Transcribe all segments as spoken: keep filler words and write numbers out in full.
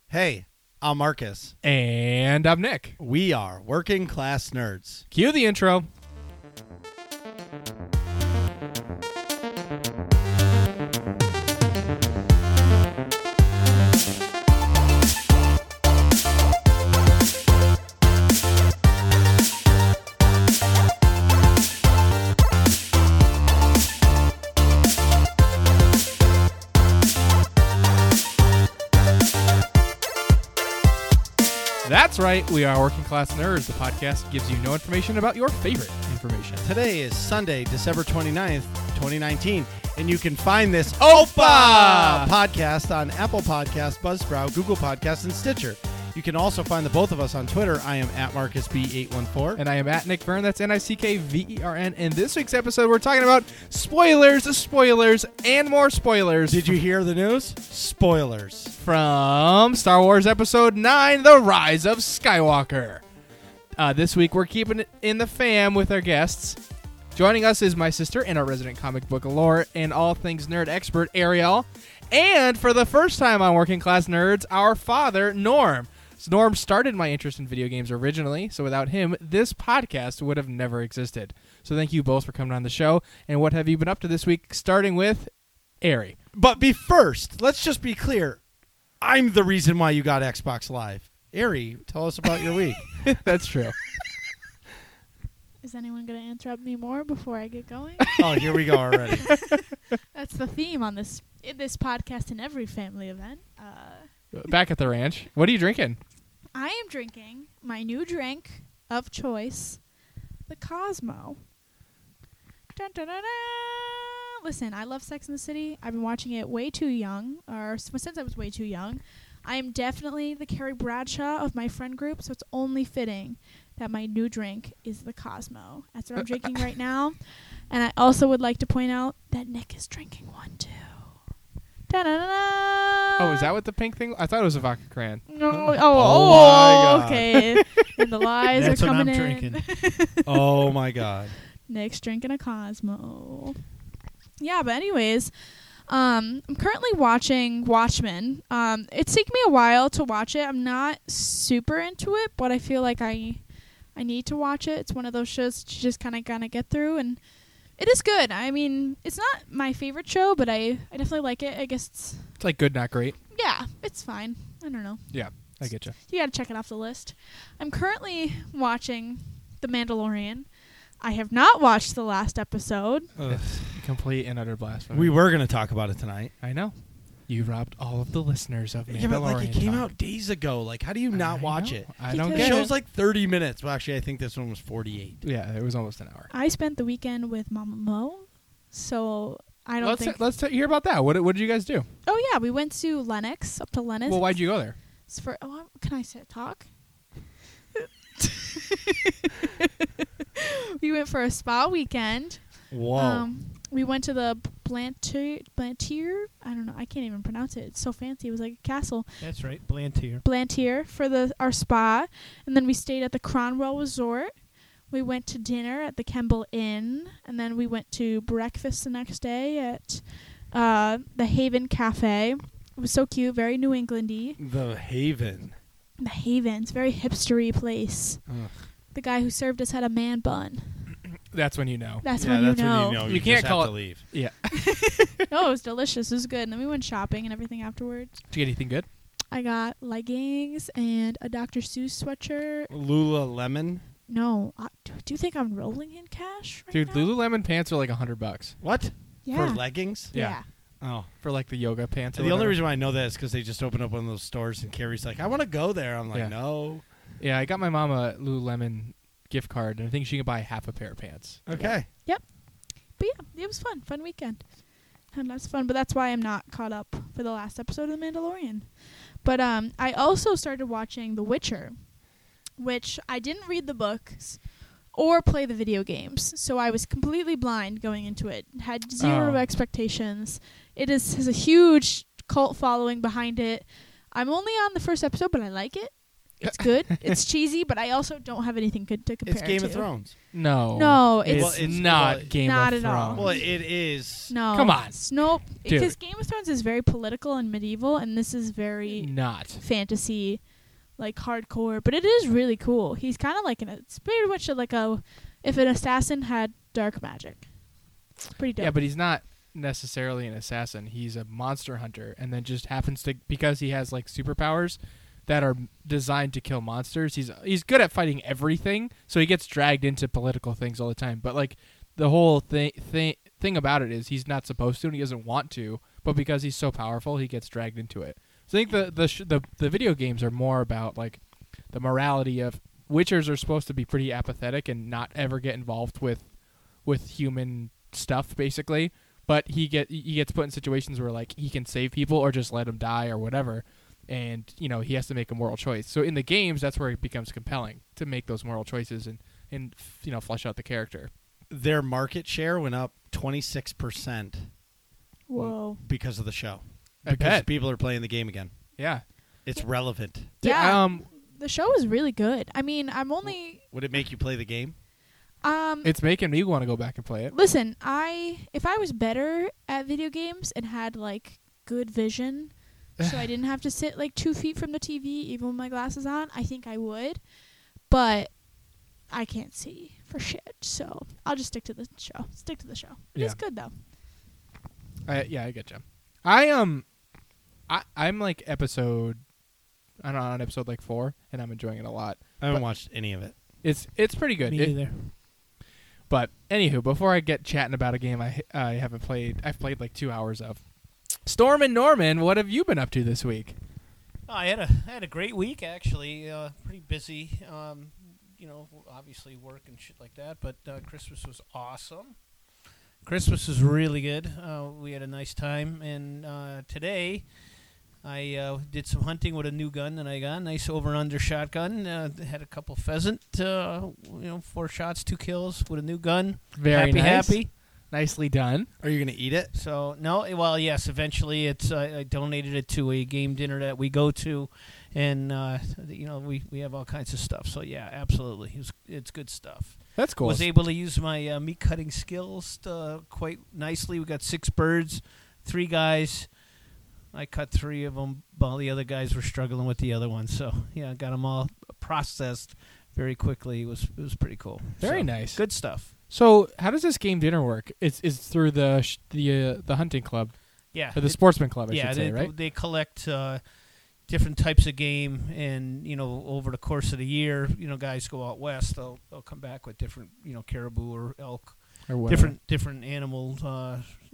Hey, I'm Marcus. And I'm Nick. We are Working Class Nerds. Cue the intro. That's right, we are Working Class Nerds. The podcast gives you no information about your favorite information. Today is Sunday, December twenty-ninth, twenty nineteen, and you can find this Opa podcast on Apple Podcasts, Buzzsprout, Google Podcasts, and Stitcher. You can also find the both of us on Twitter. I am at Marcus B eight one four. And I am at Nick Vern. That's N I C K V E R N. In this week's episode, we're talking about spoilers, spoilers, and more spoilers. Did you hear the news? Spoilers. From Star Wars Episode nine, The Rise of Skywalker. Uh, this week, we're keeping it in the fam with our guests. Joining us is my sister and our resident comic book lore and all things nerd expert, Ariel. And for the first time on Working Class Nerds, our father, Norm. So Norm started my interest in video games originally, so without him, this podcast would have never existed. So thank you both for coming on the show. And what have you been up to this week, starting with Ari? But be first, let's just be clear. I'm the reason why you got Xbox Live. Ari, tell us about your week. That's true. Is anyone going to interrupt me more before I get going? Oh, here we go already. That's the theme on this in this podcast and every family event. Uh, Back at the ranch. What are you drinking? I am drinking my new drink of choice, the Cosmo. Dun, dun, dun, dun. Listen, I love Sex and the City. I've been watching it way too young, or since I was way too young. I am definitely the Carrie Bradshaw of my friend group, so it's only fitting that my new drink is the Cosmo. That's what I'm drinking right now. And I also would like to point out that Nick is drinking one too. Da-da-da-da. Oh, is that what the pink thing? I thought it was a vodka cran. No. Oh, Oh oh, my God. okay. And the lies That's are what coming I'm in. drinking. Oh, my God. Nick's drinking a Cosmo. Yeah, but anyways, um, I'm currently watching Watchmen. Um, it's taken me a while to watch it. I'm not super into it, but I feel like I I need to watch it. It's one of those shows that you just kind of kind of get through, and it is good. I mean, it's not my favorite show, but I, I definitely like it. I guess it's, It's like good, not great. yeah, it's fine. I don't know. Yeah, I get you. You got to check it off the list. I'm currently watching The Mandalorian. I have not watched the last episode. Ugh. Complete and utter blasphemy. We were going to talk about it tonight. I know. You robbed all of the listeners of Mandalorian. Yeah, but like it came talk. out days ago. Like, how do you not I watch know. it? I don't The get show's it. like thirty minutes. Well, actually, I think this one was forty-eight. Yeah, it was almost an hour. I spent the weekend with Mama Mo, so I don't let's think. let's t- hear about that. What what did you guys do? Oh yeah, we went to Lennox, up to Lennox. Well, why'd you go there? It's for oh, can I say talk? We went for a spa weekend. Whoa. Um, we went to the Blantyre. Blantyre. I don't know. I can't even pronounce it. It's so fancy. It was like a castle. That's right, Blantyre. Blantyre for the our spa, and then we stayed at the Cronwell Resort. We went to dinner at the Kemble Inn, and then we went to breakfast the next day at uh, the Haven Cafe. It was so cute, very New Englandy. The Haven. The Haven's very hipstery place. Ugh. The guy who served us had a man bun. That's when you know. That's Yeah, when you that's know. when you know. You You, can't just call have it- to leave. Yeah. No, it was delicious. It was good. And then we went shopping and everything afterwards. Did you get anything good? I got leggings and a Doctor Seuss sweatshirt. Lululemon. No, I, do, do you think I'm rolling in cash right Dude, now? Lululemon pants are like a hundred bucks What? Yeah. For leggings? Yeah. Oh. for like the yoga pants. or The only whatever. reason why I know that is because they just opened up one of those stores, and Carrie's like, I want to go there. I'm like, Yeah. no. Yeah, I got my mom a Lululemon gift card, and I think she can buy half a pair of pants. Okay. But yeah, it was fun. Fun weekend. And that's fun. But that's why I'm not caught up for the last episode of The Mandalorian. But um, I also started watching The Witcher, which I didn't read the books or play the video games. So I was completely blind going into it. Had zero Oh. expectations. It is has a huge cult following behind it. I'm only on the first episode, but I like it. It's good. It's cheesy, but I also don't have anything good to compare It's Game it of to. Thrones. No. No, it's, it's- Well, it's- not well, Game not of at all. Thrones. Well, it is. No. Come on. It's- Nope. Dude. Because Game of Thrones is very political and medieval, and this is very Not. fantasy, like hardcore. But it is really cool. He's kind of like an. It's pretty much like a. If an assassin had dark magic. It's pretty dope. Yeah, but he's not necessarily an assassin. He's a monster hunter, and then just happens to, because he has like superpowers that are designed to kill monsters. He's he's good at fighting everything, so he gets dragged into political things all the time. But like the whole thing thing thing about it is he's not supposed to, and he doesn't want to. But because he's so powerful, he gets dragged into it. So I think the the sh- the the video games are more about like the morality of Witchers are supposed to be pretty apathetic and not ever get involved with with human stuff, basically. But he get he gets put in situations where like he can save people or just let them die or whatever, and you know he has to make a moral choice. So in the games, that's where it becomes compelling to make those moral choices and and you know flesh out the character. Their market share went up twenty-six percent Whoa. because of the show. I Because bet. people are playing the game again. Yeah. It's relevant. Yeah. Um, The show is really good. I mean, I'm only. Would it make you play the game? Um. it's making me want to go back and play it. Listen, I if I was better at video games and had like good vision, so I didn't have to sit like two feet from the T V even with my glasses on, I think I would. But I can't see for shit, so I'll just stick to the show. Stick to the show. It's Yeah. good though. I, yeah, I get you. I um, I I'm like episode, I don't know, on episode like four, and I'm enjoying it a lot. I haven't But- watched any of it. It's it's pretty good. Me It- either. But anywho, before I get chatting about a game I I haven't played, I've played like two hours of. Storm and Norman, what have you been up to this week? Oh, I had a I had a great week actually. Uh, pretty busy. Um, you know, obviously work and shit like that. But uh, Christmas was awesome. Christmas was really good. Uh, we had a nice time, and uh, today I uh, did some hunting with a new gun that I got. Nice over and under shotgun. Uh, had a couple pheasant. Uh, you know, four shots, two kills with a new gun. Very happy, nice. happy. Nicely done. Are you going to eat it? So no, well, yes. Eventually, it's uh, I donated it to a game dinner that we go to, and uh, you know we, we have all kinds of stuff. So yeah, absolutely, it's it's good stuff. That's cool. Was able to use my uh, meat cutting skills uh, quite nicely. We got six birds, three guys. I cut three of them while the other guys were struggling with the other one. So yeah, got them all processed very quickly. It was it was pretty cool. Very So, nice. Good stuff. So, how does this game dinner work? It's it's through the sh- the uh, the hunting club Yeah. or the it- sportsman club, I yeah, should say, they, right? they collect uh, different types of game, and you know, over the course of the year, you know, guys go out west. They'll they'll come back with different, you know, caribou or elk, Or whatever. different different animal uh,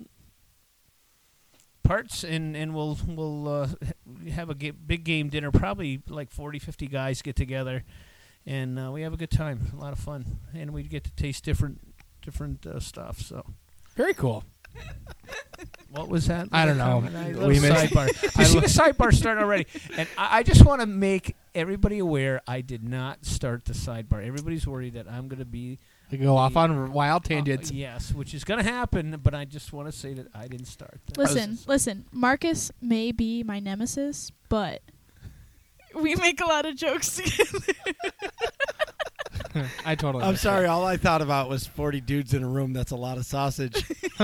parts, and and we'll we'll uh, have a ga- big game dinner. Probably like forty, fifty guys get together, and uh, we have a good time. A lot of fun, and we get to taste different different uh, stuff. So. Very cool. What was that? I don't know. I We we missed- sidebar. You see the sidebar start already, and I, I just want to make everybody aware. I did not start the sidebar. Everybody's worried that I'm going to be We go off on wild tangents. Uh, yes, which is going to happen. But I just want to say that I didn't start. That. Listen, listen. Marcus may be my nemesis, but we make a lot of jokes together. I totally. I'm understand. sorry. All I thought about was forty dudes in a room. That's a lot of sausage.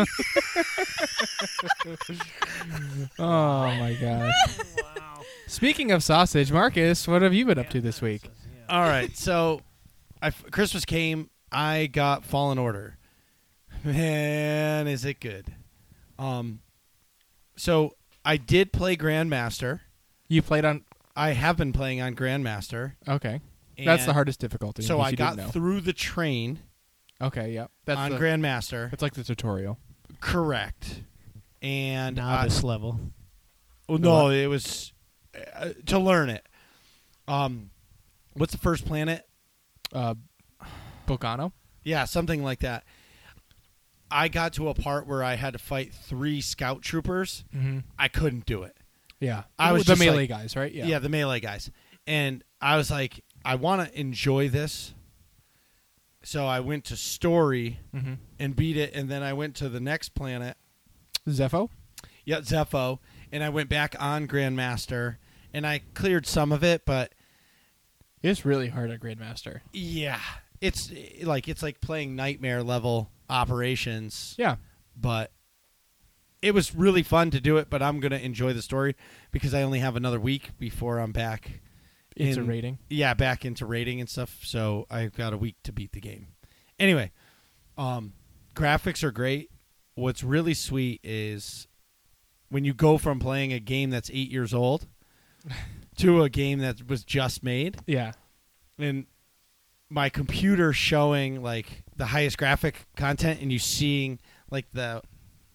Oh my god. Wow. Speaking of sausage, Marcus, what have you been up to this week? Yeah. All right. So I f Christmas came. I got Fallen Order. Man, is it good. Um, So I did play Grandmaster. You played on. I have been playing on Grandmaster. Okay, that's the and hardest difficulty. So in case I you got didn't know. through the train Okay, yeah, that's on the, Grandmaster. It's like the tutorial. Correct. And I, Novice level. well, no, it was uh, to learn it. Um, what's the first planet? Uh, Bogano. Yeah, something like that. I got to a part where I had to fight three scout troopers. Mm-hmm. I couldn't do it. Yeah, I was the just melee like- guys, right? Yeah, Yeah. the melee guys. And I was like, I want to enjoy this. So I went to story Mm-hmm. and beat it, and then I went to the next planet. Zepho. Yeah, Zepho, and I went back on Grandmaster, and I cleared some of it, but It's really hard at Grandmaster. Yeah, it's eh, like it's like playing nightmare level operations. Yeah. But it was really fun to do it. But I'm gonna enjoy the story because I only have another week before I'm back It's a in- rating. Yeah, back into rating and stuff. So I've got a week to beat the game. Anyway, um, graphics are great. What's really sweet is when you go from playing a game that's eight years old to a game that was just made, Yeah. and my computer showing like the highest graphic content, and you seeing like the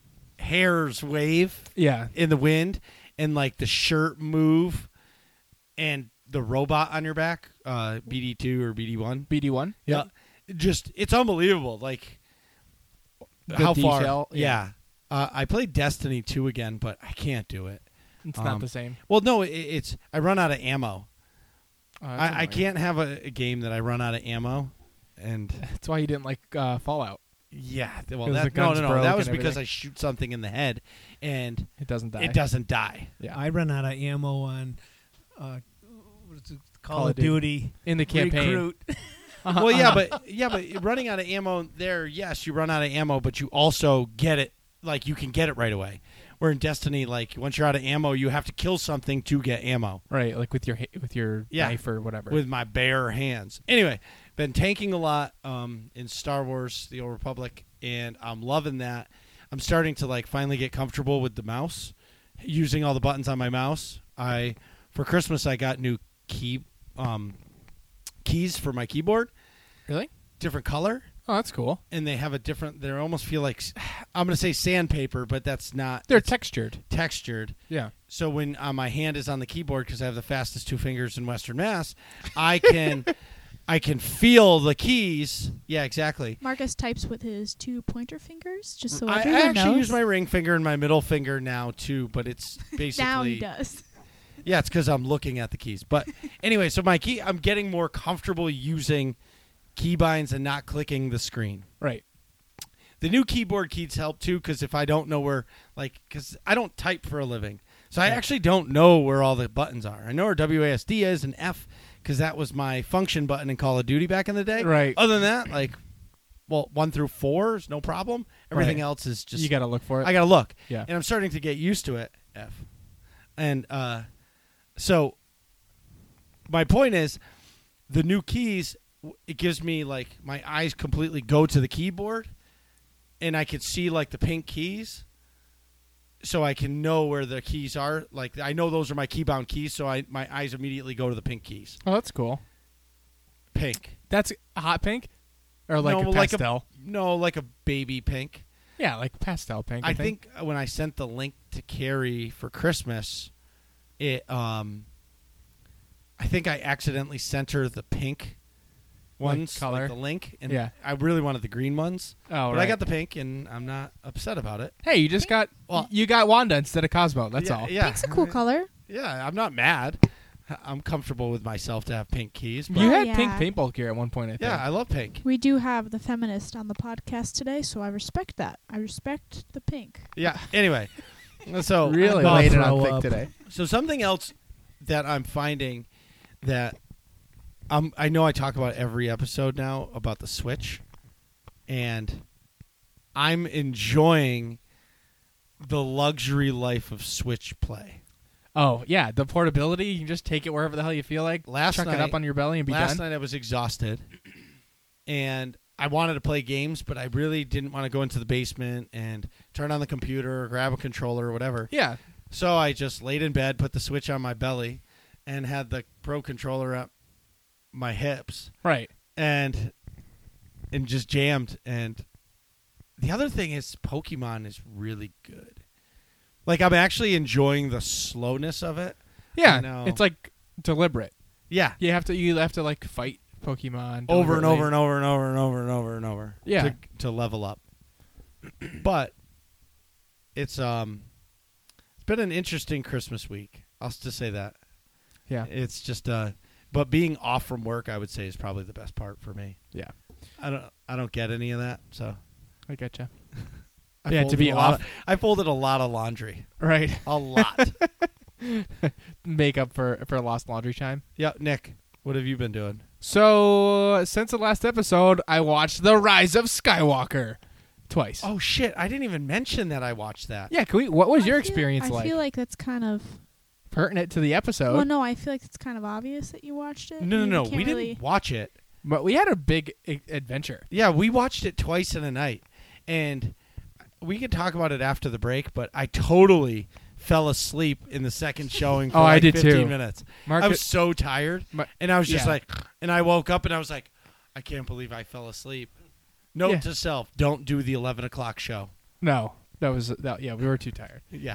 hairs wave Yeah. in the wind, and like the shirt move, and the robot on your back, uh, B D two or B D one. B D one. Yeah, just it's unbelievable. Like The how far? detail, Yeah, yeah. Uh, I played Destiny two again, but I can't do it. It's Um, not the same. Well, no, it, it's I run out of ammo. Oh, that's I, I annoying. can't have a, a game that I run out of ammo, and That's why you didn't like uh, Fallout. yeah, well, 'Cause that, the no, gun's no, no, broke that was and because everything. I shoot something in the head, and It doesn't die. it doesn't die. Yeah. I run out of ammo on uh, what is it, Call, Call of of Duty. Duty. In the campaign. Recruit. Uh-huh, Well, yeah, uh-huh. but yeah, but running out of ammo there, yes, you run out of ammo, but you also get it. Like you can get it right away. Where in Destiny, like once you're out of ammo, you have to kill something to get ammo. Right, like with your ha- with your Yeah. knife or whatever. With my bare hands. Anyway, been tanking a lot um, in Star Wars: The Old Republic, and I'm loving that. I'm starting to like finally get comfortable with the mouse, using all the buttons on my mouse. I for Christmas I got new key um, keys for my keyboard, Really? different color. Oh, that's cool. And they have a different. They almost feel like I'm going to say sandpaper, but that's not. They're it's textured. textured. Yeah. So when uh, my hand is on the keyboard, because I have the fastest two fingers in Western Mass, I can, I can feel the keys. Yeah, exactly. Marcus types with his two pointer fingers, just so I, I everyone actually knows. use my ring finger and my middle finger now too, but it's basically now he does. yeah, it's because I'm looking at the keys. But anyway, so my key, I'm getting more comfortable using keybinds and not clicking the screen. Right. The new keyboard keys help too, because if I don't know where, like, because I don't type for a living, so I Yeah. actually don't know where all the buttons are. I know where W A S D is and F, because that was my function button in Call of Duty back in the day. Right. Other than that, like, well, one through four is no problem. Everything Right. else is just You got to look for it. I got to look. Yeah. And I'm starting to get used to it. F, and uh, so my point is, the new keys. It gives me like my eyes completely go to the keyboard, and I can see like the pink keys, so I can know where the keys are. Like I know those are my keybound keys, so I my eyes immediately go to the pink keys. Oh, that's cool. Pink. That's a hot pink? Or like No, a like a- pastel? No, like a baby pink. yeah, like pastel pink. I, I think when I sent the link to Carrie for Christmas, it um, I think I accidentally sent her the pink ones, color? like the link, and Yeah. I really wanted the green ones. Oh, But right. I got the pink, and I'm not upset about it. Hey, you just got Well- you got Wanda instead of Cosmo. That's yeah, all. Yeah, Pink's a cool color. Yeah, I'm not mad. I'm comfortable with myself to have pink keys. But You Oh, had yeah. pink paintball gear at one point, I think. yeah, I love pink. We do have the feminist on the podcast today, so I respect that. I respect the pink. Yeah. Anyway, so really I'll laid it on throw thick up. today. So something else that I'm finding that um, I know I talk about every episode now about the Switch, and I'm enjoying the luxury life of Switch play. Oh, yeah, the portability, you can just take it wherever the hell you feel like. Last chuck it night- up on your belly and be Last done. night I was exhausted, and I wanted to play games, but I really didn't want to go into the basement and turn on the computer or grab a controller or whatever. Yeah. So I just laid in bed, put the Switch on my belly, and had the Pro Controller up my hips, Right. and and just jammed. And the other thing is, Pokemon is really good. Like I'm actually enjoying the slowness of it. Yeah. know. It's like deliberate. Yeah, You have to you have to like fight Pokemon over and deliberately. over and over and over and over and over and over. Yeah. to, to level up. But it's um, it's been an interesting Christmas week. I'll just say that. Yeah. It's just uh, but being off from work, I would say, is probably the best part for me. Yeah. I don't I don't get any of that, so I getcha. I Yeah, to folded be a lot off- of- I folded a lot of laundry, Right. a lot. Make up for for lost laundry time. Yeah, Nick, What have you been doing? So since the last episode, I watched The Rise of Skywalker twice. Oh shit! I didn't even mention that I watched that. Yeah, can we? What was I your feel- experience I like? feel like that's kind of. Pertinent to the episode. Well, no, I feel like it's kind of obvious that you watched it. No, no, You no. can't We really- didn't watch it. But we had a big I- adventure. Yeah, we watched it twice in a night, and we can talk about it after the break. But I totally fell asleep in the second showing for Oh, I like did fifteen too. minutes. Mark, I was so tired, Mar- and I was just yeah. like, and I woke up and I was like, I can't believe I fell asleep. Note Yeah. to self: don't do the eleven o'clock show. no, that was that. Yeah, we were too tired. Yeah.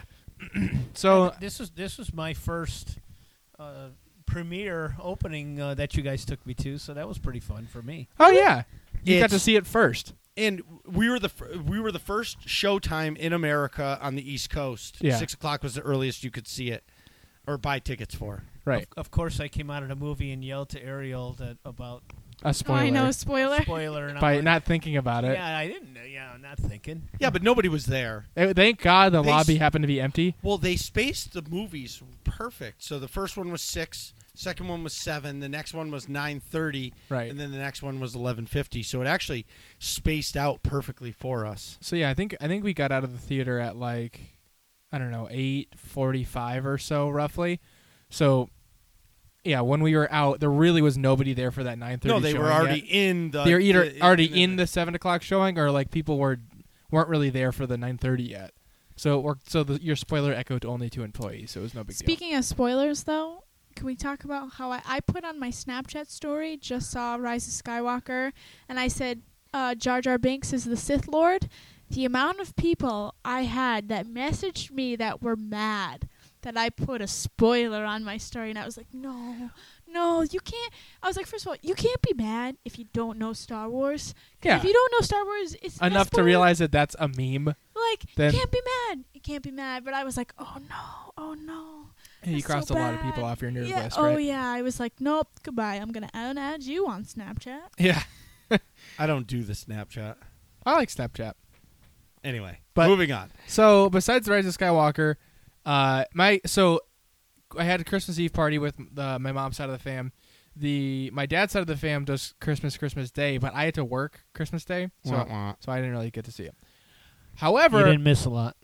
So And this was this was my first uh, premiere opening uh, that you guys took me to, so that was pretty fun for me. oh yeah, you got to It's- see it first. And we were the fir- we were the first showtime in America on the East Coast. Yeah. Six o'clock was the earliest you could see it or buy tickets for. Right, Of, of course, I came out of the movie and yelled to Ariel that about a Oh, spoiler. I know, spoiler. spoiler. And I'm By like, not thinking about it. yeah, I didn't. know. Yeah, I'm not thinking. Yeah, but nobody was there. Eh, Thank God the They lobby s- happened to be empty. Well, they spaced the movies perfect. So the first one was six, second one was seven, the next one was nine thirty, Right. and then the next one was eleven fifty. So it actually spaced out perfectly for us. So yeah, I think I think we got out of the theater at like I don't know eight forty-five or so roughly. So yeah, when we were out, there really was nobody there for that nine thirty. No, they were already in the. They were either the- already in the seven o'clock showing, or like people were weren't really there for the nine thirty yet. So it worked. So the, your spoiler echoed only to employees, so it was no big deal. Speaking of spoilers, though, can we talk about how I, I put on my Snapchat story, just saw Rise of Skywalker, and I said uh, Jar Jar Binks is the Sith Lord? The amount of people I had that messaged me that were mad that I put a spoiler on my story, and I was like, no, no, you can't. I was like, first of all, you can't be mad if you don't know Star Wars. 'Cause Yeah. If you don't know Star Wars, it's not Enough to spoiler. realize that that's a meme. Like, then- you can't be mad. You can't be mad. But I was like, oh no, oh no. You That's crossed so a lot of people bad. off your nerd yeah. list, Oh right? yeah, I was like, nope, goodbye. I'm gonna unadd you on Snapchat. Yeah. I don't do the Snapchat. I like Snapchat. Anyway, But- moving on. So besides the Rise of Skywalker, uh, my so I had a Christmas Eve party with uh, my mom's side of the fam. The my dad's side of the fam does Christmas Christmas Day, but I had to work Christmas Day, so Wah, wah. so I didn't really get to see it. You However, didn't miss a lot.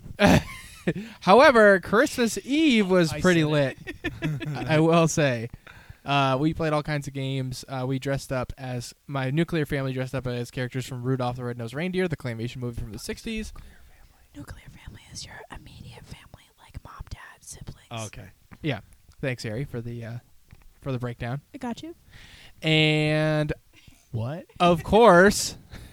however, Christmas Eve was I pretty said lit. I will say. Uh, we played all kinds of games. Uh, we dressed up as my nuclear family dressed up as characters from Rudolph the Red-Nosed Reindeer, the claymation movie from the sixties. Nuclear family is your immediate family, like mom, dad, siblings. Oh, okay. Yeah, thanks, Ari, for the uh, for the breakdown. I got you. And What? of course,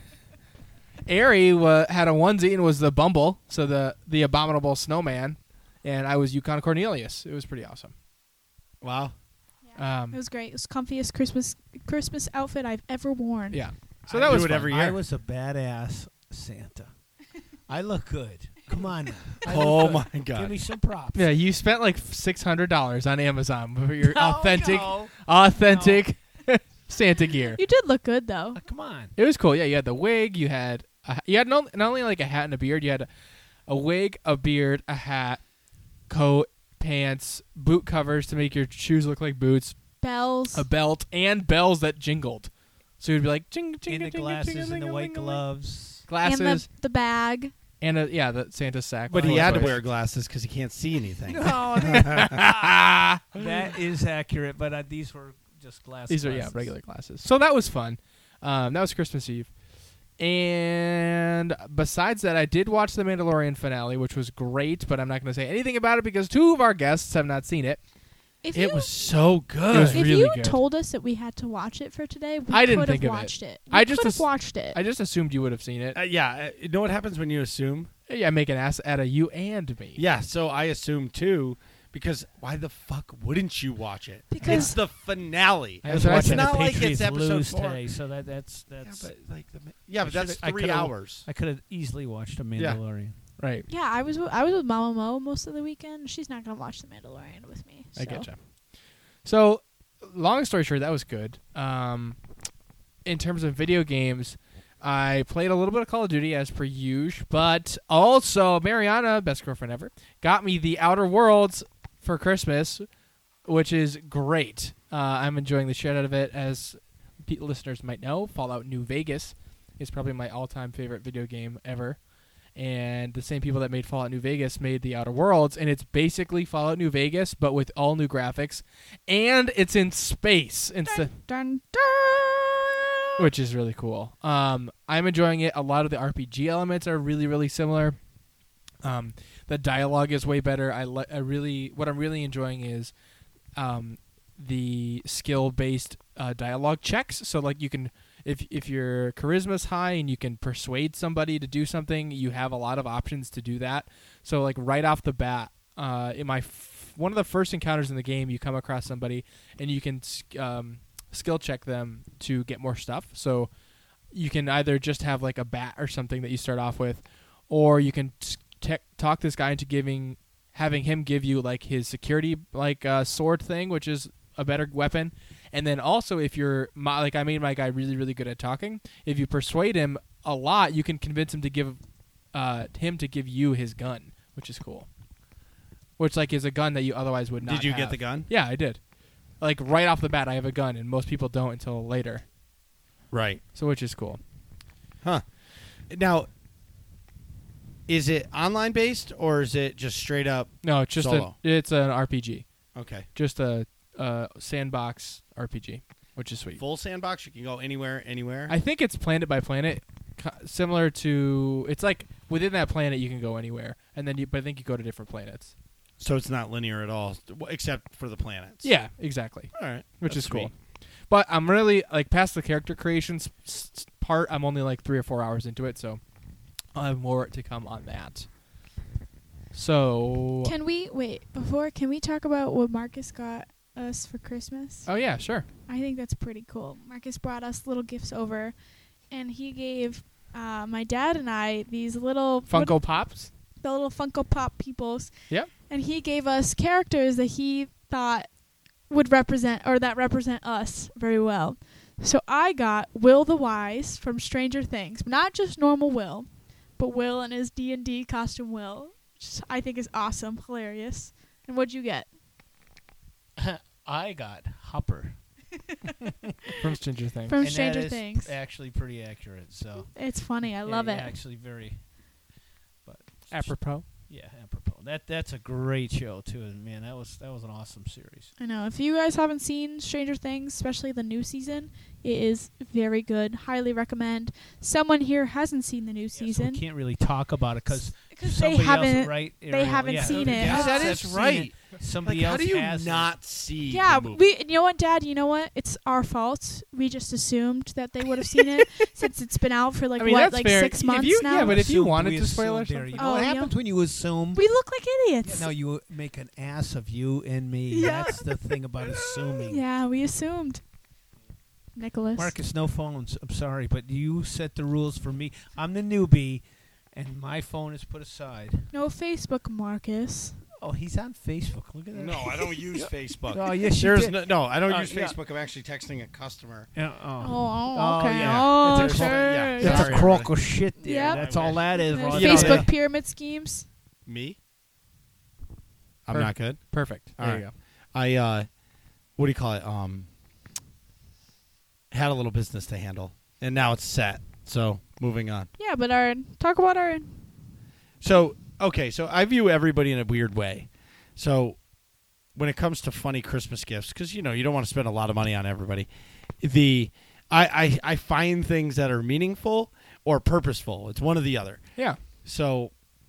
Ari wa- had a onesie and was the Bumble, so the the abominable snowman, and I was Yukon Cornelius. It was pretty awesome. Wow. Um, It was great. It was comfiest Christmas Christmas outfit I've ever worn. yeah, so I that do was it fun. every year. I was a badass Santa. I look good. Come on now. I Oh look my good. God. Give me some props. Yeah, you spent like six hundred dollars on Amazon for your No, authentic, no. authentic Santa gear. You did look good though. Uh, come on. It was cool. Yeah, you had the wig. You had a, you had not, not only like a hat and a beard. You had a, a wig, a beard, a hat, coat, pants, boot covers to make your shoes look like boots, Bells. a belt, and bells that jingled. So you'd be like jing, jing, In the jing, glasses jing, and the jing, white jing, jing. gloves. glasses, and the, the bag. and a, yeah, the Santa sack. But with he a had to bush. wear glasses because he can't see anything. No, that, that is accurate, but uh, these were just glasses. These are yeah regular glasses. So that was fun. Um, that was Christmas Eve. And besides that, I did watch the Mandalorian finale, which was great, but I'm not going to say anything about it because two of our guests have not seen it. If It you, was so good. It was if really you good. told us that we had to watch it for today, we I didn't could have think of it. watched it. We I just could have ass- watched it. I just assumed you would have seen it. Uh, yeah, uh, you know what happens when you assume? Yeah, make an ass out of you and me. Yeah, so I assume too, because why the fuck wouldn't you watch it? Because- it's the finale. I was That's what I watching said. the It's not like Patriots it's episode lose four. today, so that that's Yeah, that's. but like the, yeah, but I that's should've- I three could've- hours. I could have easily watched a Yeah. Mandalorian. Right. yeah, I was w- I was with Mama Mo most of the weekend. She's not gonna watch The Mandalorian with me. So. I get you. So, long story short, that was good. Um, in terms of video games, I played a little bit of Call of Duty as per usual, but also Mariana, best girlfriend ever, got me the Outer Worlds for Christmas. which is great. Uh, I'm enjoying the shit out of it. As pe- listeners might know, Fallout New Vegas is probably my all-time favorite video game ever. And the same people that made Fallout New Vegas made The Outer Worlds, and it's basically Fallout New Vegas, but with all new graphics, and it's in space instead, Dun, dun. which is really cool. Um, I'm enjoying it. A lot of the R P G elements are really, really similar. Um, the dialogue is way better. I, li- I really, what I'm really enjoying is um, the skill-based uh, dialogue checks. So, like, you can. If if your charisma's high and you can persuade somebody to do something, you have a lot of options to do that. So like right off the bat, uh, in my f- one of the first encounters in the game, you come across somebody and you can um, skill check them to get more stuff. So you can either just have like a bat or something that you start off with, or you can t- talk this guy into giving having him give you like his security like uh, sword thing, which is a better weapon. And then also, if you're my, like I made my guy really, really good at talking. If you persuade him a lot, you can convince him to give uh, him to give you his gun, which is cool. Which like is a gun that you otherwise would not. Did you have. get the gun? Yeah, I did. Like right off the bat, I have a gun, and most people don't until later. Right. So which is cool. Huh. Now, is it online based or is it just straight up? No, it's just Solo. a, it's an R P G. Okay. Just a, a sandbox R P G, which is sweet. Full sandbox. You can go anywhere, anywhere. I think it's planet by planet, co- similar to. It's like within that planet you can go anywhere, and then you. But I think you go to different planets. So it's not linear at all, except for the planets. Yeah, exactly. All right. Which That's is cool. sweet. But I'm really like past the character creation s- s- part. I'm only like three or four hours into it, so I'll have more to come on that. So. Can we wait before? Can we talk about what Marcus got us for Christmas? Oh yeah, sure. I think that's pretty cool. Marcus brought us little gifts over, and he gave uh, my dad and I these little Funko what- Pops. the little Funko Pop peoples. Yep. And he gave us characters that he thought would represent or that represent us very well. So I got Will the Wise from Stranger Things, not just normal Will, but Will in his D and D costume Will, which I think is awesome, hilarious. And what'd you get? I got Hopper. From Stranger Things. From and Stranger that is Things. actually pretty accurate. So It's funny. I yeah, love yeah, it. Actually, very. But Apropos. yeah, apropos. That that's a great show too, and man, that was that was an awesome series. I know. If you guys haven't seen Stranger Things, especially the new season, it is very good. Highly recommend. Someone here hasn't seen the new Yeah, so season we can't really talk about it because because they somebody haven't. else, right? they Ariel, haven't yeah, seen the it. guests that have is seen right. it. Somebody Like, how else do you has not see? Yeah, the movie? we. You know what, Dad? You know what? It's our fault. We just assumed that they would have seen it since it's been out for like I mean, what, that's like fair. six If months you- now. yeah, but if you Assumed, wanted we to spoil or assumed there. something. You know Oh, what yeah. happens when you assume? we look like idiots. Yeah, no, you make an ass of you and me. Yeah. That's the thing about assuming. Yeah, we assumed. Nicholas. Marcus, no phones. I'm sorry, but you set the rules for me. I'm the newbie, and my phone is put aside. No Facebook, Marcus. Oh, he's on Facebook. Look at that. No, I don't use Facebook. Oh, yes, you There's did. no, no, I don't Uh, use yeah. Facebook. I'm actually texting a customer. Yeah, Oh, oh. oh, okay. yeah. Oh, It's a sure. cro- yeah, yeah. That's Sorry, a crock everybody. of shit there. Yep. That's all that is. There's Rod. You know, Facebook yeah. pyramid schemes. Me? I'm Perfect. not good. Perfect. All there right. you go. I uh, what do you call it? Um, had a little business to handle, and now it's set. So moving on. Yeah, but our talk about our. So okay, so I view everybody in a weird way. So when it comes to funny Christmas gifts, because you know you don't want to spend a lot of money on everybody, the I, I I find things that are meaningful or purposeful. It's one or the other. Yeah. So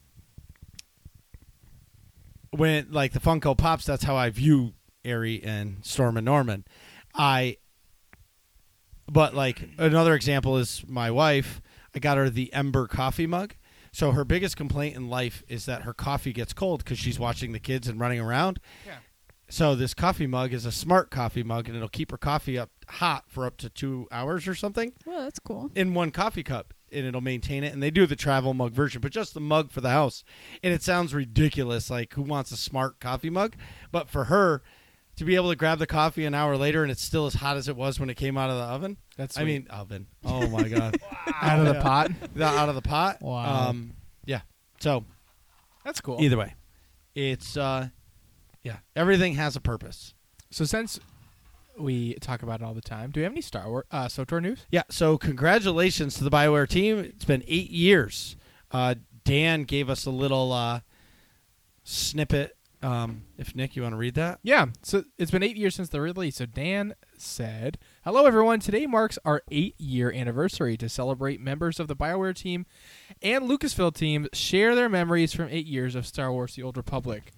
when like the Funko Pops, that's how I view Ari and Storm and Norman. I but like another example is my wife. I got her the Ember coffee mug. So her biggest complaint in life is that her coffee gets cold because she's watching the kids and running around. Yeah. So this coffee mug is a smart coffee mug, and it'll keep her coffee up hot for up to two hours or something Well, that's cool. in one coffee cup, and it'll maintain it. And they do the travel mug version, but just the mug for the house. And it sounds ridiculous, like who wants a smart coffee mug? But for her, to be able to grab the coffee an hour later and it's still as hot as it was when it came out of the oven. That's I mean, oven. Oh my god, out of the Yeah. pot. The- out of the pot. Wow. Um, yeah. So That's cool. either way, it's uh, yeah. Everything has a purpose. So since we talk about it all the time, do we have any Star Wars uh, SWTOR news? Yeah, so congratulations to the BioWare team. It's been eight years. Uh, Dan gave us a little uh, snippet. Um, if, Nick, you want to read that? Yeah, so it's been eight years since the release. So Dan said, "Hello, everyone. Today marks our eight-year anniversary. To celebrate, members of the BioWare team and Lucasfilm team share their memories from eight years of Star Wars: The Old Republic."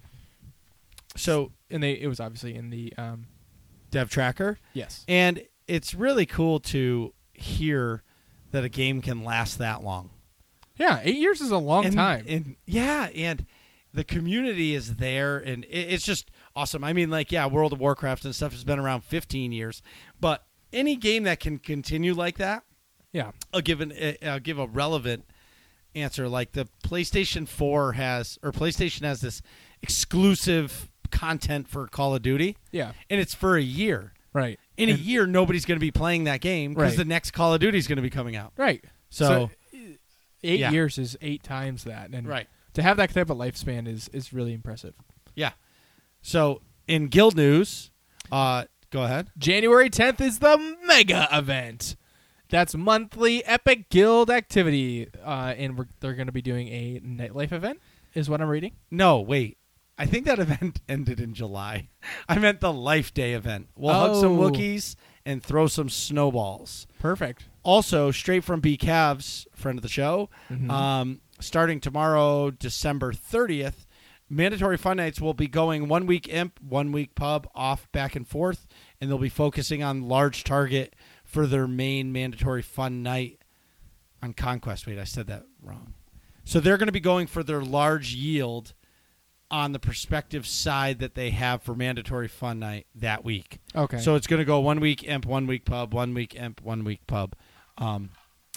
So, And they it was obviously in the um, Dev Tracker. yes, And it's really cool to hear that a game can last that long. yeah, eight years is a long and, time. And yeah, and the community is there, and it, it's just awesome. I mean, like, yeah, World of Warcraft and stuff has been around fifteen years, but any game that can continue like that, yeah, I'll give an uh, I'll give a relevant answer. Like the PlayStation four has, or PlayStation has this exclusive content for Call of Duty, yeah, and it's for a year. right, In a And- year, nobody's going to be playing that game because Right. the next Call of Duty is going to be coming out. right. So, eight yeah. years is eight times that, and right. to have that type of lifespan is is really impressive. Yeah. So in guild news, uh, go ahead. January tenth is the mega event. That's monthly Epic Guild activity, uh, and we're, they're going to be doing a nightlife event, is what I'm reading. No, wait. I think that event ended in July. I meant the Life Day event. We'll hug some Oh. Wookiees and throw some snowballs. Perfect. Also, straight from B Cavs, friend of the show, Mhm. um, starting tomorrow, December thirtieth, Mandatory Fun Nights will be going one week imp, one week pub, off, back and forth, and they'll be focusing on large target for their main Mandatory Fun Night on Conquest. Wait, I said that wrong. So they're going to be going for their large yield on the prospective side that they have for Mandatory Fun Night that week. Okay. So it's going to go one week imp, one week pub, one week imp, one week pub. Um,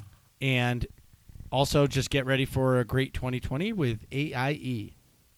and also just get ready for a great twenty twenty with A I E.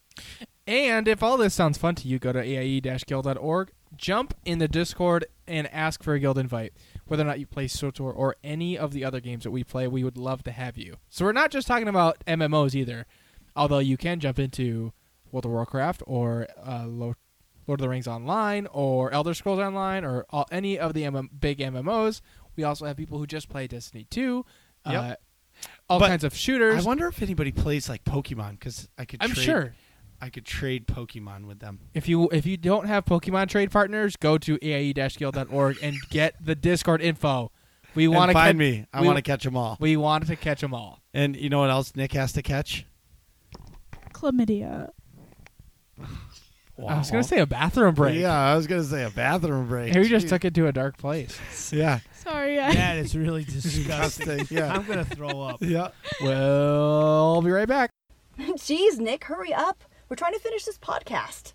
And if all this sounds fun to you, go to A I E guild dot org, jump in the Discord, and ask for a guild invite. Whether or not you play SWTOR or any of the other games that we play, we would love to have you. So we're not just talking about M M Os either, although you can jump into World of Warcraft or uh, Lo- Lord of the Rings Online or Elder Scrolls Online or all, any of the M M- big M M Os. We also have people who just play Destiny two, Yep. uh, all But kinds of shooters. I wonder if anybody plays like Pokemon because I could. I'm trade, sure. I could trade Pokemon with them. If you if you don't have Pokemon trade partners, go to A I E guild dot org and get the Discord info. We And want to find me. I we- want to catch them all. We wanted to catch them all. And you know what else Nick has to catch? Chlamydia. I was gonna say a bathroom break. Yeah, I was gonna say a bathroom break. Harry just took it to a dark place. Yeah. Sorry, I That is really disgusting. Disgusting. Yeah. I'm gonna throw up. Yeah. Well, I'll be right back. Jeez, Nick, hurry up. We're trying to finish this podcast.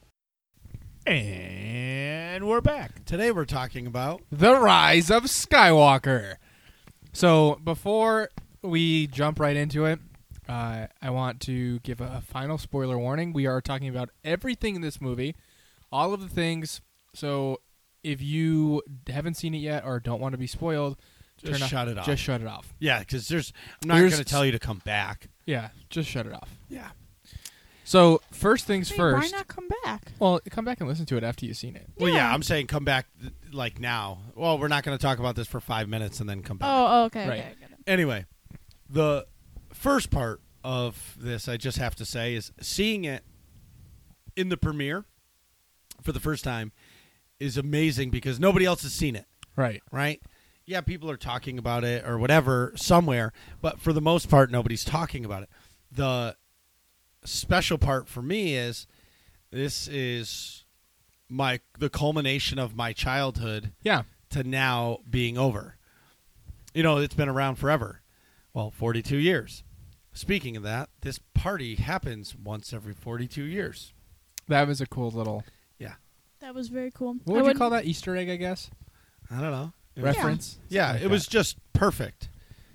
And we're back. Today we're talking about The Rise of Skywalker. So before we jump right into it, uh, I want to give a final spoiler warning. We are talking about everything in this movie, all of the things. So if you haven't seen it yet or don't want to be spoiled, just turn off- shut it off. Just shut it off. yeah, because there's I'm not There's- gonna tell you to come back. Yeah, just shut it off. Yeah. So first things Wait, first. Why not come back? Well, come back and listen to it after you've seen it. Well, yeah, Yeah. I'm saying come back th- like now. Well, we're not going to talk about this for five minutes and then come back. Oh, oh, okay, Right. okay, I get it. Anyway, the first part of this, I just have to say, is seeing it in the premiere for the first time is amazing because nobody else has seen it, Right. right? Yeah, people are talking about it or whatever somewhere, but for the most part, nobody's talking about it. The special part for me is this is my the culmination of my childhood Yeah. to now being over. You know, it's been around forever. Well, forty-two years. Speaking of that, this party happens once every forty-two years. That was a cool little. That was very cool. What I would you wouldn't- call that? Easter egg, I guess. I don't know. It was- Reference. Yeah, Something like it was that. just perfect.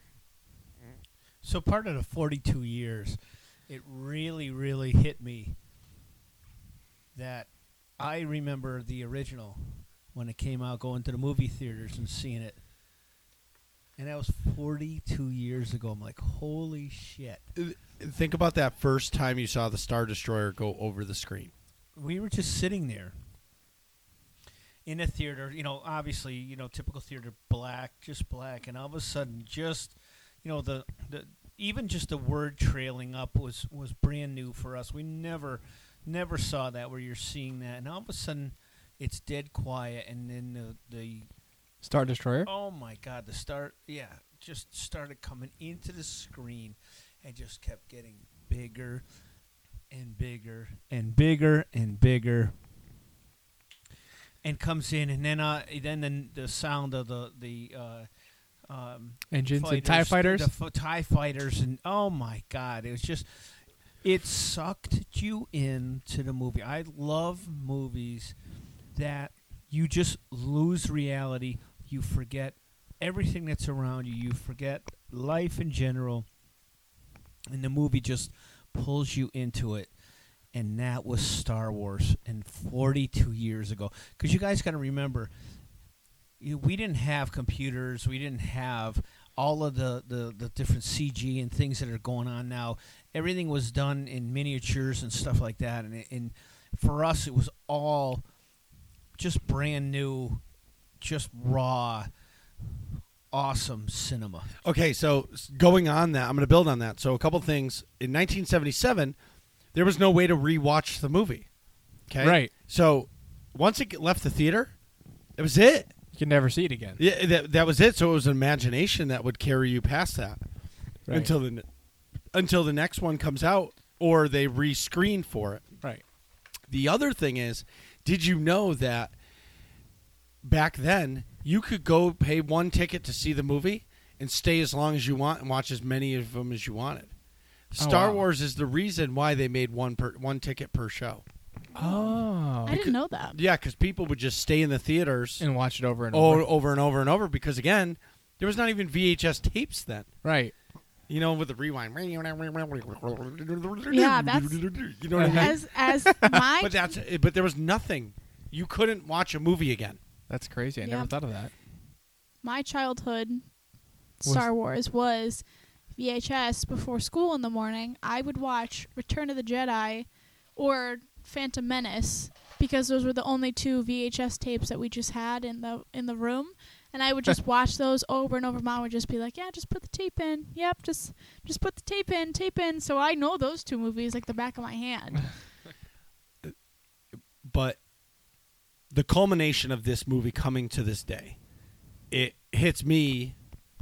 So part of the forty-two years, it really, really hit me that I remember the original when it came out, going to the movie theaters and seeing it. And that was forty-two years ago. I'm like, holy shit. Think about that first time you saw the Star Destroyer go over the screen. We were just sitting there. in a theater, you know, obviously, you know, typical theater, black, just black, and all of a sudden, just, you know, the the even just the word trailing up was was brand new for us. We never never saw that where you're seeing that, and all of a sudden, it's dead quiet, and then the the Star Destroyer. oh my God, the start, yeah, just started coming into the screen, and just kept getting bigger and bigger and bigger and bigger. And comes in, and then uh, then the, the sound of the the uh, um, Engines fighters, and TIE fighters. the, the f- TIE fighters, and oh my God, it was just it sucked you into the movie. I love movies that you just lose reality, you forget everything that's around you, you forget life in general, and the movie just pulls you into it. And that was Star Wars, and forty-two years ago. Because you guys got to remember, you, we didn't have computers. We didn't have all of the, the, the different C G and things that are going on now. Everything was done in miniatures and stuff like that. And, and for us, it was all just brand new, just raw, awesome cinema. Okay, so s- going on that, I'm going to build on that. So a couple things. In nineteen seventy-seven, there was no way to rewatch the movie. Okay, Right. So once it left the theater, it was it. You can never see it again. Yeah, that that was it. So it was an imagination that would carry you past that Right. until the ne- until the next one comes out or they rescreen for it. Right. The other thing is, did you know that back then you could go pay one ticket to see the movie and stay as long as you want and watch as many of them as you wanted? Star wow. Wars is the reason why they made one per one ticket per show. Oh. I didn't know that. Yeah, because people would just stay in the theaters And watch it over and over. over. over and over and over. Because again, there was not even V H S tapes then. Right. You know, with the rewind. Yeah, that's- you know what I mean. As as my But that's but there was nothing. You couldn't watch a movie again. That's crazy. I Yeah. never thought of that. my childhood Was- Star Wars was V H S before school in the morning. I would watch Return of the Jedi or Phantom Menace because those were the only two V H S tapes that we just had in the in the room. And I would just watch those over and over. Mom would just be like, "Yeah, just put the tape in. Yep, just just put the tape in, tape in." So I know those two movies like the back of my hand. But the culmination of this movie coming to this day, it hits me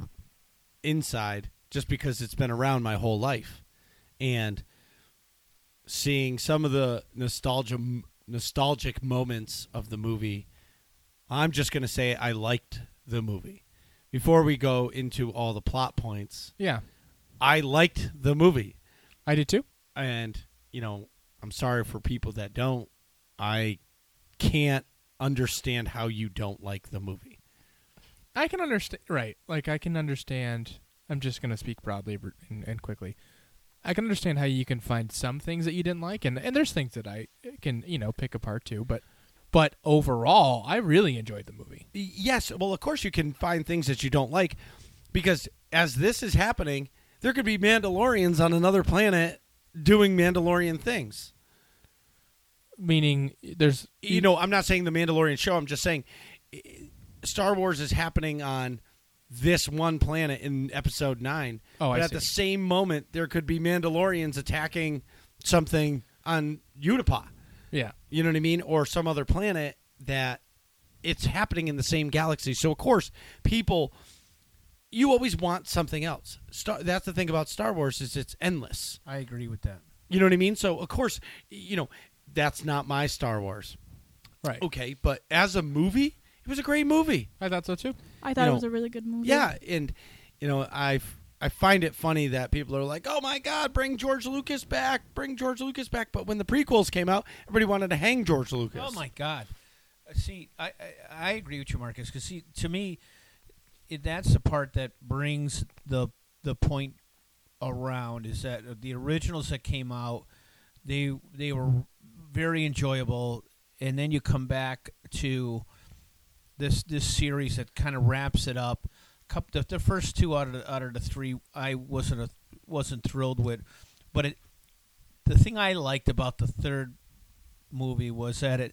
inside just because it's been around my whole life, and seeing some of the nostalgia nostalgic moments of the movie, I'm just going to say I liked the movie. Before we go into all the plot points, Yeah. I liked the movie. I did too. And, you know, I'm sorry for people that don't. I can't understand how you don't like the movie. I can understand. Right. Like, I can understand. I'm just going to speak broadly r- and, and quickly. I can understand how you can find some things that you didn't like, and, and there's things that I can, you know, pick apart too. But but overall, I really enjoyed the movie. Y- Yes, well, of course you can find things that you don't like, because as this is happening, there could be Mandalorians on another planet doing Mandalorian things. Meaning, there's You know, I'm not saying the Mandalorian show. I'm just saying eh, Star Wars is happening on this one planet in Episode nine. Oh, but I at see. the same moment, there could be Mandalorians attacking something on Utapau. Yeah. You know what I mean? Or some other planet that it's happening in the same galaxy. So, of course, people, you always want something else. Star, that's the thing about Star Wars is it's endless. I agree with that. You know what I mean? So, of course, you know, that's not my Star Wars. Right. Okay, but as a movie, it was a great movie. I thought so too. I thought You it know, was a really good movie. Yeah, and, you know, I I find it funny that people are like, oh, my God, bring George Lucas back, bring George Lucas back. But when the prequels came out, everybody wanted to hang George Lucas. Oh my God! Uh, See, I, I I agree with you, Marcus. Because see, to me, it, that's the part that brings the the point around is that the originals that came out, they they were very enjoyable, and then you come back to this this series that kind of wraps it up. Cup the, the first two out of the, out of the three, I wasn't a, wasn't thrilled with, but it the thing I liked about the third movie was that it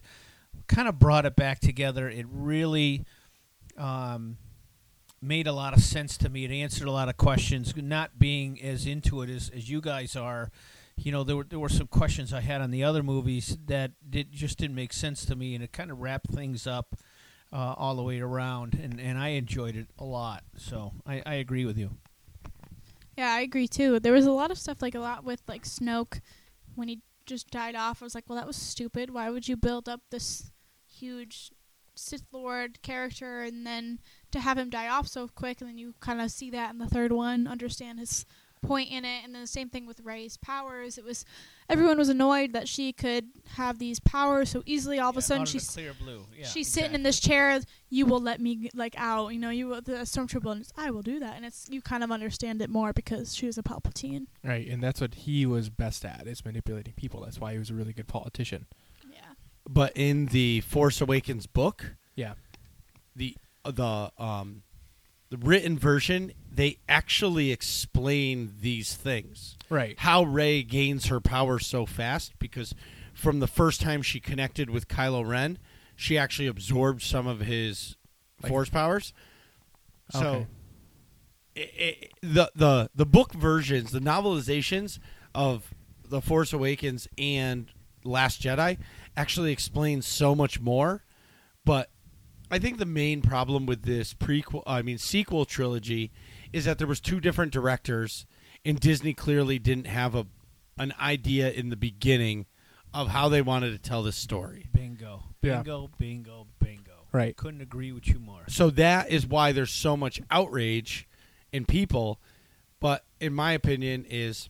kind of brought it back together. It really um, made a lot of sense to me. It answered a lot of questions. Not being as into it as, as you guys are, you know, there were there were some questions I had on the other movies that did just didn't make sense to me, and it kind of wrapped things up uh, all the way around, and, and I enjoyed it a lot. So I, I agree with you. Yeah, I agree too. There was a lot of stuff, like a lot with like Snoke when he just died off. I was like, well, that was stupid. Why would you build up this huge Sith Lord character and then to have him die off so quick? And then you kind of see that in the third one, understand his point in it. And then the same thing with Rey's powers. It was everyone was annoyed that she could have these powers so easily. All of Yeah, a sudden, out of the she's clear blue. Yeah, she's sitting in exactly. this chair. You will let me g- like out. You know, you will- the stormtrooper. And it's, I will do that, and it's you kind of understand it more because she was a Palpatine. Right, and that's what he was best at, is manipulating people. That's why he was a really good politician. Yeah. But in the Force Awakens book, Yeah. the the um the written version, they actually explain these things. Right. How Rey gains her power so fast, because from the first time she connected with Kylo Ren, she actually absorbed some of his Like- force powers. So Okay. it, it, the the the book versions, the novelizations of the Force Awakens and Last Jedi actually explain so much more. But I think the main problem with this prequel, I mean sequel trilogy, is that there was two different directors, and Disney clearly didn't have a an idea in the beginning of how they wanted to tell this story. Bingo. Yeah. Bingo, bingo, bingo. Right. Couldn't agree with you more. So that is why there's so much outrage in people. But in my opinion is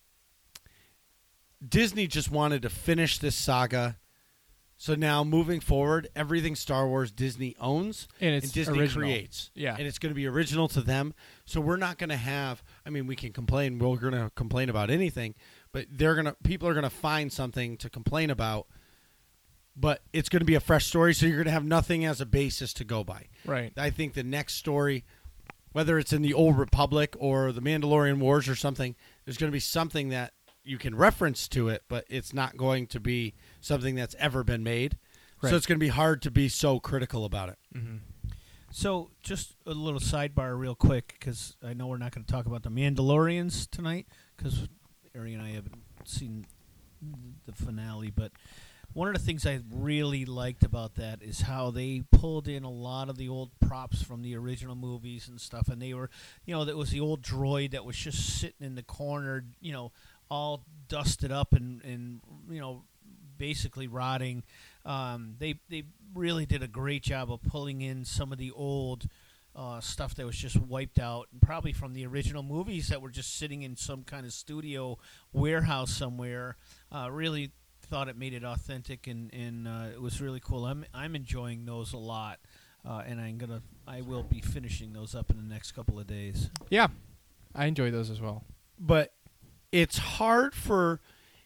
Disney just wanted to finish this saga. So now moving forward, everything Star Wars Disney owns And it's and Disney original. creates. Yeah. And it's going to be original to them. So we're not going to have, I mean, we can complain. We're going to complain about anything. But they're going to, people are going to find something to complain about. But it's going to be a fresh story, so you're going to have nothing as a basis to go by. Right. I think the next story, whether it's in the Old Republic or the Mandalorian Wars or something, there's going to be something that you can reference to it, but it's not going to be something that's ever been made. Right. So it's going to be hard to be so critical about it. Mm-hmm. So, just a little sidebar, real quick, because I know we're not going to talk about the Mandalorians tonight, because Ari and I haven't seen the finale. But one of the things I really liked about that is how they pulled in a lot of the old props from the original movies and stuff, and they were, you know, that was the old droid that was just sitting in the corner, you know, all dusted up and, and you know, basically rotting. Um, they they really did a great job of pulling in some of the old uh, stuff that was just wiped out, and probably from the original movies that were just sitting in some kind of studio warehouse somewhere. Uh, really thought it made it authentic, and, and uh, it was really cool. I'm I'm enjoying those a lot, uh, and I'm gonna I will be finishing those up in the next couple of days. Yeah. I enjoy those as well. But it's hard for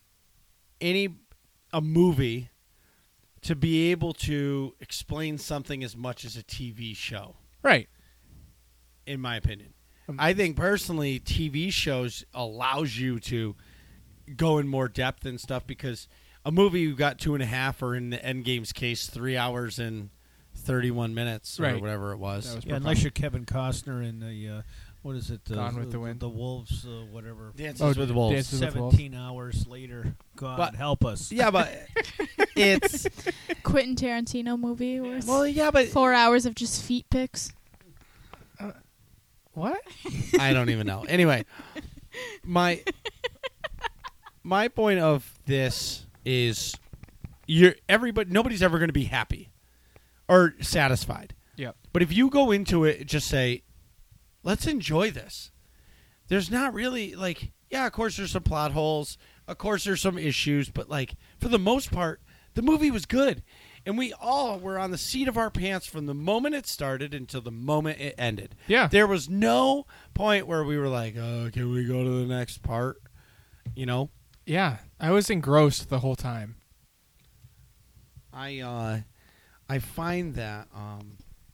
any a movie to be able to explain something as much as a T V show, Right. in my opinion. Um, I think personally T V shows allows you to go in more depth and stuff, because a movie you got two and a half, or in the Endgame's case, three hours and thirty-one minutes or Right. whatever it was. That was Yeah, unless you're Kevin Costner in the uh, what is it? Uh, Gone with the Wind. The Wolves, uh, whatever. Dances Oh, with Wolves. Dances with Wolves. Seventeen hours later, God But- help us. Yeah, but it's Quentin Tarantino movie where it's well, yeah, but four hours of just feet pics. What? I don't even know. Anyway, my my point of this is you're everybody nobody's ever going to be happy or satisfied. Yep. But if you go into it just say, let's enjoy this. There's not really like, yeah, of course there's some plot holes, of course there's some issues, but like for the most part, the movie was good. And we all were on the seat of our pants from the moment it started until the moment it ended. Yeah. There was no point where we were like, oh, can we go to the next part? You know? Yeah. I was engrossed the whole time. I uh, I find that um,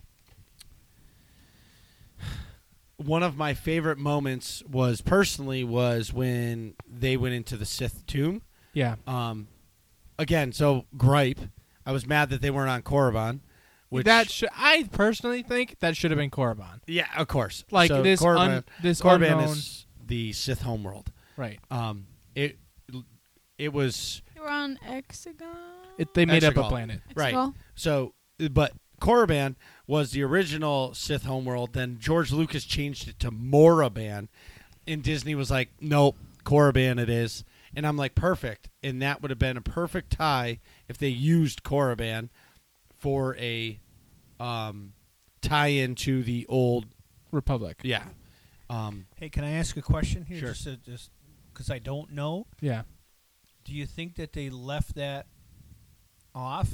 one of my favorite moments was personally was when they went into the Sith tomb. Yeah. Um, again, so gripe. I was mad that they weren't on Korriban. Which that sh- I personally think that should have been Korriban. yeah, of course. Like so this, Korriban, un- this Korriban unknown, is the Sith homeworld. right? Um, it it was They were on Exegol. It, they made up a Exegol. planet. right. Exegol? So, but Korriban was the original Sith homeworld. Then George Lucas changed it to Moraban, and Disney was like, "Nope, Korriban it is." And I'm like, "Perfect." And that would have been a perfect tie if they used Korriban for a um, tie-in to the old, Republic. yeah. Um, Hey, can I ask a question here? Sure. Just, to, just because I don't know. Yeah. Do you think that they left that off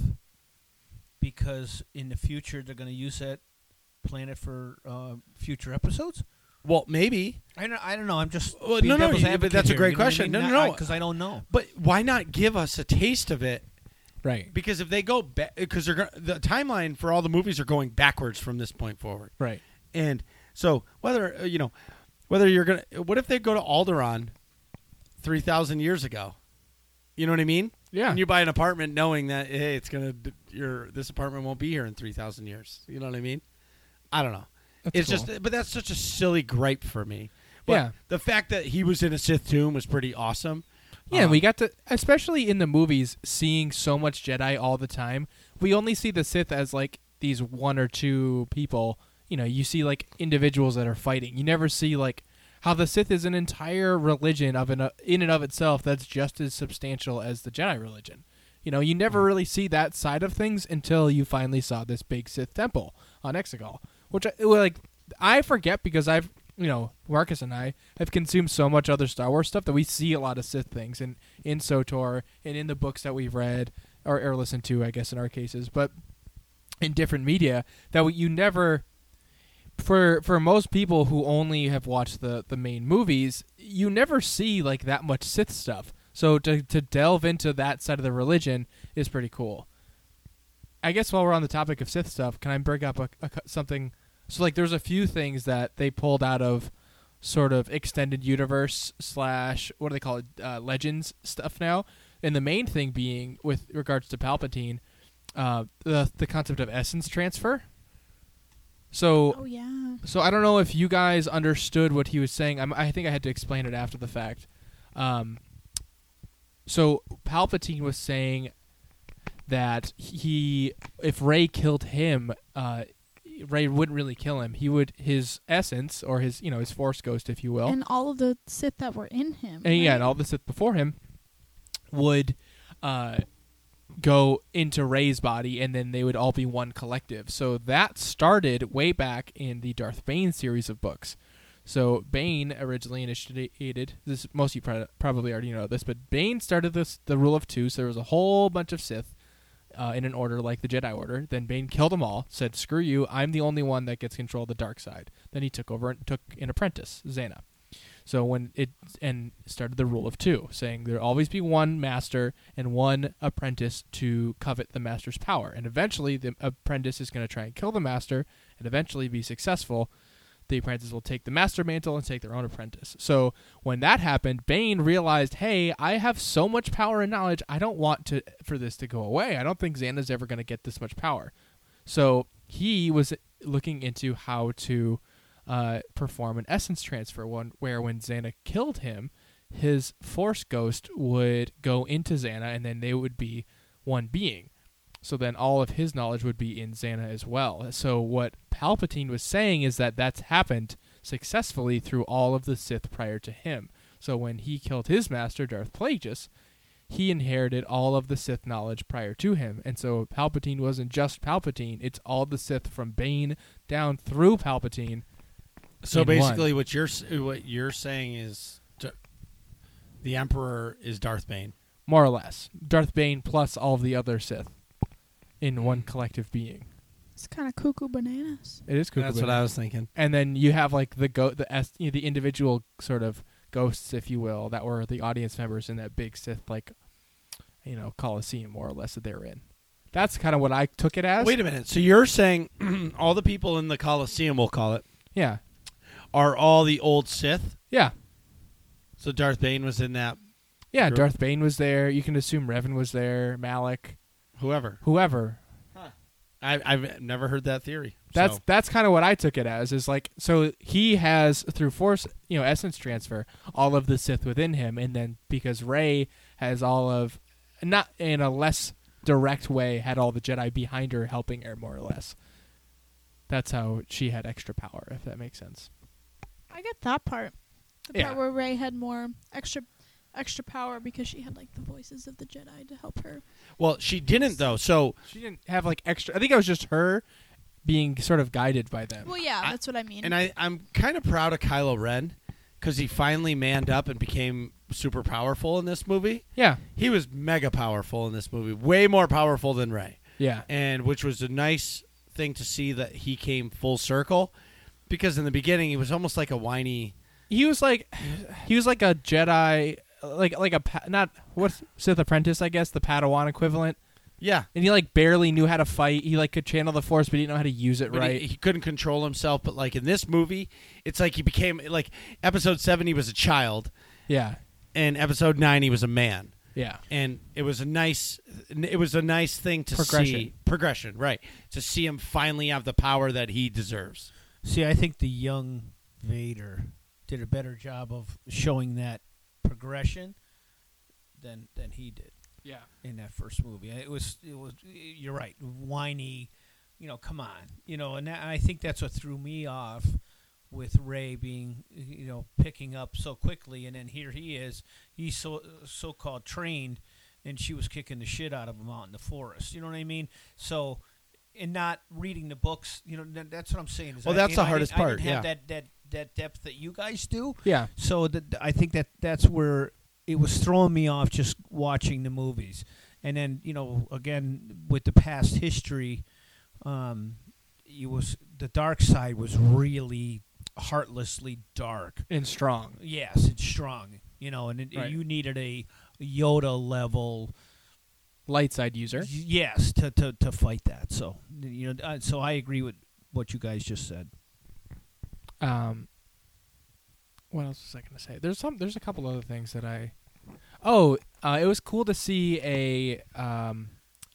because in the future they're going to use that planet for uh, future episodes? well, maybe, I don't. I don't know. I'm just. Well, being no, no, devil's yeah, but advocate that's a here, great you know what I question. mean? No, no, no. Because I don't know. but why not give us a taste of it? Right. Because if they go back, because they're go- the timeline for all the movies are going backwards from this point forward, Right. and so whether uh, you know whether you're gonna, what if they go to Alderaan three thousand years ago? You know what I mean? Yeah. And you buy an apartment knowing that hey, it's gonna your this apartment won't be here in three thousand years. You know what I mean? I don't know. That's it's cool. just, but that's such a silly gripe for me. But Yeah. the fact that he was in a Sith tomb was pretty awesome. Yeah, Um, we got to, especially in the movies, seeing so much Jedi all the time. We only see the Sith as like these one or two people. You know, you see like individuals that are fighting. You never see like how the Sith is an entire religion of an, in and of itself that's just as substantial as the Jedi religion. You know, you never really see that side of things until you finally saw this big Sith temple on Exegol, which I, well, like I forget because I've, you know, Marcus and I have consumed so much other Star Wars stuff that we see a lot of Sith things in, in SOTOR and in the books that we've read or, or listened to, I guess, in our cases, but in different media that we, you never, for for most people who only have watched the, the main movies, you never see like that much Sith stuff. So to to delve into that side of the religion is pretty cool. I guess while we're on the topic of Sith stuff, can I bring up a, a, something? So, like, there's a few things that they pulled out of sort of extended universe slash, what do they call it, uh, Legends stuff now. And the main thing being, with regards to Palpatine, uh, the the concept of essence transfer. So, Oh yeah. so I don't know if you guys understood what he was saying. I'm, I think I had to explain it after the fact. Um, so Palpatine was saying that he, if Rey killed him, uh, Rey wouldn't really kill him. He would, his essence, or his, you know, his Force ghost, if you will, And all of the Sith that were in him. and yeah, right? and all the Sith before him would uh, go into Rey's body, and then they would all be one collective. So that started way back in the Darth Bane series of books. So Bane originally initiated this. Most of you pro- probably already know this, but Bane started this the rule of two. So there was a whole bunch of Sith uh, in an order like the Jedi Order. Then Bane killed them all. Said, "Screw you! I'm the only one that gets control of the dark side." Then he took over and took an apprentice, Xana. So when it and started the rule of two, saying there'll always be one master and one apprentice to covet the master's power. And eventually the apprentice is going to try and kill the master and eventually be successful. The apprentice will take the master mantle and take their own apprentice. So when that happened, Bane realized, hey, I have so much power and knowledge, I don't want to for this to go away. I don't think Xana's ever going to get this much power. So he was looking into how to Uh, perform an essence transfer, one where when Xana killed him, his Force ghost would go into Xana, and then they would be one being. So then all of his knowledge would be in Xana as well. So what Palpatine was saying is that that's happened successfully through all of the Sith prior to him. So when he killed his master, Darth Plagueis, he inherited all of the Sith knowledge prior to him. And so Palpatine wasn't just Palpatine, it's all the Sith from Bane down through Palpatine. So in basically, what you're s- what you're saying is d- the Emperor is Darth Bane. More or less. Darth Bane plus all of the other Sith in one collective being. It's kind of cuckoo bananas. It is cool. That's what I was thinking. And then you have like the go the S, you know, the individual sort of ghosts, if you will, that were the audience members in that big Sith like, you know, Coliseum more or less that they're in. That's kind of what I took it as. Wait a minute. So you're saying all the people in the Coliseum, we'll call it, Yeah. are all the old Sith? Yeah. So Darth Bane was in that. Yeah, Sure. Darth Bane was there. You can assume Revan was there, Malak. Whoever. whoever. I, I've never heard that theory. That's so. that's kind of what I took it as. Is like, so he has through force, you know, essence transfer, all of the Sith within him, and then because Rey has all of, not in a less direct way, had all the Jedi behind her helping her more or less. That's how she had extra power, if that makes sense. I get that part. The Yeah. part where Rey had more extra extra power because she had like the voices of the Jedi to help her. Well, she didn't though. So She didn't have like extra. I think it was just her being sort of guided by them. Well, yeah, I- that's what I mean. and I, I'm kind of proud of Kylo Ren because he finally manned up and became super powerful in this movie. Yeah, He was mega powerful in this movie, way more powerful than Rey, yeah, and which was a nice thing to see that he came full circle. Because in the beginning, he was almost like a whiny. he was like, he was like a Jedi, like like a pa- not what's Sith apprentice, I guess, the Padawan equivalent. Yeah, And he like barely knew how to fight. He like could channel the Force, but he didn't know how to use it but right. he, he couldn't control himself. But like in this movie, it's like he became like episode seven. He was a child, yeah, and episode nine, he was a man. yeah, And it was a nice, it was a nice thing to Progression. see progression, right? To see him finally have the power that he deserves. See, I think the young Vader did a better job of showing that progression than than he did yeah. in that first movie. It was it was you're right, whiny, you know, come on. You know, and that, I think that's what threw me off with Rey being, you know, picking up so quickly, and then here he is, he's so so-called trained, and she was kicking the shit out of him out in the forest. You know what I mean? So, and not reading the books, you know, that, that's what I'm saying. Is Well, I- that's you the know, I hardest didn't- I part, didn't have yeah. that, that that depth that you guys do. Yeah. So that I think that that's where it was throwing me off just watching the movies, and then you know again with the past history, um, it was the dark side was really heartlessly dark. And strong. Yes, it's strong. You know, and it, Right. you needed a Yoda level. Light side user. Yes, to, to, to fight that. So you know, uh, so I agree with what you guys just said. Um, what else was I going to say? There's some. There's a couple other things that I. Oh, uh, it was cool to see a um,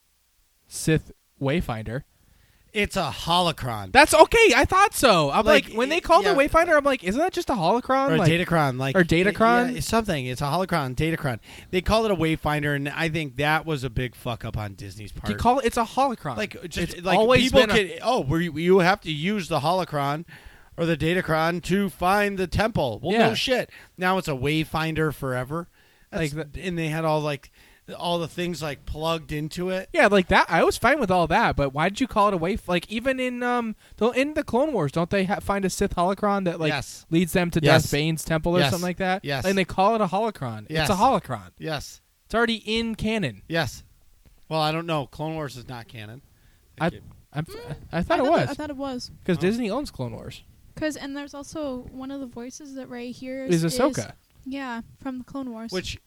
Sith Wayfinder. It's a holocron. That's okay. I thought so. I'm like, Like, when they called yeah. it Wayfinder, I'm like, isn't that just a holocron? or a like, datacron, like or datacron? yeah, it's something. It's a holocron, datacron. They call it a wayfinder, and I think that was a big fuck up on Disney's part. you call it? It's a holocron. like just it's like always people been a- could. Oh, where you, you have to use the holocron or the datacron to find the temple. Well, Yeah. no shit. Now it's a wayfinder forever. That's, Like and they had all like all the things like plugged into it. Yeah, like that. I was fine with all that, but why did you call it a wayf? Like even in um, the, in the Clone Wars, don't they ha- find a Sith holocron that like Yes. leads them to Yes. Darth Bane's temple or Yes. something like that? Yes. and they call it a holocron. Yes. It's a holocron. Yes. It's already in canon. Yes. Well, I don't know. Clone Wars is not canon. I, Okay. I'm, I thought I it thought was I thought it was. because Oh. Disney owns Clone Wars. Cause and there's also one of the voices that Rey hears Is Ahsoka? yeah, from the Clone Wars. Which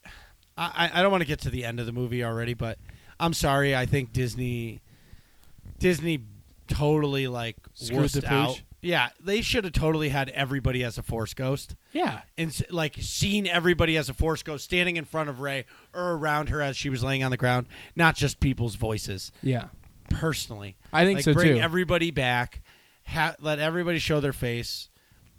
I, I don't want to get to the end of the movie already, but I'm sorry. I think Disney Disney totally like Screwed wussed the out. pooch? Yeah, they should have totally had everybody as a Force ghost Yeah, and s- like seen everybody as a Force ghost standing in front of Rey or around her as she was laying on the ground, not just people's voices. yeah. Personally, I think like, so bring too. everybody back, ha- let everybody show their face,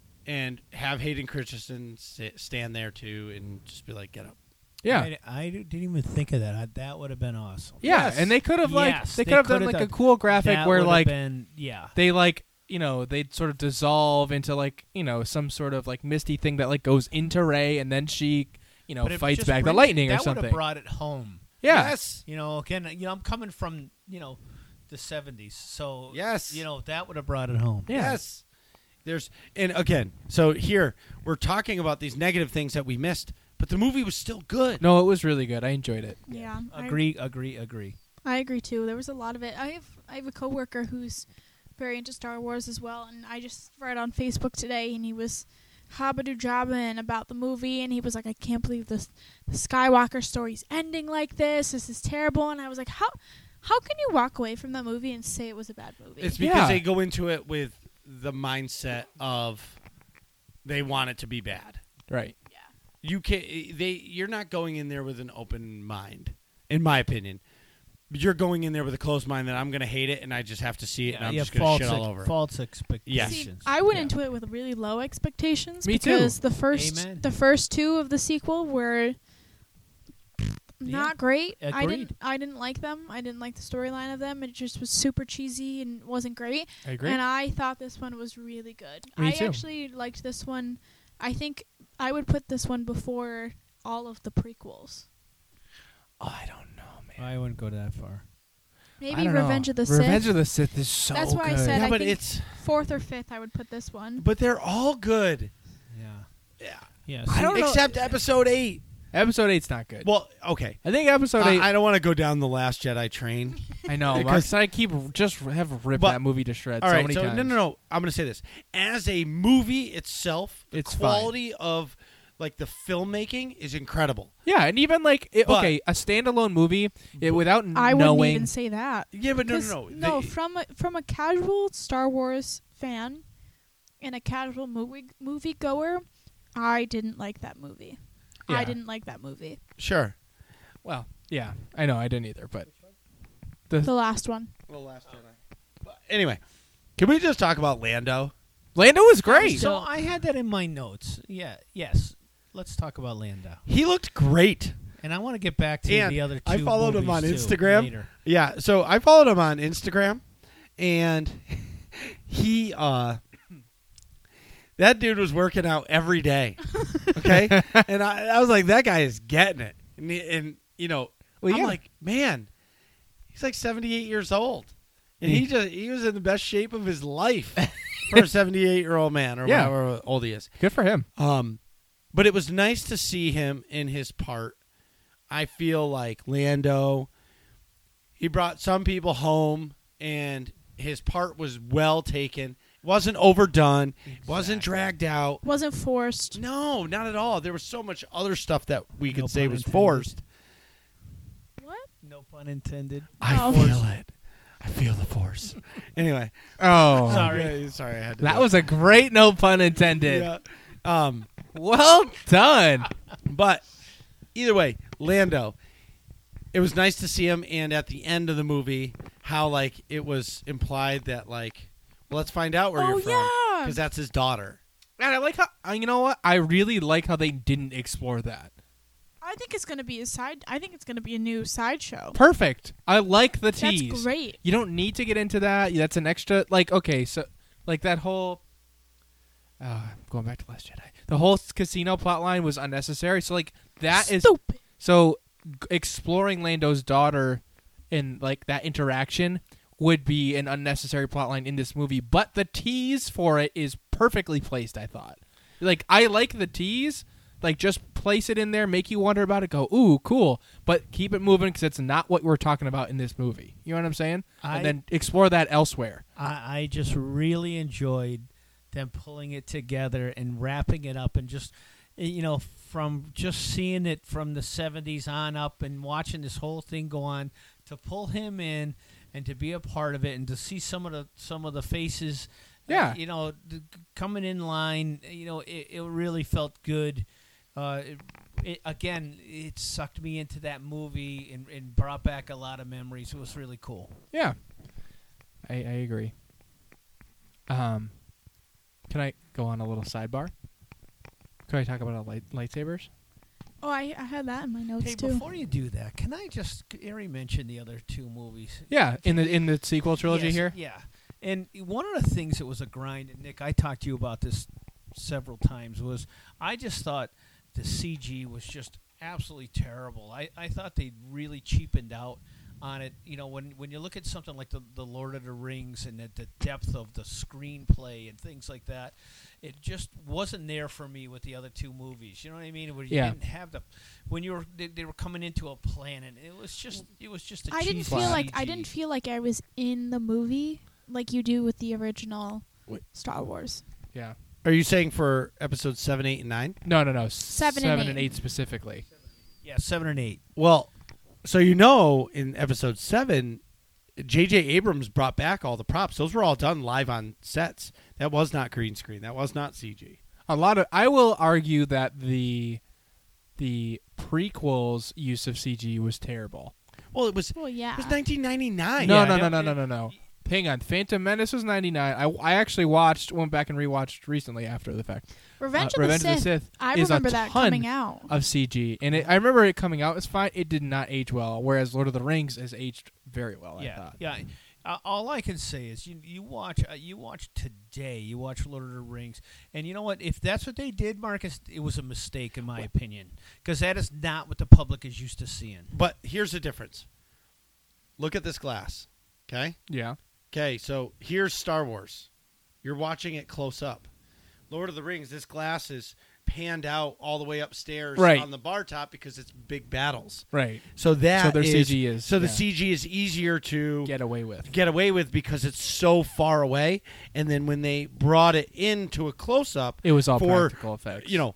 and have Hayden Christensen sit, stand there too, and just be like, "Get up." yeah, I, I didn't even think of that. I, that would have been awesome. yeah. Yes. And they could have like Yes, they they could have done coulda like a done- cool graphic That where would've like been, yeah. they like you know they'd sort of dissolve into like you know some sort of like misty thing that like goes into Rey and then she you know But it fights just back the brings- lightning or that would something. have brought it home. Yeah. Yes. You know, again, you know, I'm coming from you know the seventies, so Yes. you know that would have brought it home. Yeah. Yes. There's and again, so here we're talking about these negative things that we missed, but the movie was still good. No, it was really good. I enjoyed it. yeah, I- Agree, agree, agree. I agree too. There was a lot of it. I have I have a coworker who's very into Star Wars as well, and I just read on Facebook today, and he was habadoo jabbing about the movie, and he was like, "I can't believe this the Skywalker story's ending like this. This is terrible." And I was like, "How how can you walk away from that movie and say it was a bad movie?" It's because Yeah. they go into it with the mindset of they want it to be bad. Right. You can they you're not going in there with an open mind, in my opinion. you're going in there with a closed mind that I'm going to hate it and I just have to see it and I'm yeah, just going false to shit all ex- over. False See, expectations. I went Yeah. into it with really low expectations Me too. because the first Amen. the first two of the sequel were not Yeah. great. I Agreed. didn't I didn't like them. I didn't like the storyline of them. It just was super cheesy and wasn't great. I agree. And I thought this one was really good. Me I too. actually liked this one. I think I would put this one before all of the prequels. oh, I don't know, man. I wouldn't go that far. I Maybe don't Revenge know. of the Sith. Revenge of the Sith is so That's why I good. said Yeah, I but think it's fourth or fifth. I would put this one. but they're all good. Yeah. Yeah. Yeah. I don't know. Except episode eight. Episode eight's not good. Well, okay. I think episode eight. I, I don't want to go down the Last Jedi train. I know. because- Mark, I keep just have ripped But- that movie to shreds All so right, many so times. no, no, no. I'm going to say this: as a movie itself, the It's quality of like the filmmaking is incredible. Yeah, and even like it, But- okay, a standalone movie it, without I knowing. wouldn't even say that. Yeah, but no, 'Cause, no, no. no, They- from a, from a casual Star Wars fan and a casual movie movie goer, I didn't like that movie. I Yeah. didn't like that movie. sure. Well, yeah, I know I didn't either, but the The last one. The Last Jedi. But anyway, can we just talk about Lando? Lando was great. So I had that in my notes. Yeah. Yes. Let's talk about Lando. He looked great. And I want to get back to And the other two I followed him on movies, too, Instagram. later. Yeah, so I followed him on Instagram, and he, uh, that dude was working out every day. Okay, and I, I was like, that guy is getting it, and, he- and you know, Well, I'm yeah. like, man, he's like seventy-eight years old, and he just he was in the best shape of his life for a seventy-eight year old man or Yeah. whatever old he is. Good for him. Um, but it was nice to see him in his part. I feel like Lando, he brought some people home, and his part was well taken. Wasn't overdone. Wasn't dragged out. Wasn't forced. No, not at all. There was so much other stuff that we could No say pun was intended. forced. What? No pun intended. I Oh. feel it. I feel the force. Anyway, Oh, Sorry. Okay, sorry, I had to. that do was a great no pun it. intended. Yeah. Um, Well done. But either way, Lando, it was nice to see him, and at the end of the movie, how like it was implied that like, well, let's find out where Oh, you're from, yeah. because that's his daughter. And I like how uh, you know what? I really like how they didn't explore that. I think it's gonna be a side. I think it's gonna be a new sideshow. Perfect. I like the tease. That's great. You don't need to get into that. That's an extra. Like okay, so like that whole. Uh, going back to Last Jedi, the whole s- casino plotline was unnecessary. So like that is Stupid. so g- exploring Lando's daughter and like that interaction would be an unnecessary plotline in this movie. But the tease for it is perfectly placed. I thought, like I like the tease. Like just place it in there, make you wonder about it. Go, ooh, cool, but keep it moving because it's not what we're talking about in this movie. You know what I'm saying? I- and then explore that elsewhere. I, I just really enjoyed them pulling it together and wrapping it up, and just eh, you know, from just seeing it from the seventies on up and watching this whole thing go on, to pull him in and to be a part of it, and to see some of the some of the faces, uh, Yeah. you know, th- coming in line, you know, it, it really felt good. Uh, it, it, again, it sucked me into that movie and, and brought back a lot of memories. It was really cool. Yeah, I, I agree. Um, can I go on a little sidebar? Can I talk about our light, lightsabers? Oh, I, I had that in my notes Hey, too. before you do that, can I just Ari mentioned the other two movies? Yeah, in the in the sequel trilogy Yes, here. Yeah. And one of the things that was a grind, and Nick, I talked to you about this several times, was I just thought the C G was just absolutely terrible. I, I thought they really cheapened out on it. You know, when when you look at something like the, the Lord of the Rings and the, the depth of the screenplay and things like that, it just wasn't there for me with the other two movies. You know what I mean? Where you Yeah. didn't have the when you were they, they were coming into a planet. It was just it was just a I didn't cheesy feel like C G. I didn't feel like I was in the movie like you do with the original Wait. Star Wars. Yeah. Are you saying for episodes seven, eight, and nine? No, no, no. Seven and and eight. eight specifically. Yeah, seven and eight. Well, so you know, in episode seven, J J Abrams brought back all the props. Those were all done live on sets. That was not green screen. That was not C G. A lot of I will argue that the the prequels use of C G was terrible. Well, it was Well, yeah. it was nineteen ninety-nine. No, Yeah, no, no, no, no, no, no, no. Hang on. Phantom Menace was ninety-nine. I, I actually watched, went back and rewatched recently after the fact. Revenge, Uh, of, Revenge the of the Sith I is a remember that ton coming out. of C G. And it, I remember it coming out as fine. It did not age well, whereas Lord of the Rings has aged very well, I Yeah, thought. yeah. Uh, all I can say is you you watch uh, you watch today. You watch Lord of the Rings, and you know what? If that's what they did, Marcus, it was a mistake in my opinion, because that is not what the public is used to seeing. But here's the difference. Look at this glass. Okay? Yeah. Okay, so here's Star Wars. You're watching it close up. Lord of the Rings, this glass is panned out all the way upstairs Right. on the bar top because it's big battles. Right. So that So their is- C G is- so the yeah. C G is easier to Get away with. get away with because it's so far away. And then when they brought it into a close up, It was all for, practical effects. you know,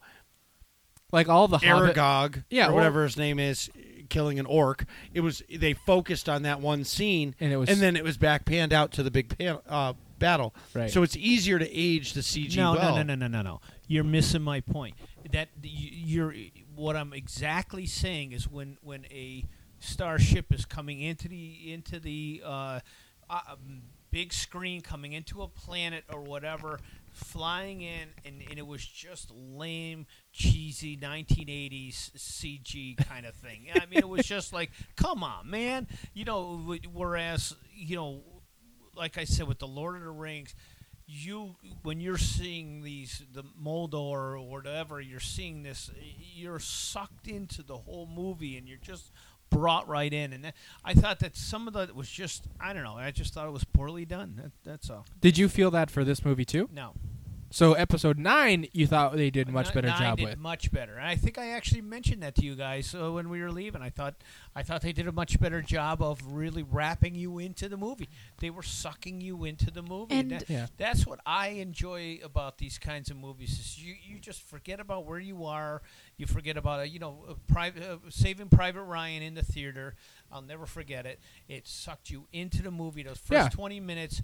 like all the Hobbit. Aragog, Yeah, or well- whatever his name is, killing an orc. It was they focused on that one scene, And it was- and then it was back panned out to the big pan, uh, battle. Right. So it's easier to age the C G No, well. no, no, no, no, no, no. You're missing my point. That you- you're what I'm exactly saying is when when a starship is coming into the into the uh, uh, um, big screen, coming into a planet or whatever, flying in, and, and it was just lame, cheesy nineteen eighties C G kind of thing. I mean, it was just like, come on, man. You know, w- whereas you know, like I said with the Lord of the Rings. You when you're seeing these the Moldor or whatever, you're seeing this, you're sucked into the whole movie and you're just brought right in. And that, I thought that some of that was just I don't know. I just thought it was poorly done. That, that's all. Did you feel that for this movie too? No, So episode nine, you thought they did a much N- better nine job did with. much better. And I think I actually mentioned that to you guys uh, when we were leaving. I thought I thought they did a much better job of really wrapping you into the movie. They were sucking you into the movie. And- that, Yeah. that's what I enjoy about these kinds of movies. Is you, you just forget about where you are. You forget about uh, you know uh, private uh, Saving Private Ryan in the theater. I'll never forget it. It sucked you into the movie. Those first Yeah. twenty minutes.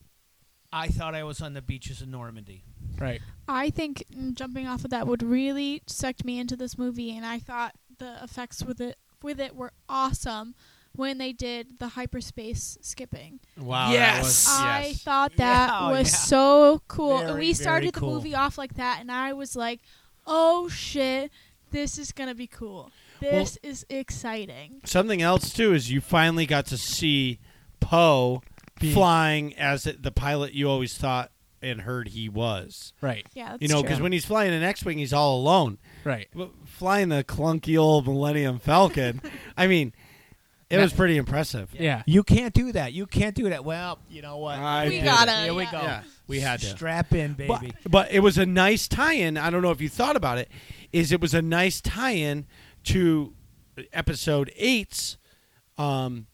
I thought I was on the beaches of Normandy. Right. I think mm, jumping off of that would really sucked me into this movie, and I thought the effects with it with it were awesome when they did the hyperspace skipping. Wow. Yes! that was- I yes. thought that Yeah, was yeah. so cool. Very, we started very the cool. movie off like that, and I was like, "Oh shit, this is gonna be cool. This is exciting." Something else too is you finally got to see Poe Being- flying as it, the pilot you always thought and heard he was. Right. Yeah, that's You know, true. because when he's flying an X-wing, he's all alone. Right. But flying the clunky old Millennium Falcon, I mean, it That- was pretty impressive. Yeah. You can't do that. You can't do that. Well, you know what? I We did gotta, it. Here we yeah. go. Yeah, we had to. Strap in, baby. But, but it was a nice tie-in. I don't know if you thought about it. Is it was a nice tie-in to episode eight's um,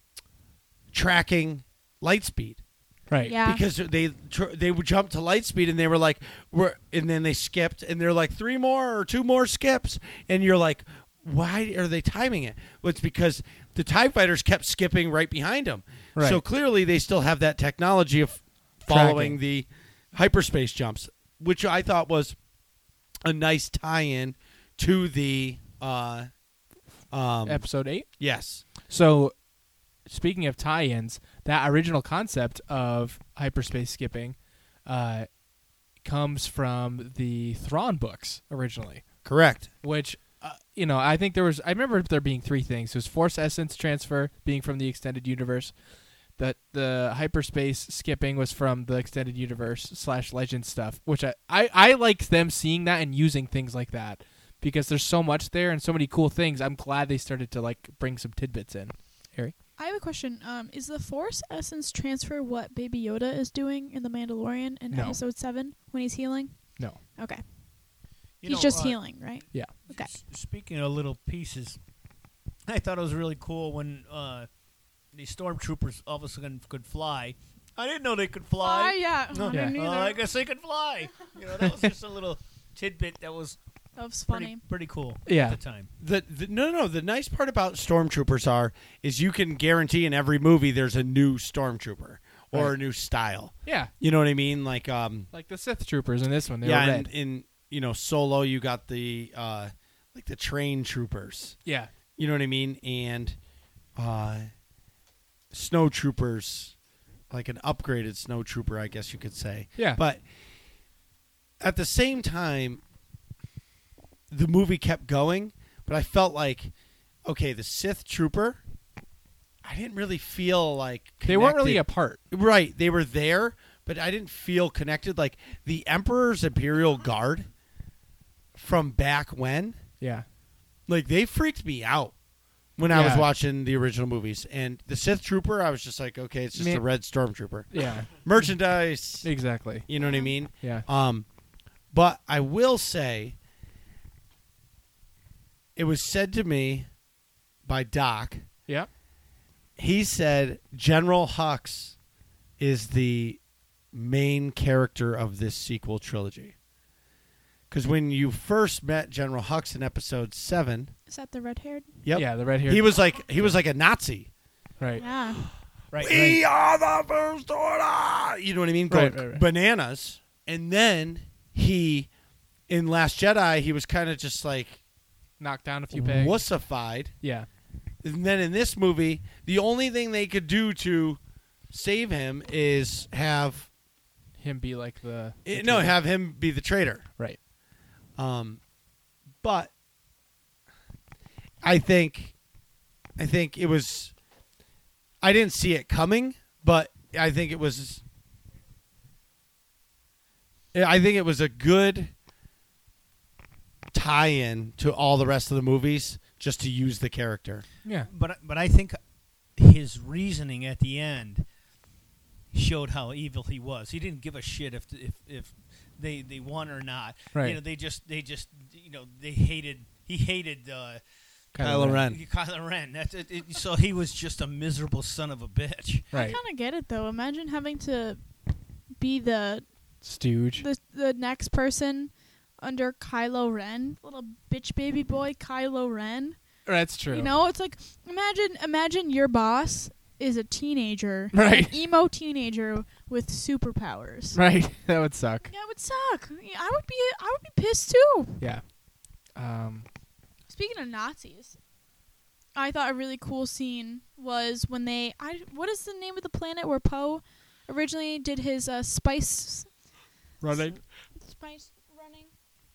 tracking Lightspeed. Right. Yeah. Because they tr- they would jump to Lightspeed and they were like, we're, and then they skipped and they're like three more or two more skips, and you're like, why are they timing it? Well, it's because the TIE fighters kept skipping right behind them. Right. So clearly they still have that technology of following Tracking. the hyperspace jumps, which I thought was a nice tie-in to the uh, um, Episode eight. yes. So, speaking of tie-ins, that original concept of hyperspace skipping uh, comes from the Thrawn books originally, Correct. which, uh, you know, I think there was, I remember there being three things. It was Force Essence transfer being from the extended universe, that the hyperspace skipping was from the extended universe slash legend stuff, which I, I, I like them seeing that and using things like that because there's so much there and so many cool things. I'm glad they started to like bring some tidbits in. Harry? I have a question. Um, is the Force Essence transfer what Baby Yoda is doing in The Mandalorian in No. Episode seven when he's healing? No. Okay. You he's know, just uh, healing, right? Yeah. Okay. s- Speaking of little pieces, I thought it was really cool when uh, the stormtroopers all of a sudden could fly. I didn't know they could fly. Oh, yeah. No, I Yeah. didn't well, either. I guess they could fly. You know, that was just a little tidbit that was That was pretty, funny. pretty cool Yeah. at the time. The, the no no the nice part about stormtroopers are is you can guarantee in every movie there's a new stormtrooper or Right. a new style. Yeah. You know what I mean? Like um Like the Sith troopers in this one, they yeah, were in, red. in you know Solo you got the uh like the train troopers. yeah. You know what I mean? And uh, snow troopers, like an upgraded snow trooper, I guess you could say. Yeah. But at the same time, the movie kept going, but I felt like, okay, the Sith trooper, I didn't really feel like They weren't really connected. apart. Right, they were there, but I didn't feel connected. Like the Emperor's Imperial Guard from back when, Yeah. like they freaked me out when I was Yeah. watching the original movies. And the Sith trooper, I was just like, okay, it's just Man- a red stormtrooper. Yeah. Merchandise, Exactly. you know what I mean? Yeah. Um, but I will say, it was said to me by Doc. Yeah. He said General Hux is the main character of this sequel trilogy. Because when you first met General Hux in episode seven, Is that the red-haired? yep, Yeah, the red hair. he was like he was like a Nazi. right. Yeah. Right. We are the first order. You know what I mean? Going Right, right, right. bananas. And then he, in Last Jedi, he was kind of just like Knocked down a few pegs. wussified. Yeah. And then in this movie, the only thing they could do to save him is have Him be like the. eh, the no, traitor. have him be the traitor. Right. Um, but I think, I think it was. I didn't see it coming, but I think it was. I think it was a good tie-in to all the rest of the movies, just to use the character. Yeah. But but I think his reasoning at the end showed how evil he was. He didn't give a shit if if if they they won or not. Right. You know, they just they just you know they hated he hated uh, Kylo Ren. Kylo Ren. That's it, it, so he was just a miserable son of a bitch. I Right. kind of get it though. Imagine having to be the Stooge. the the next person under Kylo Ren, little bitch baby boy Kylo Ren. That's true. You know, it's like imagine imagine your boss is a teenager, Right. an emo teenager with superpowers. Right. That would suck. Yeah, it would suck. Yeah, I would be I would be pissed too. Yeah. Um. Speaking of Nazis, I thought a really cool scene was when they I what is the name of the planet where Poe originally did his uh, spice Running. spice running?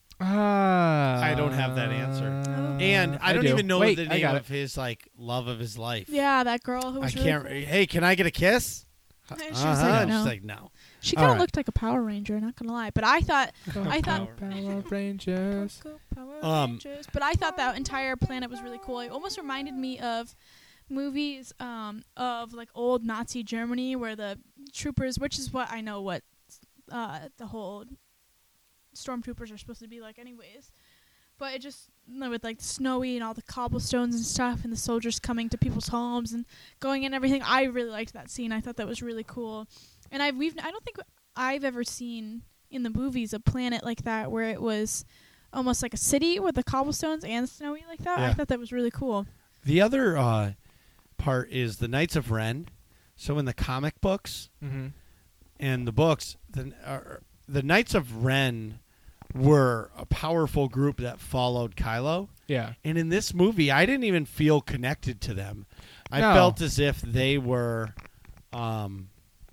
Ah. I don't have that answer. Oh. And I, don't do. even know Wait, the I name got of his like love of his life. Yeah, that girl who I was can't. really Hey, can I get a kiss? cool. And she was Uh-huh. like, And no. She's like, no. She All kind of right. looked like a Power Ranger, not gonna lie. But I thought I thought Power Rangers. Power Um, Rangers. But I thought that entire planet was really cool. It almost reminded me of movies um, of like old Nazi Germany, where the troopers, which is what I know what uh, the whole stormtroopers are supposed to be like, anyways. But it just you know, with like snowy and all the cobblestones and stuff, and the soldiers coming to people's homes and going in and everything. I really liked that scene. I thought that was really cool. And I've we've I don't think I've ever seen in the movies a planet like that where it was almost like a city with the cobblestones and snowy like that. I Yeah. thought that was really cool. The other uh, part is the Knights of Ren. So in the comic books Mm-hmm. and the books, the uh, the Knights of Ren were a powerful group that followed Kylo. Yeah. And in this movie, I didn't even feel connected to them. I No. felt as if they were um,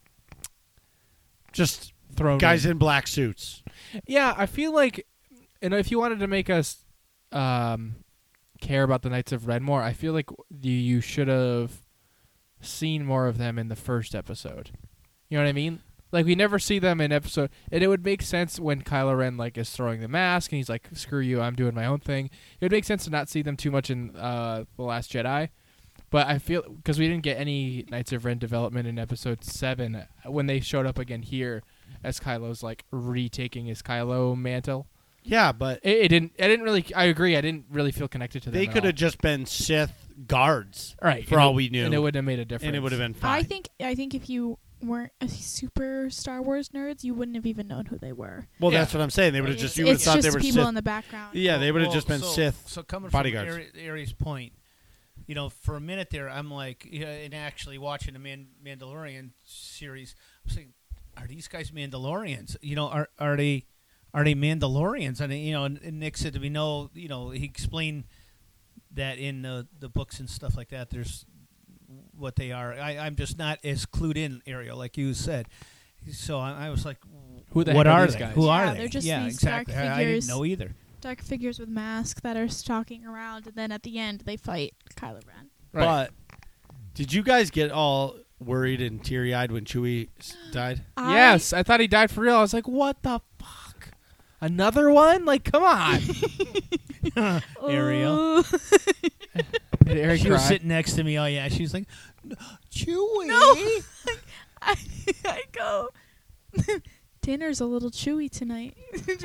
just Thrown guys in. in black suits. Yeah, I feel like, you know, if you wanted to make us um, care about the Knights of Ren more, I feel like you, you should have seen more of them in the first episode. You know what I mean? Like, we never see them in episode, and it would make sense when Kylo Ren like is throwing the mask and he's like, "Screw you, I'm doing my own thing." It would make sense to not see them too much in uh, The Last Jedi. But I feel because we didn't get any Knights of Ren development in episode seven when they showed up again here as Kylo's like retaking his Kylo mantle. Yeah, but It, it didn't. I didn't really. I agree. I didn't really feel connected to them. they at could all. have just been Sith guards, right for and all it- we knew. and it would have made a difference. and it would have been fine. I think I think if you weren't a super Star Wars nerds, you wouldn't have even known who they were. well, Yeah. that's what I'm saying. They would have It's, just you would have it's thought just they were people Sith. in the background. Yeah, they would have Well, just been so, Sith. So coming bodyguards. from Ari- Ari's point, you know, for a minute there, I'm like, yeah, and actually watching the Man- Mandalorian series, I'm saying, are these guys Mandalorians? You know, are are they are they Mandalorians? And you know, and, and Nick said, we know, you know, he explained that in the the books and stuff like that. There's what they are. I, I'm just not as clued in, Ariel, like you said. So I, I was like, Who the what heck are are these they? guys? Who Yeah, are they? they're just yeah, these exactly. dark I, I didn't figures. know either. Dark figures with masks that are stalking around, and then at the end they fight Kylo Ren. Right. But did you guys get all worried and teary-eyed when Chewie s- died? Yes, I thought he died for real. I was like, what the fuck? Another one? Like, come on. I, Ariel. Did Eric She was cry? sitting next to me. Oh yeah, she was like, Chewie. No. I, I go. Dinner's a little chewy tonight.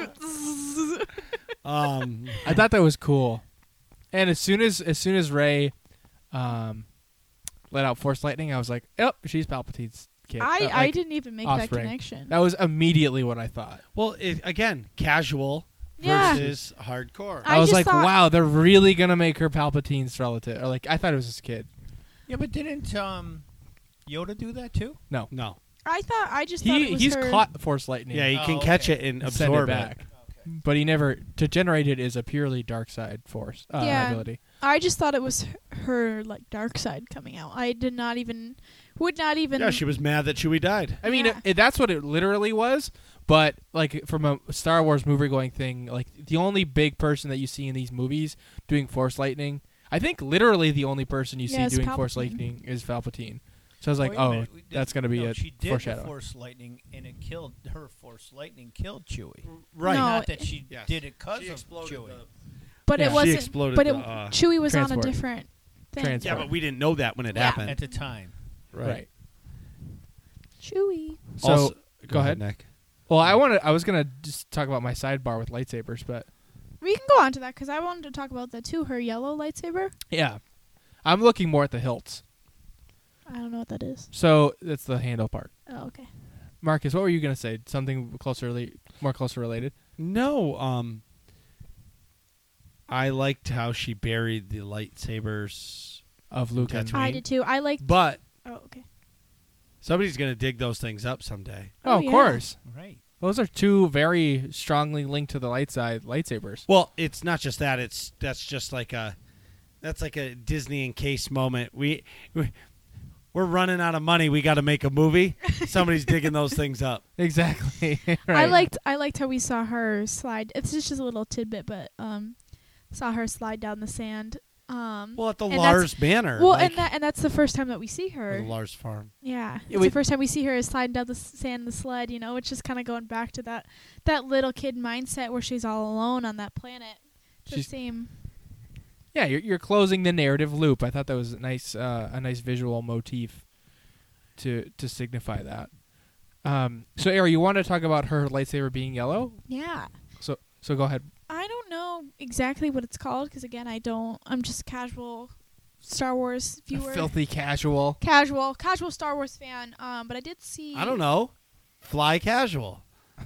Um, I thought that was cool. And as soon as as soon as Rey um, let out Force Lightning, I was like, "Yep, she's Palpatine's kid." I, Uh, I like, didn't even make offspring. that connection. That was immediately what I thought. well, it, again, casual Yeah. versus hardcore. I, I was just like, thought- "Wow, they're really gonna make her Palpatine's relative." Or like, I thought it was his kid. Yeah, but didn't um, Yoda do that too? no. I thought I just thought it He was he's her. caught Force Lightning. Yeah, he Oh, can catch okay. it and and send absorb it it. back. But he never to generate it is a purely dark side force uh, Yeah. ability. I just thought it was her, her like dark side coming out. I did not even, would not even. Yeah, she was mad that Chewie died. I mean, Yeah. it, it- that's what it literally was. But like from a Star Wars movie going thing, like the only big person that you see in these movies doing Force Lightning, I think literally the only person you Yeah, see it's doing Force Palpatine. Lightning is Palpatine. So I was like, Wait a oh, minute, we did- that's gonna be no, a she did foreshadow. the Force Lightning, and it killed her. Force Lightning killed Chewie. Right. No, Not that she Yes. did it because She of exploded Chewie. the- but Yeah. it She wasn't. exploded but it, the, uh, Chewie was on a transport. different thing. Transport. Yeah, but we didn't know that when it Yeah. happened. At the time. right. Chewie. So Also- go ahead. Nick. well, I wanted. I was gonna just talk about my sidebar with lightsabers, but We can go on to that because I wanted to talk about that too. Her yellow lightsaber. yeah, I'm looking more at the hilts. I don't know what that is. So that's the handle part. Oh, okay. Marcus, what were you gonna say? Something closer, more closer related? No, um, I liked how she buried the lightsabers, Of Luke That's and right. I did too. I liked. but Oh, okay. somebody's gonna dig those things up someday. Oh, Oh, of yeah. course. Right. Those are two very strongly linked to the light side lightsabers. Well, it's not just that; it's that's just like a that's like a Disney and Case moment. We, we we're running out of money. We got to make a movie. Somebody's digging those things up. Exactly. I Right. liked. I liked how we saw her slide. It's just a little tidbit, but um, saw her slide down the sand. Um, Well, at the and Lars Manor. well, like, and that and that's the first time that we see or her. the Lars farm. Yeah, Yeah, it's we- the first time we see her is sliding down the s- sand, the sled. You know, it's just kind of going back to that that little kid mindset where she's all alone on that planet. The She's- same. Yeah, you're, you're closing the narrative loop. I thought that was a nice, uh, a nice visual motif to to signify that. Um, so, Ari, you want to talk about her lightsaber being yellow? Yeah. So, so go ahead. I don't know exactly what it's called because again, I don't. I'm just a casual Star Wars A viewer. filthy casual. Casual, casual Star Wars fan. Um, but I did see. I don't know. Fly casual.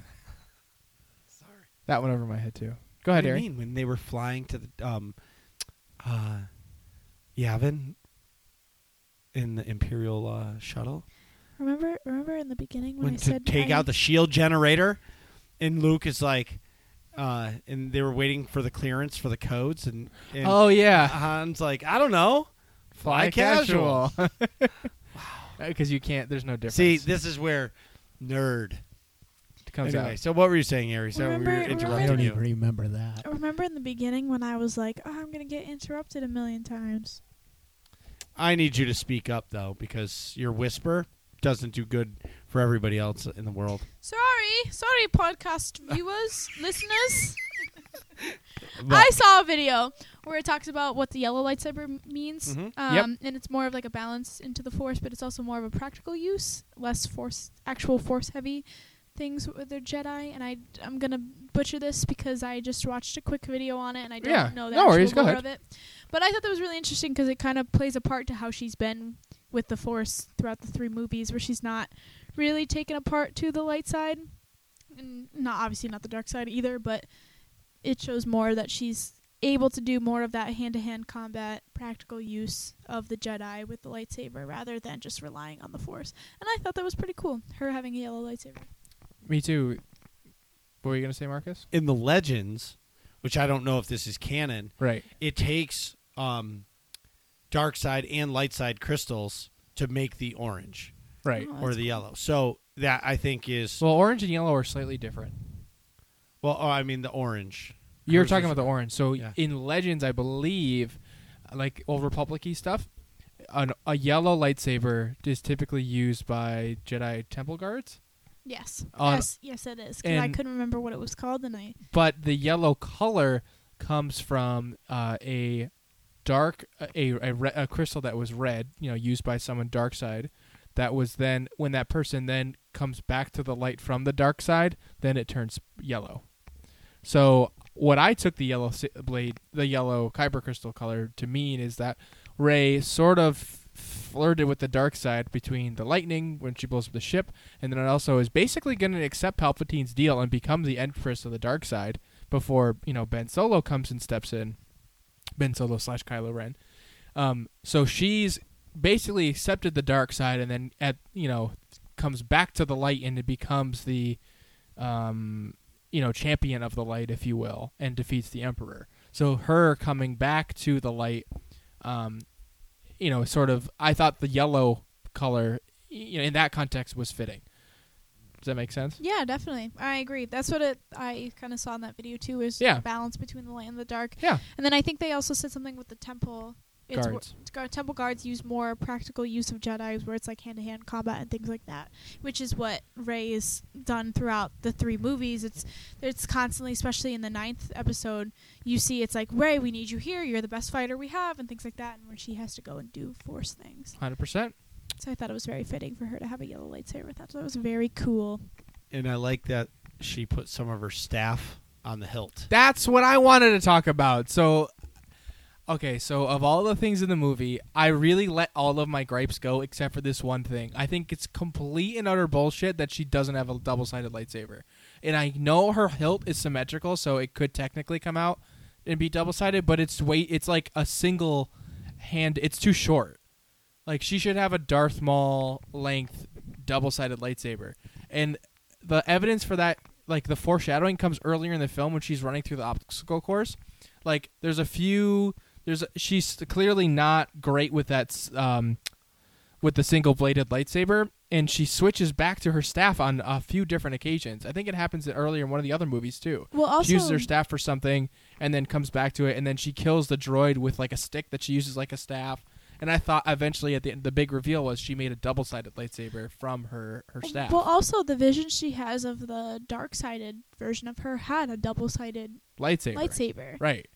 That went over my head too. Go What ahead, do you Ari. mean when they were flying to the um, uh, Yavin in the Imperial uh, shuttle Remember, remember in the beginning when when I to said take I- out the shield generator, and Luke is like, uh, and they were waiting for the clearance for the codes, and, and Oh yeah, Han's like, I don't know, fly, casual. Because you can't. There's no difference. See, this is where nerd comes anyway. out. So what were you saying, Ari? So Remember- we were remember- interrupting I don't you. even remember that. Remember in the beginning when I was like, oh, I'm gonna get interrupted a million times. I need you to speak up though, because your whisper doesn't do good for everybody else in the world. Sorry, sorry, podcast viewers, listeners. But- I saw a video where it talks about what the yellow lightsaber m- means, Mhm. um, Yep. and it's more of like a balance into the force, but it's also more of a practical use, less force, actual force heavy things with their Jedi. And I, I'm gonna butcher this because I just watched a quick video on it and I don't Yeah, know the no actual worries, go lore ahead. of it. But I thought that was really interesting because it kind of plays a part to how she's been with the force throughout the three movies, where she's not really taken apart to the light side, and not obviously not the dark side either, but it shows more that she's able to do more of that hand-to-hand combat, practical use of the Jedi with the lightsaber rather than just relying on the Force. And I thought that was pretty cool, her having a yellow lightsaber. Me too. What were you gonna say, Marcus? in the Legends, which I don't know if this is canon, Right. it takes um, dark side and light side crystals to make the orange Right. Oh, or that's the cool. yellow. So that I think is Well, orange and yellow are slightly different. well. Oh, I mean the orange. You're Hers talking is- about the orange. So Yeah. in Legends, I believe, like Old Republic-y stuff, an, a yellow lightsaber is typically used by Jedi Temple Guards. Yes. On- yes, yes, it is. 'Cause I and- couldn't remember what it was called, and I. But the yellow color comes from uh, a dark a a, re- a crystal that was red, you know, used by someone dark side. That was then when that person then comes back to the light from the dark side, then it turns yellow. So what I took the yellow si- blade, the yellow kyber crystal color to mean is that Rey sort of flirted with the dark side between the lightning when she blows up the ship, and then it also is basically going to accept Palpatine's deal and become the Empress of the dark side before, you know, Ben Solo comes and steps in. Ben Solo slash Kylo Ren. Um, so she's basically accepted the dark side, and then at you know comes back to the light, and it becomes the um, you know champion of the light, if you will, and defeats the Emperor. So her coming back to the light, um, you know, sort of. I thought the yellow color, you know, in that context was fitting. Does that make sense? Yeah, definitely. I agree. That's what it. I kind of saw in that video too. Is Yeah. the balance between the light and the dark. Yeah. And then I think they also said something with the temple. It's wh- Guards. Guard, temple guards use more practical use of Jedi's, where it's like hand-to-hand combat and things like that, which is what Rey has done throughout the three movies. It's it's constantly, especially in the ninth episode, you see it's like, Rey, we need you here. You're the best fighter we have, and things like that. And when she has to go and do Force things, one hundred percent. so I thought it was very fitting for her to have a yellow lightsaber. I thought that was very cool. And I like that she put some of her staff on the hilt. That's what I wanted to talk about. So, okay, so of all the things in the movie, I really let all of my gripes go except for this one thing. I think it's complete and utter bullshit that she doesn't have a double-sided lightsaber. And I know her hilt is symmetrical, so it could technically come out and be double-sided, but it's way it's like a single hand. It's too short. Like, she should have a Darth Maul length double-sided lightsaber. And the evidence for that, like the foreshadowing, comes earlier in the film when she's running through the obstacle course. Like, there's a few. There's a, she's clearly not great with that, s- um, with the single bladed lightsaber, and she switches back to her staff on a few different occasions. I think it happens earlier in one of the other movies too. Well, also She uses her staff for something, and then comes back to it, and then she kills the droid with like a stick that she uses like a staff. And I thought eventually at the end, the big reveal was she made a double-sided lightsaber from her, her staff. Well, also the vision she has of the dark-sided version of her had a double-sided lightsaber. lightsaber. Right.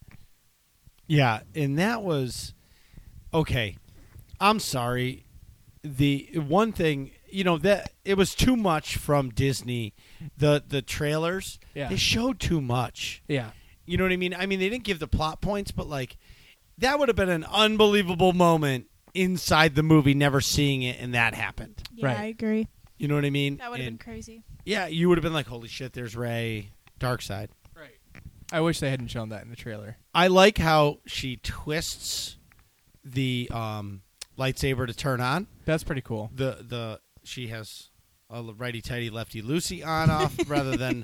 Yeah, and that was okay. I'm sorry. The one thing, you know, that it was too much from Disney. The the trailers, Yeah. they showed too much. Yeah. You know what I mean? I mean, they didn't give the plot points, but like that would have been an unbelievable moment inside the movie, never seeing it, and that happened. Yeah, Right. I agree. You know what I mean? That would have been And, crazy. yeah, you would have been like, "Holy shit, there's Rey, dark side." Right. I wish they hadn't shown that in the trailer. I like how she twists the um, lightsaber to turn on. That's pretty cool. The the she has a righty tighty lefty loosey on off rather than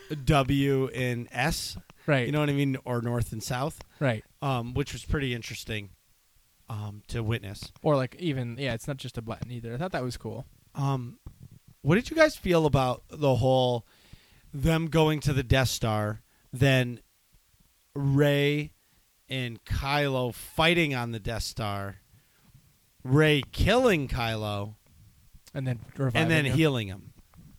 W and S. Right. You know what I mean, or north and south, Right. um, which was pretty interesting um, to witness. Or like even yeah, it's not just a button either. I thought that was cool. Um, what did you guys feel about the whole them going to the Death Star, then Rey and Kylo fighting on the Death Star, Rey killing Kylo, And then reviving and then him. healing him?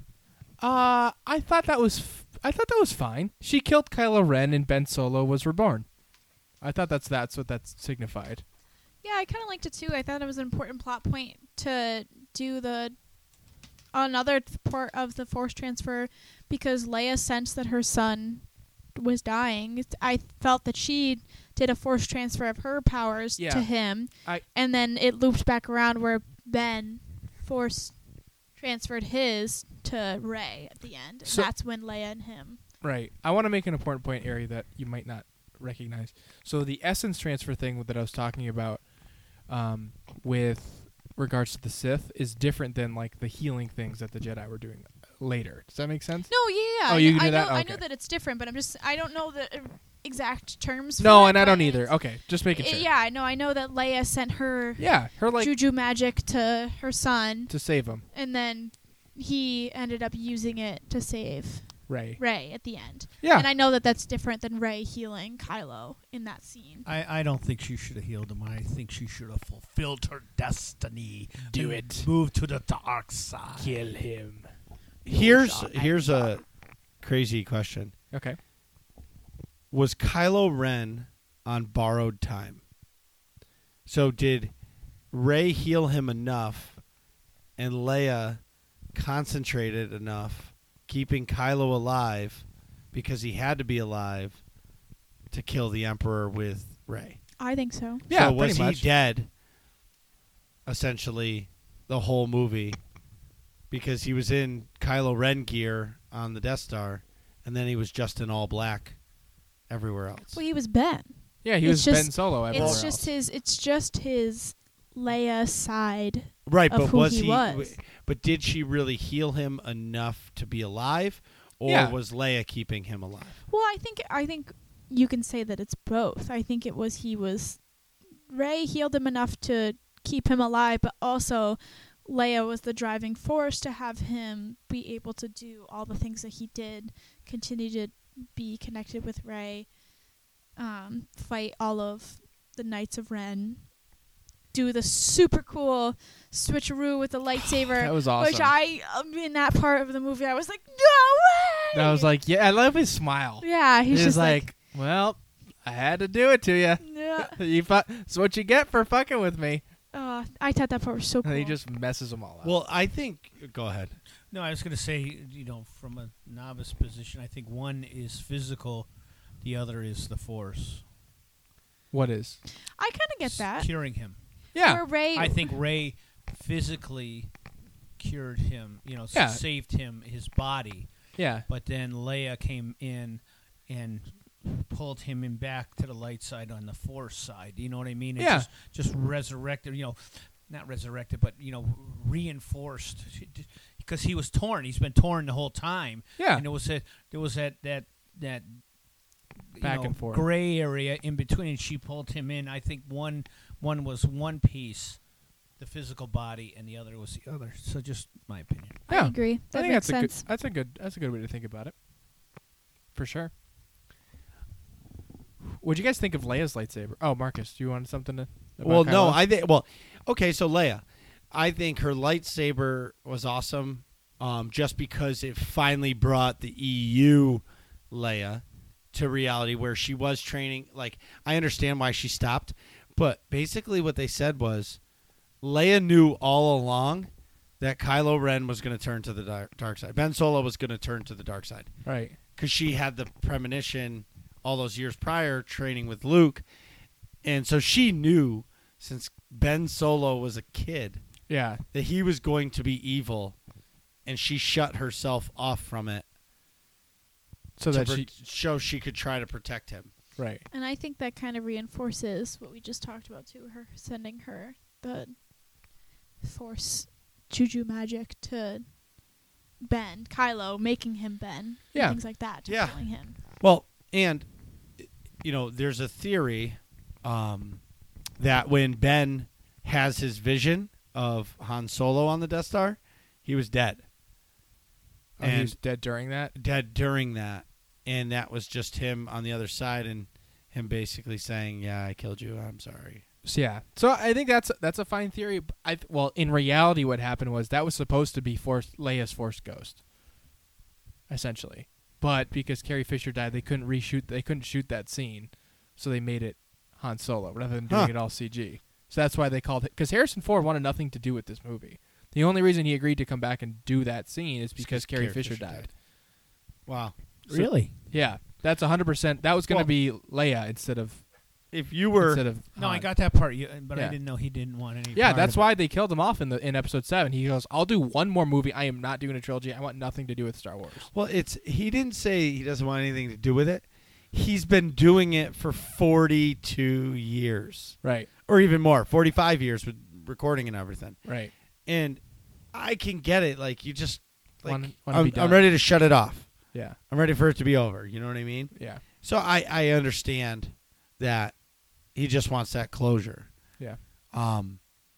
Uh, I thought that was f- I thought that was fine. She killed Kylo Ren and Ben Solo was reborn. I thought that's that's what that signified. Yeah, I kind of liked it too. I thought it was an important plot point to do the another th- part of the Force transfer because Leia sensed that her son was dying. It's- I felt that she did a Force transfer of her powers Yeah. to him, I- and then it looped back around where Ben Force transferred his to Rey at the end. And So- that's when Leia and him. Right. I want to make an important point, Ari, that you might not recognize. So the essence transfer thing that I was talking about um, with regards to the Sith is different than like the healing things that the Jedi were doing. later. Does that make sense? No, yeah, yeah. Oh, I, you kn- knew I that? know, I Okay. know that it's different, but I'm just I don't know the uh, exact terms. No, for it, and I don't but either. it's- Okay, just making Uh, sure. Yeah, I know. I know that Leia sent her Yeah, her like juju magic to her son, to save him, and then he ended up using it to save Rey. Rey at the end. Yeah, And I know that that's different than Rey healing Kylo in that scene. I, I don't think she should have healed him. I think she should have fulfilled her destiny. Do and it. Move to the dark side. kill him. Here's here's a crazy question. Okay. Was Kylo Ren on borrowed time? So did Rey heal him enough and Leia concentrated enough, keeping Kylo alive because he had to be alive to kill the Emperor with Rey? I think so. Yeah, so was pretty he much. dead essentially the whole movie because he was in Kylo Ren gear on the Death Star and then he was just in all black everywhere else? Well, he was Ben. Yeah, he It's was just- Ben Solo. everywhere It's just else. his. It's just his Leia side. Right, of but who was he he? was. w- But did she really heal him enough to be alive, or Yeah. was Leia keeping him alive? Well, I think I think you can say that it's both. I think it was he was Rey healed him enough to keep him alive, but also Leia was the driving force to have him be able to do all the things that he did, continue to be connected with Rey, um, fight all of the Knights of Ren, do the super cool switcheroo with the lightsaber. That was awesome. Which I, um, in that part of the movie, I was like, no way! That was like, yeah, I love his smile. yeah, he's He's just like, like, well, I had to do it to you. yeah. you fu- it's what you get for fucking with me. Uh, I thought that part was so cool. And he just messes them all up. Well, I think. Go ahead. No, I was going to say, you know, from a novice position, I think one is physical, the other is the force. what is? I kind of get S- that. Curing him. Yeah. Where Rey, I think Rey physically cured him, you know, s- Yeah. saved him, his body. Yeah. But then Leia came in and pulled him in back to the light side on the force side. You know what I mean? It Yeah. Just, just resurrected, you know, not resurrected, but, you know, reinforced. Because he was torn. He's been torn the whole time. Yeah. And it was a, there was that, that, that you Back know, and forth. gray area in between. And she pulled him in. I think one one was one piece, the physical body, and the other was the other. So just my opinion. Yeah. I agree. That I think makes that's sense. a good. That's a good. That's a good way to think about it. For sure. What'd you guys think of Leia's lightsaber? Oh, Marcus, do you want something to? about Well, no, Kylo? I think. Well, okay, so Leia, I think her lightsaber was awesome, um, just because it finally brought the E U Leia to reality, where she was training. Like, I understand why she stopped, but basically what they said was, Leia knew all along that Kylo Ren was going to turn to the dark, dark side. Ben Solo was going to turn to the dark side Right. because she had the premonition all those years prior training with Luke. And so she knew, since Ben Solo was a kid, Yeah. that he was going to be evil, and she shut herself off from it So to that pro- she. show she could try to protect him. Right. And I think that kind of reinforces what we just talked about too. Her sending her the force juju magic to Ben, Kylo, making him Ben, Yeah. and things like that, to Yeah. killing him. Well, and, you know, there's a theory um, that when Ben has his vision of Han Solo on the Death Star, he was dead. Oh, he And- was dead during that. Dead during that. And that was just him on the other side and him basically saying, yeah, I killed you. I'm sorry. So, yeah. So I think that's that's a fine theory. I th- well, in reality, what happened was that was supposed to be Force Leia's Force Ghost, essentially. But because Carrie Fisher died, they couldn't reshoot. They couldn't shoot that scene, so they made it Han Solo rather than doing Huh. it all C G. So that's why they called it. Because Harrison Ford wanted nothing to do with this movie. The only reason he agreed to come back and do that scene is because Carrie, Carrie Fisher, Fisher died. died. Wow. So- Really? Yeah, that's one hundred percent. That was going to Well- be Leia instead of If you were instead of No, I Han. got that part, you- but I Yeah. didn't know he didn't want any. Yeah, part that's of it. why they killed him off in the in episode seven. He goes, "I'll do one more movie. I am not doing a trilogy. I want nothing to do with Star Wars." Well, it's he didn't say he doesn't want anything to do with it. He's been doing it for forty-two years, Right, or even more, forty-five years with recording and everything. right. And I can get it. Like, you just Like, Want, want to I'm, be done. I'm ready to shut it off. Yeah, I'm ready for it to be over. You know what I mean? yeah, So I, I understand that he just wants that closure. yeah. Um.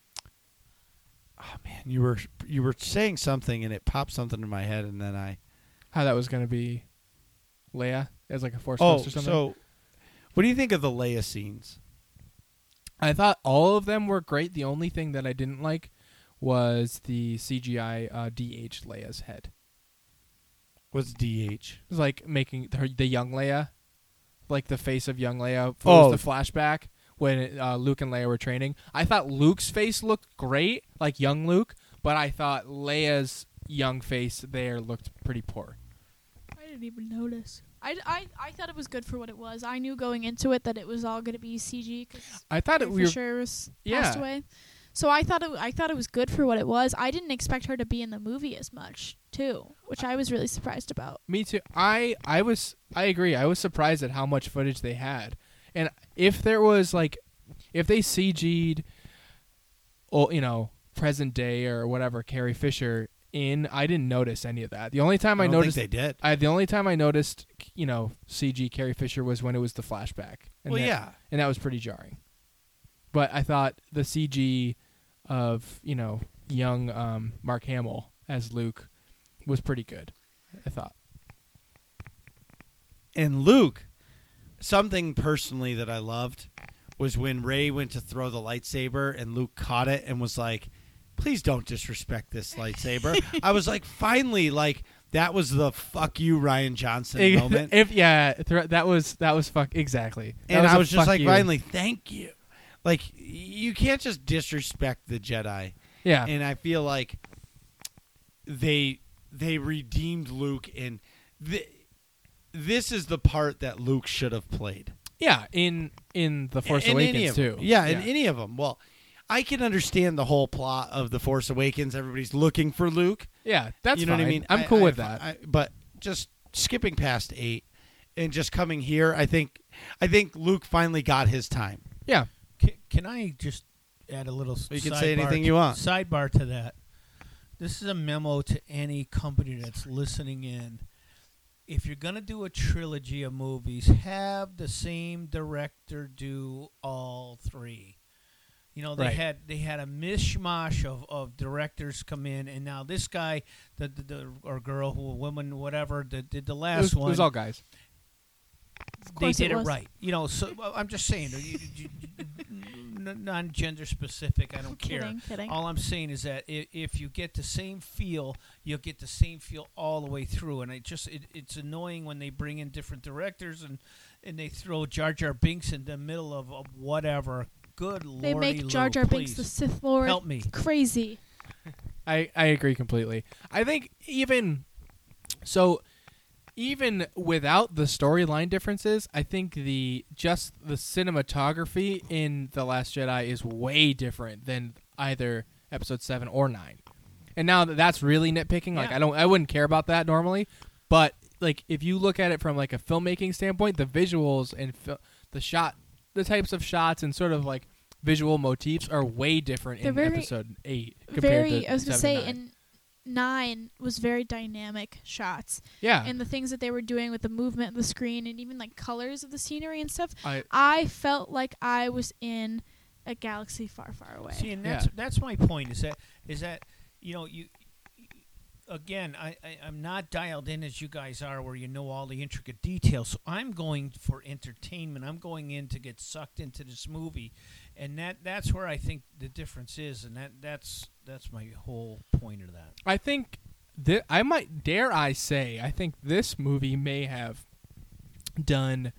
Oh man, you were you were saying something and it popped something in my head, and then I. How that was going to be Leia as like a force Oh, ghost or something. so what do you think of the Leia scenes? I thought all of them were great. The only thing that I didn't like was the C G I uh, D H Leia's head. What's D H? It was like making her, the young Leia, like the face of young Leia. Oh. Was the flashback when uh, Luke and Leia were training. I thought Luke's face looked great, like young Luke, but I thought Leia's young face there looked pretty poor. I didn't even notice. I, I, I thought it was good for what it was. I knew going into it that it was all going to be C G because I thought it we were, Fisher was yeah. passed away. So I thought it I thought it was good for what it was. I didn't expect her to be in the movie as much too, which I was really surprised about. Me too. I I was I agree. I was surprised at how much footage they had, and if there was like, if they C G'd, oh, you know, present day or whatever Carrie Fisher in, I didn't notice any of that. The only time I, I don't noticed think they did. I the only time I noticed, you know, C G Carrie Fisher was when it was the flashback. And Well, that, yeah. and that was pretty jarring. But I thought the C G of, you know, young um, Mark Hamill as Luke was pretty good, I thought. And Luke, something personally that I loved was when Rey went to throw the lightsaber and Luke caught it and was like, please don't disrespect this lightsaber. I was like, finally, like, that was the fuck you, Ryan Johnson moment. If yeah, th- that was that was fuck exactly. That And was I a was just fuck like, you. finally, thank you. Like, you can't just disrespect the Jedi. Yeah. And I feel like they they redeemed Luke, and th- this is the part that Luke should have played. Yeah, in in The Force In any Awakens of too. them. Yeah, in any of them. Well, I can understand the whole plot of The Force Awakens. Everybody's looking for Luke. Yeah, that's you know fine. what I mean? I'm I- cool I- with that. I- but just skipping past eight and just coming here, I think I think Luke finally got his time. yeah. Can, can I just add a little You can sidebar say anything to- you want. Sidebar to that. This is a memo to any company that's listening in. If you're going to do a trilogy of movies, have the same director do all three. You know, they Right. had they had a mishmash of, of directors come in, and now this guy, the, the, the or girl, who woman, whatever, that did the It last was, it one. was all guys. Of They course did it it, was. right. You know, so well, I'm just saying, you- you- you- n- non-gender specific. I don't care. Kidding, kidding. All I'm saying is that if, if you get the same feel, you'll get the same feel all the way through. And it just it, it's annoying when they bring in different directors and and they throw Jar Jar Binks in the middle of, of whatever. Good lord, They make Jar Jar Binks the Sith Lord. Help me. It's crazy. I, I agree completely. I think even so, even without the storyline differences, I think the just the cinematography in The Last Jedi is way different than either Episode seven or nine. And now that that's really nitpicking, like Yeah. I don't I wouldn't care about that normally, but like if you look at it from like a filmmaking standpoint, the visuals and fil- the shot, the types of shots and sort of like visual motifs are way different They're in very- Episode eight compared Very, to I was gonna seven say, and nine. in nine was very dynamic shots, Yeah. and the things that they were doing with the movement of the screen and even like colors of the scenery and stuff. I I felt like I was in a galaxy far, far away. See, and that's Yeah. that's my point. Is that is that you know you again I, I I'm not dialed in as you guys are, where you know all the intricate details. So I'm going for entertainment. I'm going in to get sucked into this movie, and that that's where I think the difference is, and that that's that's my whole point of that. I think that I might dare I say I think this movie may have done,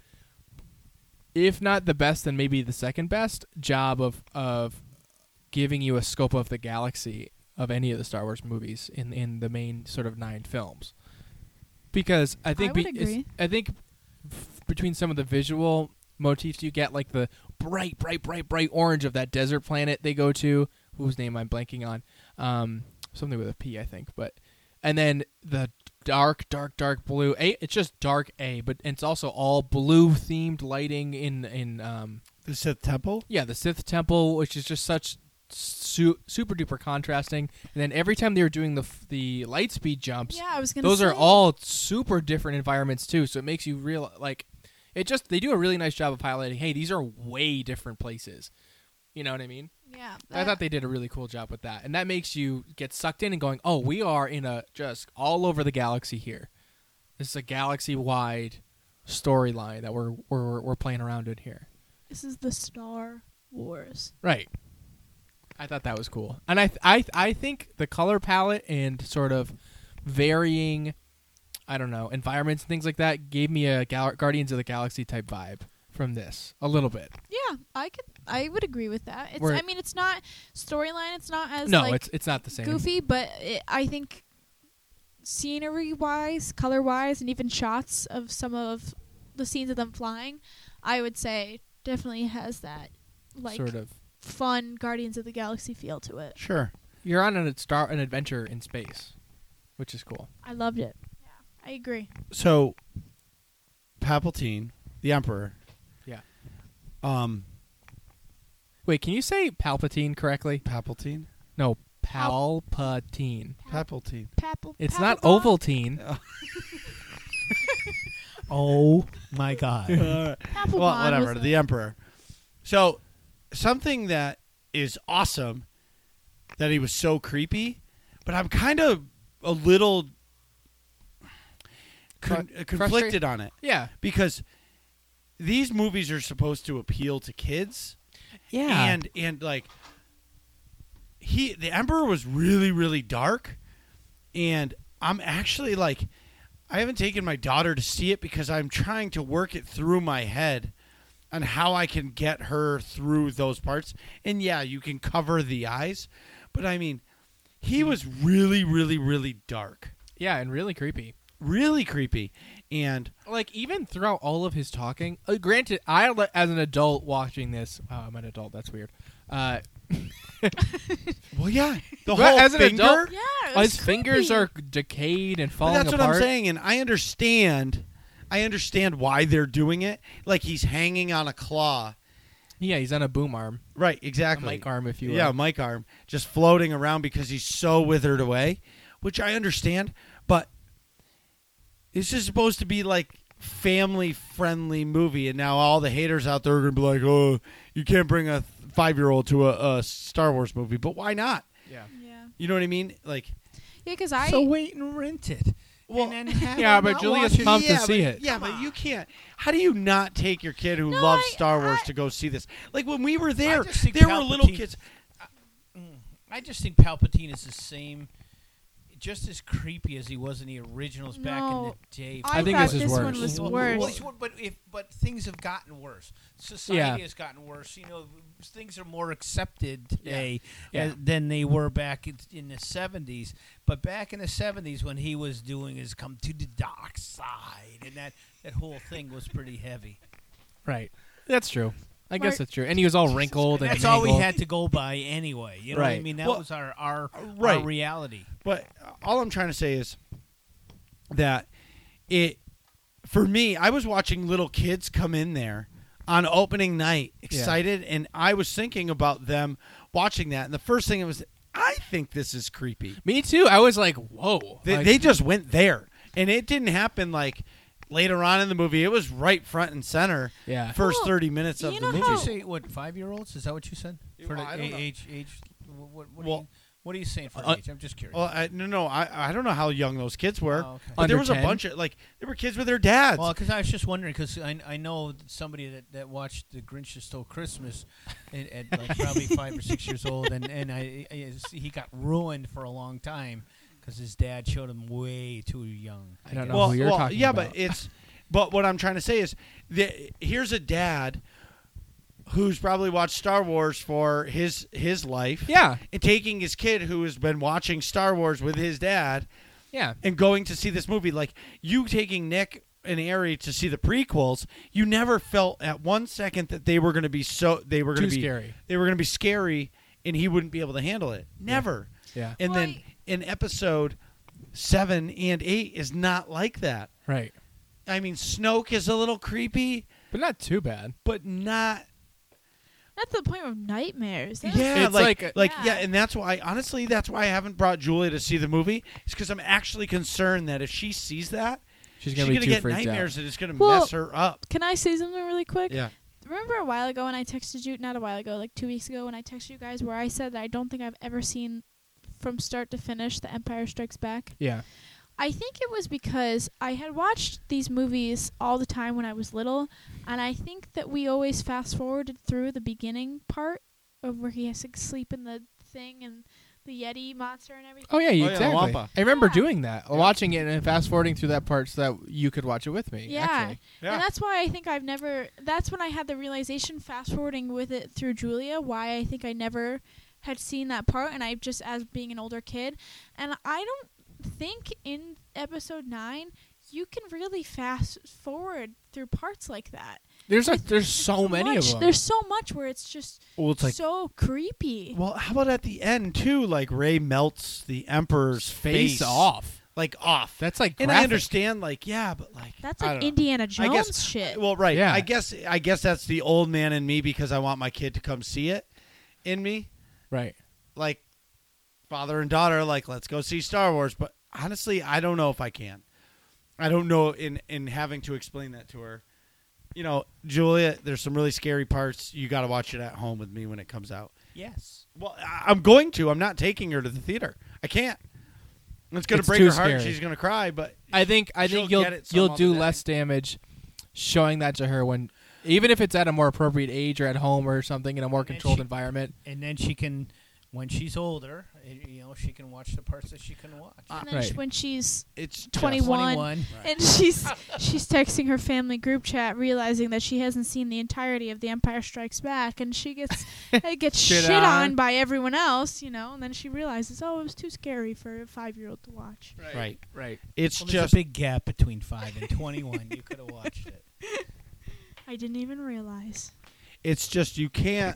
if not the best, then maybe the second best job of of giving you a scope of the galaxy of any of the Star Wars movies in in the main sort of nine films. Because I think I would be- it's- agree. I think f- between some of the visual motifs you get, like the bright, bright, bright, bright orange of that desert planet they go to, whose name I'm blanking on, um, something with a P, I think, but and then the dark, dark, dark blue. A, it's just dark A, but it's also all blue themed lighting in in um, The Sith Temple? yeah, the Sith Temple, which is just such su- super duper contrasting. And then every time they were doing the f- the light speed jumps, Yeah, I was gonna. those say. are all super different environments too. So it makes you real like it just they do a really nice job of highlighting. Hey, these are way different places. You know what I mean? Yeah, I that- thought they did a really cool job with that, and that makes you get sucked in and going, "Oh, we are in a just all over the galaxy here. This is a galaxy-wide storyline that we're we're we're playing around in here." This is the Star Wars. Right. I thought that was cool, and I th- I th- I think the color palette and sort of varying, I don't know, environments and things like that gave me a Gal- Guardians of the Galaxy type vibe from this a little bit. Yeah, I could. I would agree with that. It's. Where- I mean, it's not storyline. It's not as No, like it's it's not the same. goofy, but it, I think scenery wise, color wise, and even shots of some of the scenes of them flying, I would say definitely has that like sort of. fun Guardians of the Galaxy feel to it. Sure. You're on an star an adventure in space, which is cool. I loved it. Yeah, I agree. So, Palpatine, the Emperor. Yeah. Um, Wait, can you say Palpatine correctly? Palpatine. No, Palpatine. Palpatine. Papal. It's not Papal- Ovaltine. Oh my God! Uh, Papal well, Bond whatever. was The a- Emperor. So, something that is awesome that he was so creepy, but I'm kind of a little con- Fru- conflicted frustrated? on it Yeah. because these movies are supposed to appeal to kids. Yeah. And and like he the Emperor was really really dark, and I'm actually like I haven't taken my daughter to see it because I'm trying to work it through my head on how I can get her through those parts. And yeah, you can cover the eyes, but I mean, he was really really really dark. yeah, and really creepy. Really creepy. And Like even throughout all of his talking, uh, granted, I le- as an adult watching this, oh, I'm an adult. That's weird. Uh, well, yeah, the But whole as an finger. adult- Yeah, it his was fingers creepy. are decayed and But falling that's apart. what I'm saying, and I understand. I understand why they're doing it. Like he's hanging on a claw. Yeah, he's on a boom arm, Right, a exactly. mic arm, if you will. Yeah, a mic arm, just floating around because he's so withered away, which I understand. But this is supposed to be like family-friendly movie, and now all the haters out there are gonna be like, "Oh, you can't bring a five-year-old to a, a Star Wars movie," but why not? Yeah. Yeah, You know what I mean? Like, yeah, because I. So wait and rent it. well, and then have Yeah, them but not Julia's watch it. pumped to yeah, see but, it. Yeah, but you can't. How do you not take your kid who No, loves I- Star Wars I- to go see this? Like when we were there, just think there were little Palpatine- kids. I just think Palpatine is the same, just as creepy as he was in the originals back in No, the day. I, I think thought this is one worse. was Well, worse. well, it's wor- but if but things have gotten worse. Society Yeah. has gotten worse. You know, things are more accepted today Yeah. uh, than they were back in, in the seventies. But back in the seventies, when he was doing his "Come to the Dark Side" and that that whole thing was pretty heavy. Right. That's true. I guess Mark- that's true. And he was all wrinkled And and that's all we mangled. had to go by anyway. You know what I Right. mean? That Well, was our our, right. our reality. But all I'm trying to say is that it, for me, I was watching little kids come in there on opening night, excited, and I was thinking about them watching that. And the first thing it was, I think this is creepy. Me too. I was like, whoa. They, Like, they just went there, and it didn't happen like later on in the movie. It was right front and center. yeah. First Well, thirty minutes of you the know movie. Did you how- say what five year olds? Is that what you said? For Well, the I don't a- know. age age. What, what, what, Well, are you, what are you saying for uh, age? I'm just curious. Well, I, no, no, I, I don't know how young those kids were, Oh, okay. but there Under was a ten? bunch of like there were kids with their dads. Well, because I was just wondering, because I, I know that somebody that, that watched The Grinch Who Stole Christmas at, at like probably five or six years old, and and I, I he got ruined for a long time because his dad showed him way too young. I don't guess. know well, who you're well, talking yeah, about. but it's but what I'm trying to say is that here's a dad who's probably watched Star Wars for his his life, Yeah. and taking his kid who has been watching Star Wars with his dad Yeah. and going to see this movie. Like you taking Nick and Ari to see the prequels, you never felt at one second that they were going to be so they were going Too to be scary. they were going to be scary and he wouldn't be able to handle it. Never. Yeah. And then Right. in episode seven and eight is not like that. Right. I mean, Snoke is a little creepy, But not too bad. but not Not to the point of nightmares. That's- Yeah, It's like, like like, a- yeah. Yeah. and that's why, honestly, that's why I haven't brought Julia to see the movie. It's because I'm actually concerned that if she sees that, She's she's gonna gonna, be too get freaked nightmares out. and it's gonna Well, mess her up. Can I say something really quick? Yeah. Remember a while ago when I texted you, not a while ago, like two weeks ago, when I texted you guys where I said that I don't think I've ever seen from start to finish The Empire Strikes Back? Yeah. I think it was because I had watched these movies all the time when I was little, and I think that we always fast forwarded through the beginning part of where he has to sleep in the thing and the Yeti monster and everything. Oh yeah, yeah, the exactly. Wampa. I remember Yeah. doing that, watching it and fast forwarding through that part so that you could watch it with me. Yeah. Actually. Yeah. And that's why I think I've never. That's when I had the realization, fast forwarding with it through Julia, why I think I never had seen that part, and I just as being an older kid, and I don't think in episode nine you can really fast forward through parts like that. There's a, It's- there's so many much, of them. There's so much where it's just Well, it's like, so creepy. well, how about at the end too? Like Ray melts the Emperor's face, face, off. like off. That's like and I graphic. understand, like, yeah, but like That's I like don't know. Indiana I Jones guess- shit. Well, right. Yeah. I guess I guess that's the old man in me because I want my kid to come see it in me. Right. Like father and daughter, like let's go see Star Wars. But honestly, I don't know if I can. I don't know in in having to explain that to her. You know, Julia, there's some really scary parts. You got to watch it at home with me when it comes out. Yes. Well, I- I'm going to. I'm not taking her to the theater. I can't. It's going to It's break too her heart. scary. She's going to cry. But I think I She'll think you'll get it some you'll other do day. less damage showing that to her when, even if it's at a more appropriate age or at home or something in a more And controlled she- environment. And then she can, when she's older, eh, you know, she can watch the parts that she can watch. and then right. sh- when she's it's just- twenty-one, twenty-one. and she's she's texting her family group chat, realizing that she hasn't seen the entirety of The Empire Strikes Back, and she gets uh, gets Shit shit, on. on by everyone else, you know. And then she realizes, oh, it was too scary for a five-year-old to watch. Right. Right. It's Well, there's just a big gap between five and twenty-one. You could have watched it. I didn't even realize. it's just you can't.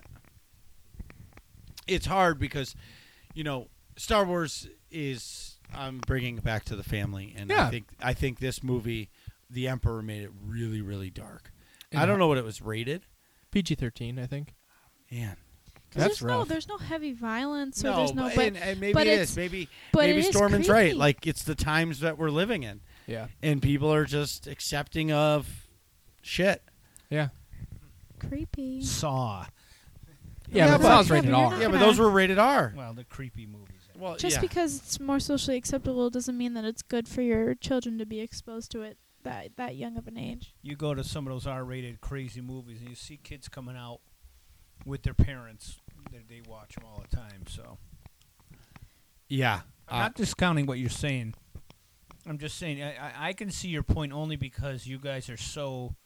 It's hard because, you know, Star Wars is. I'm bringing it back to the family, and Yeah. I think I think this movie, The Emperor, made it really, really dark. And I don't know what it was rated. P G thirteen, I think. Man, 'Cause That's there's no rough. there's no heavy violence, or no, there's no. but, But and, and maybe but it it's- is. Maybe but maybe it is Storman's right. creepy. Like it's the times that we're living in, Yeah. and people are just accepting of shit. Yeah. creepy. Saw. Yeah, Yeah, but but- it sounds Yeah, rated but you're R. not Yeah, but gonna- those were rated R. Well, the creepy movies. Well, Just yeah. because it's more socially acceptable doesn't mean that it's good for your children to be exposed to it that that young of an age. You go to some of those R-rated crazy movies, and you see kids coming out with their parents. They, they watch them all the time. So yeah. I'm Uh, not discounting what you're saying. I'm just saying I, I, I can see your point only because you guys are so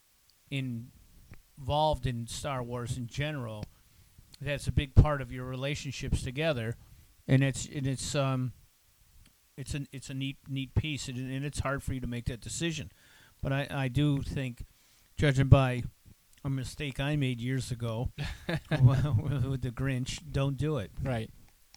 involved in Star Wars in general. That's a big part of your relationships together, and it's and it's um, it's a it's a neat neat piece, and, and it's hard for you to make that decision. But I, I do think, judging by a mistake I made years ago with the Grinch, don't do it. Right.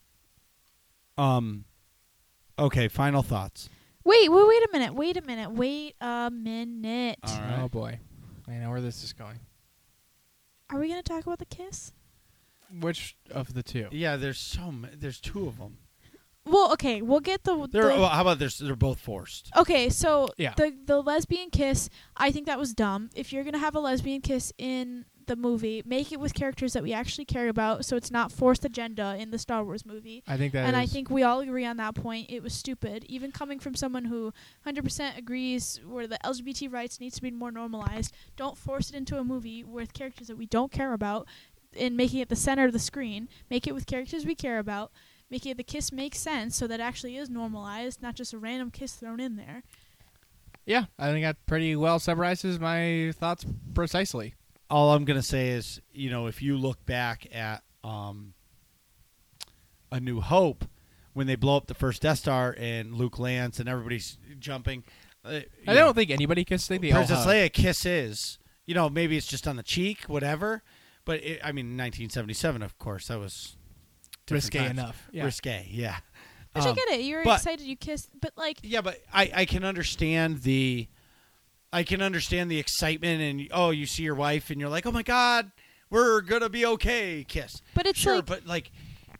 Um. Okay. Final thoughts. Wait, wait, wait a minute. Wait a minute. Wait a minute. All right. Oh boy. I know where this is going. Are we gonna talk about the kiss? Which of the two? Yeah. There's so ma- there's two of them. Well, okay, we'll get the. They're the well, how about this? They're both forced. okay, so Yeah. the the lesbian kiss, I think that was dumb. If you're gonna have a lesbian kiss in the movie, make it with characters that we actually care about, so it's not forced agenda in the Star Wars movie. I think that and I is- think we all agree on that point. It was stupid, even coming from someone who one hundred percent agrees where the L G B T rights needs to be more normalized. Don't force it into a movie with characters that we don't care about, and making it the center of the screen. Make it with characters we care about. Make it the kiss make sense, so that actually is normalized, not just a random kiss thrown in there. Yeah, I think that pretty well summarizes my thoughts precisely. All I'm gonna say is, you know, if you look back at um, A New Hope, when they blow up the first Death Star and Luke lands and everybody's jumping, uh, you I know, don't think anybody kissed. I think they all Princess hugged. Leia kisses. You know, maybe it's just on the cheek, whatever. But it, I mean, nineteen seventy-seven, of course, that was different Risque times. enough. Yeah. Risque, yeah. But you Um, get it. You're but- excited. You kissed, but like, Yeah, but I, I can understand the, I can understand the excitement and oh, you see your wife and you're like, oh my god, we're gonna be okay kiss. But it's sure, like but like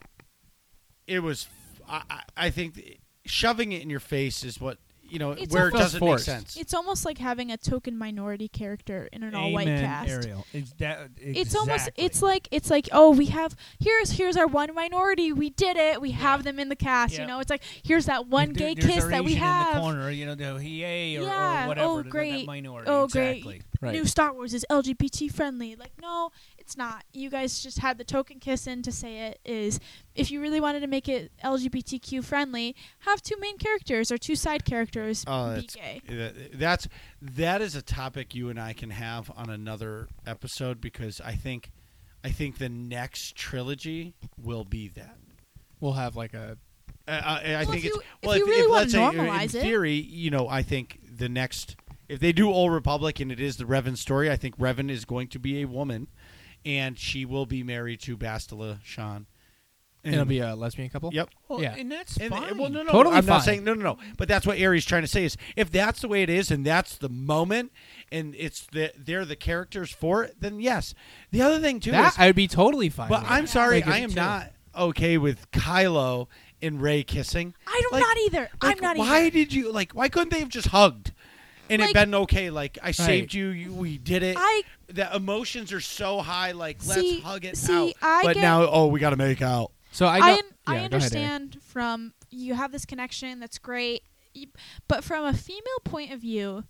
it was. I, I- I think th- shoving it in your face is what you know It's where it almost doesn't forced. make sense. it's almost like having a token minority character in an all-white Amen, cast. Ariel. Ex- that- It's almost exactly. it's like it's like oh we have here's here's our one minority, we did it, we Yeah. have them in the cast. Yeah. You know, it's like here's that one There- gay there's kiss our that we Asian have. in the corner, you know, the yay or, Yeah, or whatever. oh, the- the- great. That minority. Oh, exactly. great. Right. New Star Wars is L G B T friendly. Like, no, it's not. You guys just had the token kiss in to say it is. If you really wanted to make it L G B T Q friendly, have two main characters or two side characters Oh, be that's, gay. that- that's that is a topic you and I can have on another episode because I think I think the next trilogy will be that. We'll have like a. Uh, I, I Well, think if it's you- if well. you really wanna let's say, normalize in it. theory, you know, I think the next if they do Old Republic and it is the Revan story, I think Revan is going to be a woman, and she will be married to Bastila Shan. And It'll be a lesbian couple. Yep. Well, Yeah. and that's And, fine. well, no, no, Totally I'm not fine. saying no, no, no. But that's what Ari's trying to say is if that's the way it is and that's the moment and it's the they're the characters for it, then yes. The other thing too That is, I would be totally fine. but with. I'm sorry, Like, I am too. not okay with Kylo and Rey kissing. I don't Like- not either. Like, I'm not why either. did you like? Why couldn't they have just hugged and Like- it been okay? Like I saved you, you, we did it. I The emotions are so high. Like See- let's hug it see, out. I but get- now, oh, we got to make out. So I I, know. un- yeah, I go ahead, Ari. understand from you have this connection that's great, y- but from a female point of view,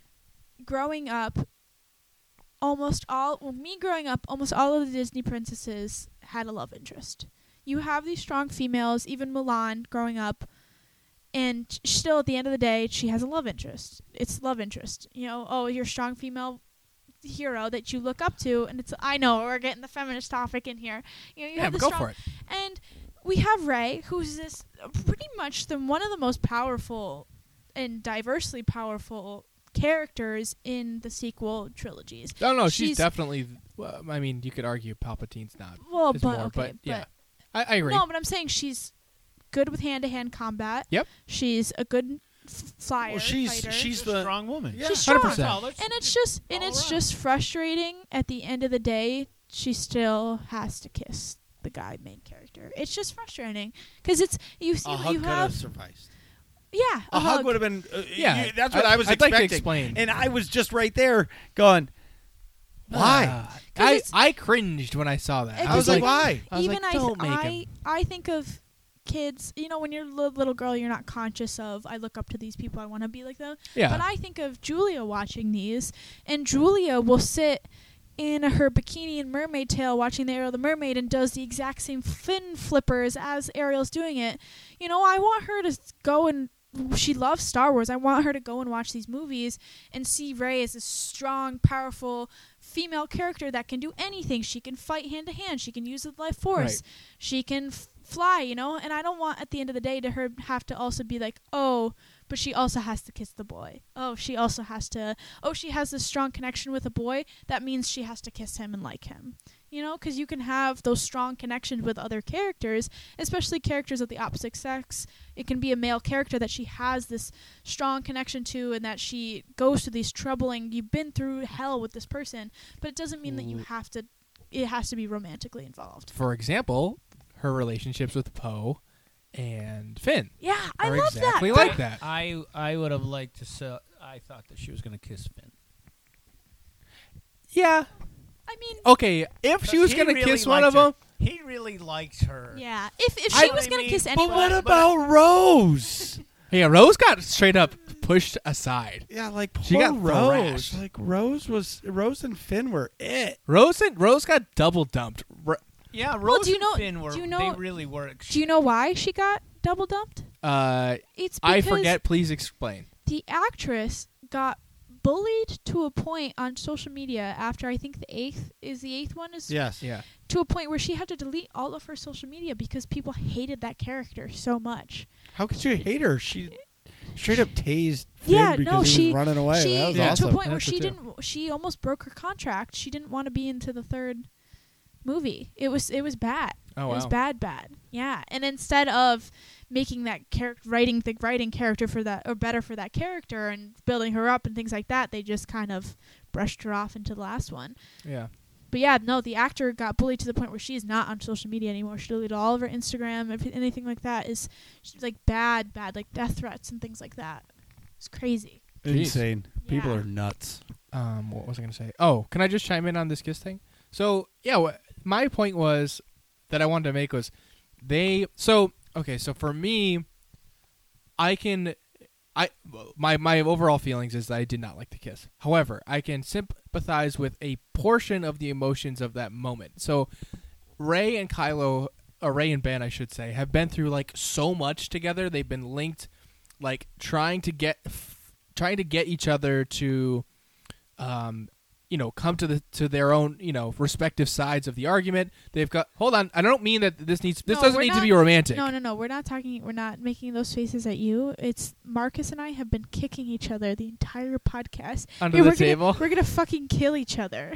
growing up, almost all well, me growing up, almost all of the Disney princesses had a love interest. You have these strong females, even Mulan growing up, and sh- still at the end of the day, she has a love interest. It's love interest. You know, oh, you're a strong female hero that you look up to, and it's I know we're getting the feminist topic in here. You know, you Yeah, have but the go strong, for it. and we have Rey, who's this uh, pretty much the one of the most powerful and diversely powerful characters in the sequel trilogies. No, no, she's, she's- definitely. Well, I mean, you could argue Palpatine's not. Well, is but more, okay, but yeah, but I, I agree. no, but I'm saying she's good with hand-to-hand combat. Yep. She's a good f- flyer. Well, she's fighter. she's She's a the strong woman. Yeah. She's strong. one hundred percent. That's- And it's just and all it's around. just frustrating at the end of the day she still has to kiss the guy main character. It's just frustrating cuz it's you see a you hug could have have sufficed. yeah, A hug would have been. Uh, Yeah, you- that's what I, I- was I'd like expecting. to explain. And I was just right there going, why? Uh, 'Cause I it's- I cringed when I saw that. It I was was like, like- why? I was even like, I, th- don't make I, him. I think of kids, you know, when you're a li- little girl, you're not conscious of, I look up to these people, I want to be like them. Yeah. But I think of Julia watching these, and Julia will sit in her bikini and mermaid tail watching the Ariel the Mermaid and does the exact same fin flippers as Ariel's doing it. You know, I want her to s- go and she loves Star Wars. I want her to go and watch these movies and see Rey as a strong, powerful female character that can do anything. She can fight hand to hand. She can use the life force. Right. She can f- fly, you know? And I don't want at the end of the day to her have to also be like, "Oh, but she also has to kiss the boy. Oh, she also has to Oh, she has this strong connection with a boy. That means she has to kiss him and like him." You know, because you can have those strong connections with other characters, especially characters of the opposite sex. It can be a male character that she has this strong connection to and that she goes through these troubling, you've been through hell with this person, but it doesn't mean that you Ooh. have to, it has to be romantically involved. For example, her relationships with Poe and Finn Yeah, I are love exactly that. like But- that. I I would have liked to. Sell, I thought that she was going to kiss Finn. Yeah. I mean, Okay, if she was He gonna really kiss one liked of them, her. He really likes her. yeah. If if I- she was I gonna mean, kiss but But anyone, what but- about Rose? yeah, Rose got straight up pushed aside. Yeah, like poor She got Rose. thrashed. Like Rose was Rose and Finn were it. Rose and Rose got double dumped. Ro- Yeah, Rose Well, do you and know- Finn were. do you know- they really were. Ex- do you know why she got double dumped? Uh, It's I because forget. Please explain. the actress got bullied to a point on social media after I think the eighth is the eighth one is Yes. Yeah. to a point where she had to delete all of her social media because people hated that character so much. How could you hate her? She straight up tased Finn Yeah, because no, he she was running away. she that was Yeah. to awesome. a point where That's she it too. didn't she almost broke her contract. She didn't want to be into the third movie. It was it was bad. Oh It was wow. bad, bad. Yeah, and instead of making that character, writing the writing character for that, or better for that character, and building her up and things like that, they just kind of brushed her off into the last one. Yeah. but yeah, no, the actor got bullied to the point where she's not on social media anymore. She deleted all of her Instagram. If anything like that is she's like bad, bad, like death threats and things like that. It's crazy. Jeez. Insane. People Yeah. are nuts. Um, what was I going to say? Oh, can I just chime in on this kiss thing? So yeah, wh- my point was that I wanted to make was they. So okay, so for me, I can. I my my overall feelings is that I did not like the kiss. However, I can sympathize with a portion of the emotions of that moment. So, Ray and Kylo, or Ray and Ben, I should say, have been through like so much together. They've been linked, like trying to get, f- trying to get each other to, um, you know, come to the to their own, you know, respective sides of the argument. They've got. Hold on, I don't mean that this needs. This No, doesn't we're need to not- be romantic. No, no, no. We're not talking. We're not making those faces at you. It's Marcus and I have been kicking each other the entire podcast. Under Hey, the we're gonna- table. we're gonna fucking kill each other.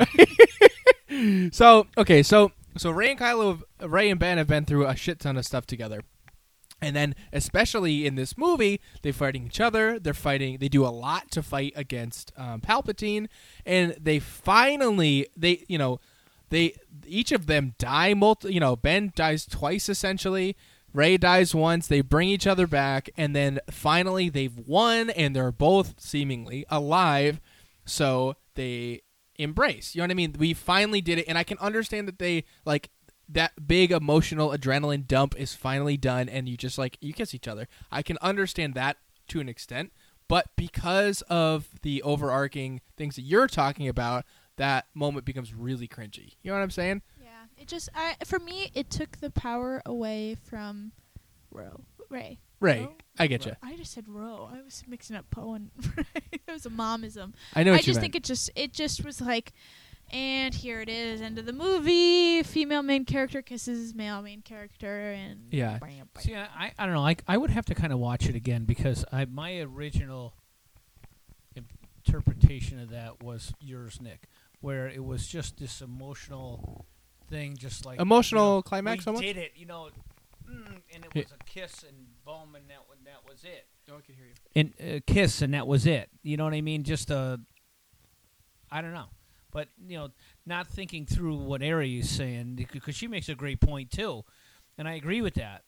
So okay, so so Ray and Kylo, have, Ray and Ben have been through a shit ton of stuff together, and then especially in this movie, they're fighting each other. They're fighting. They do a lot to fight against um, Palpatine, and they finally they you know they each of them die. Multi, you know Ben dies twice essentially. Ray dies once. They bring each other back, and then finally they've won, and they're both seemingly alive. So they embrace. You know what I mean? We finally did it, and I can understand that they like that big emotional adrenaline dump is finally done, and you just like you kiss each other. I can understand that to an extent, but because of the overarching things that you're talking about, that moment becomes really cringy. You know what I'm saying? Yeah, it just I for me it took the power away from Ro Ray. Ray, Ro? I get you. I just said Ro. I was mixing up Poe and Ray. It was a momism. I know what I you just meant. think it just it just was like, and here it is, end of the movie. Female main character kisses male main character, and Yeah. bam, bam. See, I, I don't know. I, I would have to kind of watch it again because I my original interpretation of that was yours, Nick, where it was just this emotional thing, just like Emotional you know, climax We almost? did it, you know, mm, and it Yeah. was a kiss and boom, and that wa- that was it. No one can hear you. And a uh, kiss, and that was it. You know what I mean? Just a, I don't know, but you know, not thinking through what Ari is saying because she makes a great point too, and I agree with that.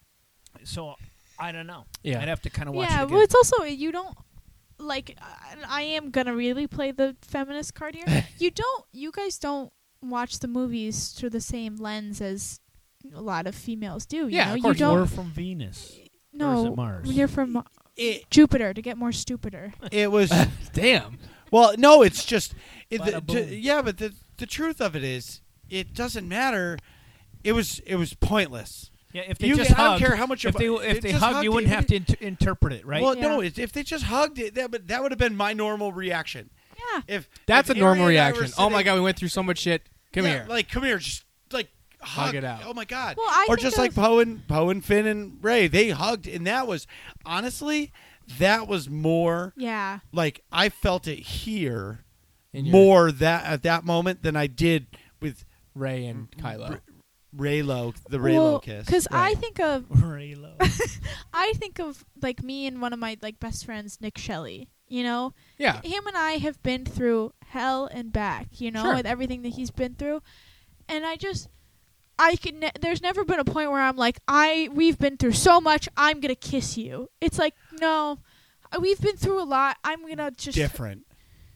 So I don't know. Yeah. I'd have to kind of watch Yeah, it again. well, it's also you don't like. I, I am gonna really play the feminist card here. you don't. You guys don't watch the movies through the same lens as a lot of females do. You Yeah, know? of course. You don't. We're from Venus. no, or is it Mars? you're from It Jupiter to get more stupider. it was Damn. well, no, it's just it, the, Bada to- boom. yeah, but the the truth of it is, it doesn't matter. It was it was pointless. Yeah, if they You- just I don't hugged, care how much if of- they it if they just hugged, hugged you it, wouldn't it- have to inter- interpret it, right? Well, Yeah. no, if if they just hugged it, that would that would have been my normal reaction. Yeah. If That's if a normal Ari and I were reaction. Oh my sitting- god, we went through so much shit. Come yeah, here. like come here, just like hug, Hug it out. Oh my god. Well, I or think just like of- Poe and Poe and Finn and Ray, they hugged, and that was honestly that was more Yeah. like I felt it here In your- more that at that moment than I did with Ray and Kylo. R- Raylo, the Raylo well, kiss. Because I Right. think of Raylo. I think of like me and one of my like best friends, Nick Shelley. You know, Yeah. him and I have been through hell and back, you know, Sure. with everything that he's been through. And I just, I can. Ne- there's never been a point where I'm like, I we've been through so much. I'm gonna kiss you. It's like, no, uh, we've been through a lot. I'm gonna just different.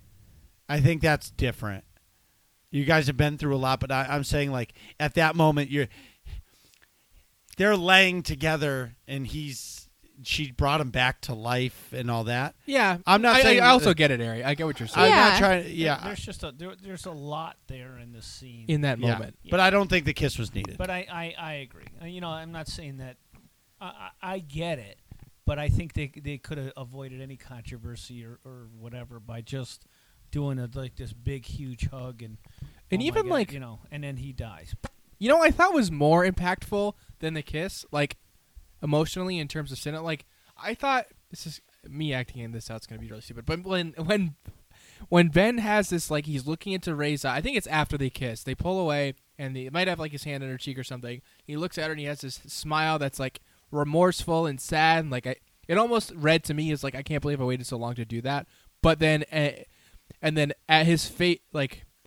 I think that's different. You guys have been through a lot, but I, I'm saying like at that moment you're they're laying together and he's she brought him back to life and all that. Yeah. I'm not I, saying- I also get it, Ari. I get what you're saying. I'm Yeah. not trying. Yeah, There's just a there, there's a lot there in this scene. in that yeah. moment. But I don't think the kiss was needed. But I, I, I agree. Uh, You know, I'm not saying that. I, I, I get it, but I think they they could have avoided any controversy or, or whatever by just doing a, like this big huge hug and And oh my even, God, like- you know, and then he dies. You know, I thought was more impactful than the kiss, like emotionally in terms of cinema. Like I thought this is me acting in this out. It's gonna be really stupid. But when when when Ben has this, like he's looking into Ray's eye. I think it's after they kiss. They pull away, and they might have like his hand on her cheek or something. He looks at her, and he has this smile that's like remorseful and sad. And like I, it almost read to me as like I can't believe I waited so long to do that. But then, uh, and then at his fate, like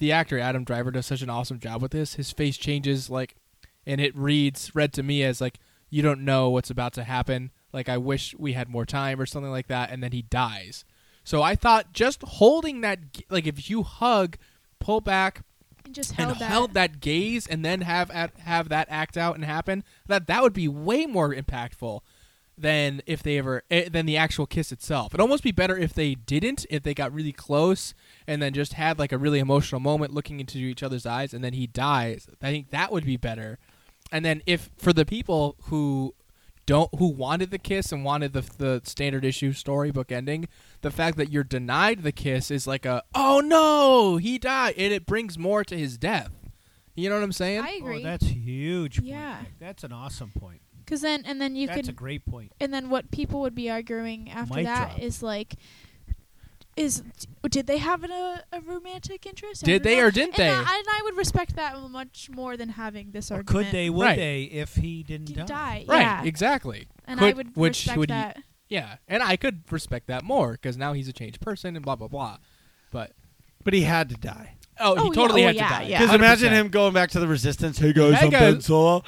the actor Adam Driver does such an awesome job with this. His face changes, like, and it reads read to me as like, you don't know what's about to happen. Like, I wish we had more time or something like that, and then he dies. So I thought just holding that, g- like, if you hug, pull back, And just and held that. held that gaze, and then have at, have that act out and happen, that that would be way more impactful than if they ever eh, than the actual kiss itself. It'd almost be better if they didn't, if they got really close and then just had like a really emotional moment looking into each other's eyes, and then he dies. I think that would be better. And then if for the people who don't who wanted the kiss and wanted the the standard issue storybook ending, the fact that you're denied the kiss is like a, oh no, he died, and it brings more to his death. You know what I'm saying? I agree. Oh, that's a huge point. Yeah. Nick. That's an awesome point. Because then, and then you That's could, a great point. and then what people would be arguing after Mic that drop. is like, is did they have an, a, a romantic interest? I Did don't they know. or didn't and they? I, and I would respect that much more than having this Or argument. could they, would Right. they, if he didn't D- die? die? Right, Yeah. exactly. And Could- I would which respect would you- that. Yeah, and I could respect that more because now he's a changed person and blah blah blah. But But he had to die. oh, Oh, he totally yeah, had oh, to yeah, die. yeah. Because one hundred imagine percent. him going back to the Resistance. Hey guys, Hey, I'm guys. Ben Solo.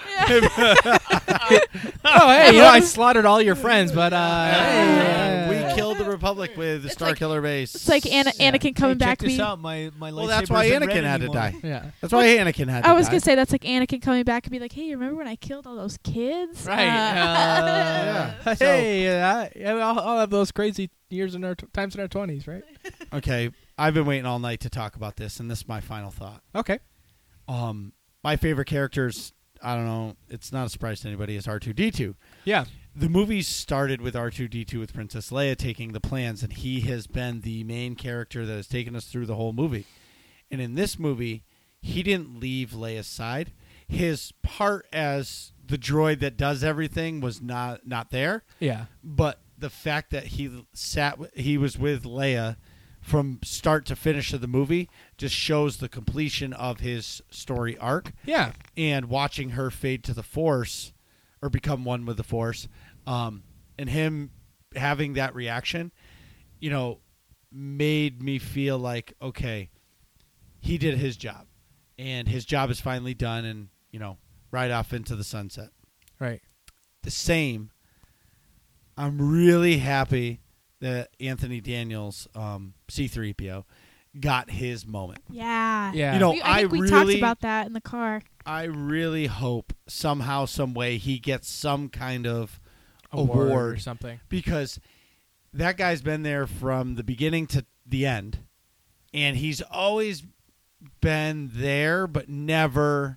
Oh, hey, you know, I slaughtered all your friends, but uh, hey, uh, we killed the Republic with the It's Star like- Killer base. It's like Ana- Yeah. Anakin coming hey, back. check this being, out. My, my Well, that's lightsaber why isn't red Anakin had to anymore. die. yeah, That's why Anakin had to I was die. gonna say that's like Anakin coming back and be like, "Hey, you remember when I killed all those kids?" right. Uh, Uh, So- hey, uh, yeah, I'll, I'll have those crazy years in our t- times in our twenties, right? Okay, I've been waiting all night to talk about this, and this is my final thought. Okay. Um, my favorite characters, I don't know, it's not a surprise to anybody, is R two D two. Yeah. The movie started with R two D two with Princess Leia taking the plans, and he has been the main character that has taken us through the whole movie. And in this movie, he didn't leave Leia's side. His part as the droid that does everything was not not there, Yeah. but the fact that he sat, w- he was with Leia from start to finish of the movie just shows the completion of his story arc. Yeah. And watching her fade to the Force or become one with the Force, um, and him having that reaction, you know, made me feel like, okay, he did his job, and his job is finally done, and, you know, right off into the sunset. Right. The same, I'm really happy that Anthony Daniels, um, C three P O, got his moment. yeah. Yeah. You know, We- I think I we talked really- about that in the car. I really hope somehow, some way, he gets some kind of award, award or something. because that guy's been there from the beginning to the end, and he's always been there, but never,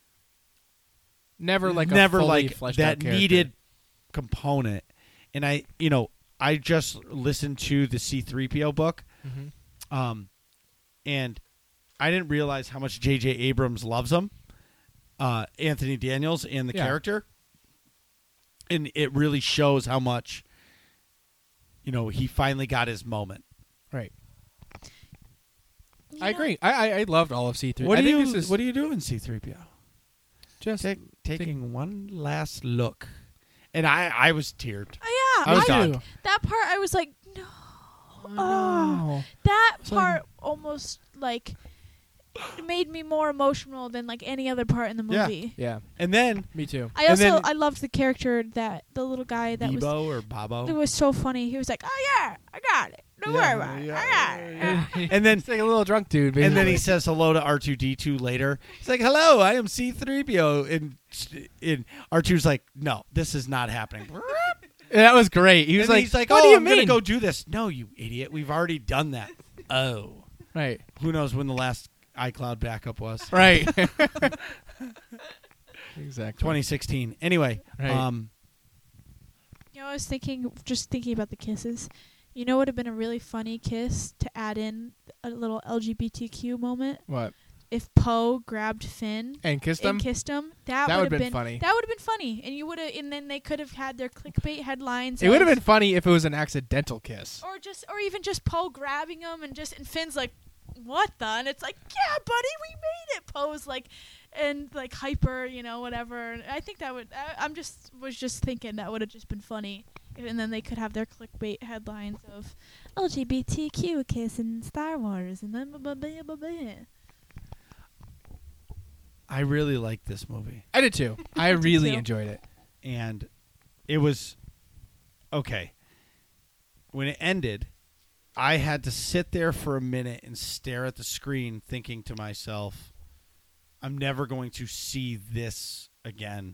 Never like never a fully like fleshed that out character. needed component. And I, you know, I just listened to the C three P O book, Mhm. um, and I didn't realize how much J J Abrams loves him, uh, Anthony Daniels, and the Yeah. character. And it really shows how much, you know, he finally got his moment. Right. You I know- agree. I, I I loved all of C three. What I do think you this is What do you do in C three P O? just Take, taking one last look, and I I was teared. Oh, yeah. I was I- done. that part, I was like, no. Oh, Oh. no. That It's like- part almost like it made me more emotional than like any other part in the Yeah. movie. Yeah, And then me too. I And also then- I loved the character that the little guy that was Bebo or it Bobo, was so funny. He was like, "Oh yeah, I got it. Don't Yeah, worry about it. yeah, I got it." yeah, and then It's like a little drunk dude. and then he basically. says hello to R two D two later. He's like, "Hello, I am C three P O," and and R two's like, "No, this is not happening." that was great. He was And like, he's like, "What "Oh, do you I'm mean?" gonna go do this." No, you idiot. We've already done that. Oh, Right, who knows when the last iCloud backup was? right. Exactly. twenty sixteen. Anyway, Right. um, You know, I was thinking, just thinking about the kisses. You know, what would have been a really funny kiss to add in a little L G B T Q moment What? if Poe grabbed Finn And kissed him. and kissed him. That, That would would've have been funny. That would have been funny, and you would have, and then they could have had their clickbait headlines. It would have of- been funny if it was an accidental kiss. or just, or even just Poe grabbing him and just, and Finn's like, "What the?" And it's like, "Yeah, buddy, we made it." Poe's like, and like hyper, you know, whatever. And I think that would. I, I'm just was just thinking that would have just been funny, and then they could have their clickbait headlines of L G B T Q kiss in Star Wars, and then blah, blah, blah, blah, blah. I really liked this movie. I did too. I did really too. enjoyed it. And it was okay. When it ended, I had to sit there for a minute and stare at the screen thinking to myself, I'm never going to see this again.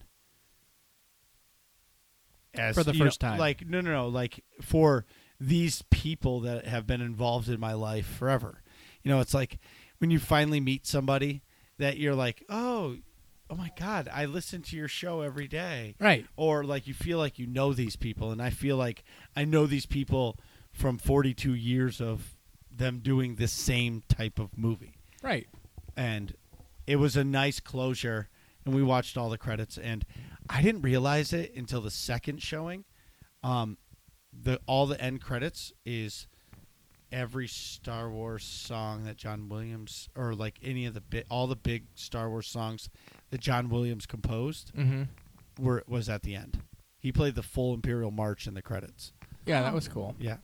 As, For the you know, first time. Like, no, no, no. Like, for these people that have been involved in my life forever. You know, it's like when you finally meet somebody that you're like, oh, oh my God, I listen to your show every day. Right. Or like you feel like you know these people. And I feel like I know these people from forty-two years of them doing this same type of movie. Right. And it was a nice closure. And we watched all the credits. And I didn't realize it until the second showing. Um, the all the end credits is every Star Wars song that John Williams, or like any of the bi- all the big Star Wars songs that John Williams composed, Mm-hmm. were was at the end. He played the full Imperial March in the credits. Yeah, that was cool. Yeah.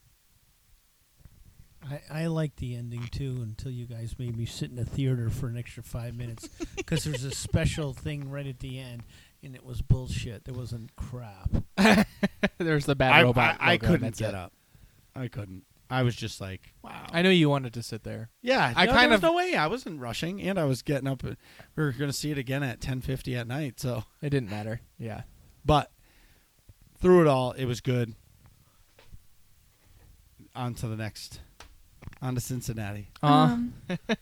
I, I liked the ending too until you guys made me sit in the theater for an extra five minutes because there's a special thing right at the end and it was bullshit. There wasn't crap. There's the bad I, robot. I, I logo, couldn't that's get it. up. I couldn't. I was just like, wow. I knew you wanted to sit there. Yeah, I no, kind there was of- no way. I wasn't rushing, and I was getting up. We were going to see it again at ten fifty at night. So, It didn't matter. Yeah. but through it all, it was good. On to the next. On to Cincinnati. Uh, Um,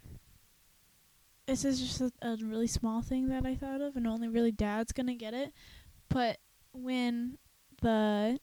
this is just a, a really small thing that I thought of, and only really Dad's gonna get it. But when the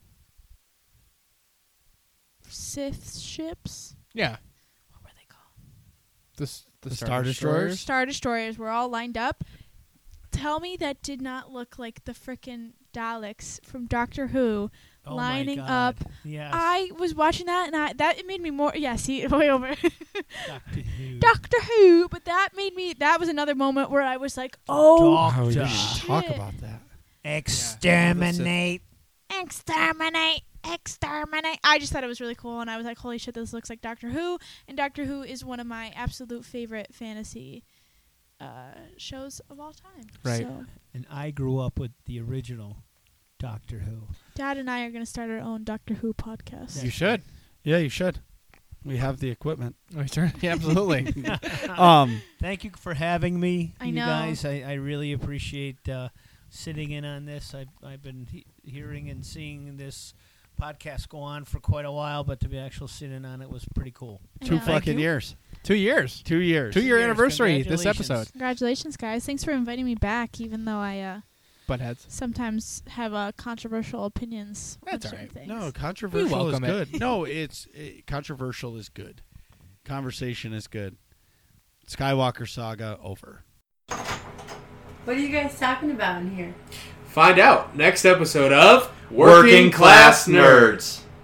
Sith ships, yeah. what were they called? The, s- the, The Star, Star Destroyers. Destroyers? Star Destroyers were all lined up. Tell me that did not look like the frickin' Daleks from Doctor Who Oh lining my God. up. Yes. I was watching that, and I that it made me more. Yeah, see, way over. Doctor Who. Doctor Who, but that made me. That was another moment where I was like, "Oh, Oh, we Doctor. didn't even talk Shit. about that. Exterminate. exterminate, exterminate!" I just thought it was really cool, and I was like, "Holy shit, this looks like Doctor Who!" And Doctor Who is one of my absolute favorite fantasy uh, shows of all time. Right. So, And I grew up with the original Doctor Who. Dad and I are gonna start our own Doctor Who podcast. You should. Yeah, you should. We have the equipment. We turn- yeah, absolutely. Um, Thank you for having me, I you know. guys. I, I really appreciate uh, sitting in on this. I've, I've been he- hearing and seeing this podcast go on for quite a while, but to be actually sitting on it was pretty cool. I two know. Thank fucking you. years. Two years. Two years. Two year Years. anniversary this Congratulations. episode. Congratulations, guys! Thanks for inviting me back, even though I uh, Buttheads. sometimes have uh, controversial opinions. on That's certain alright. things. No, controversial is welcome it. good. No, it's it, controversial is good. Conversation is good. Skywalker saga over. What are you guys talking about in here? Find out next episode of Working Class Nerds.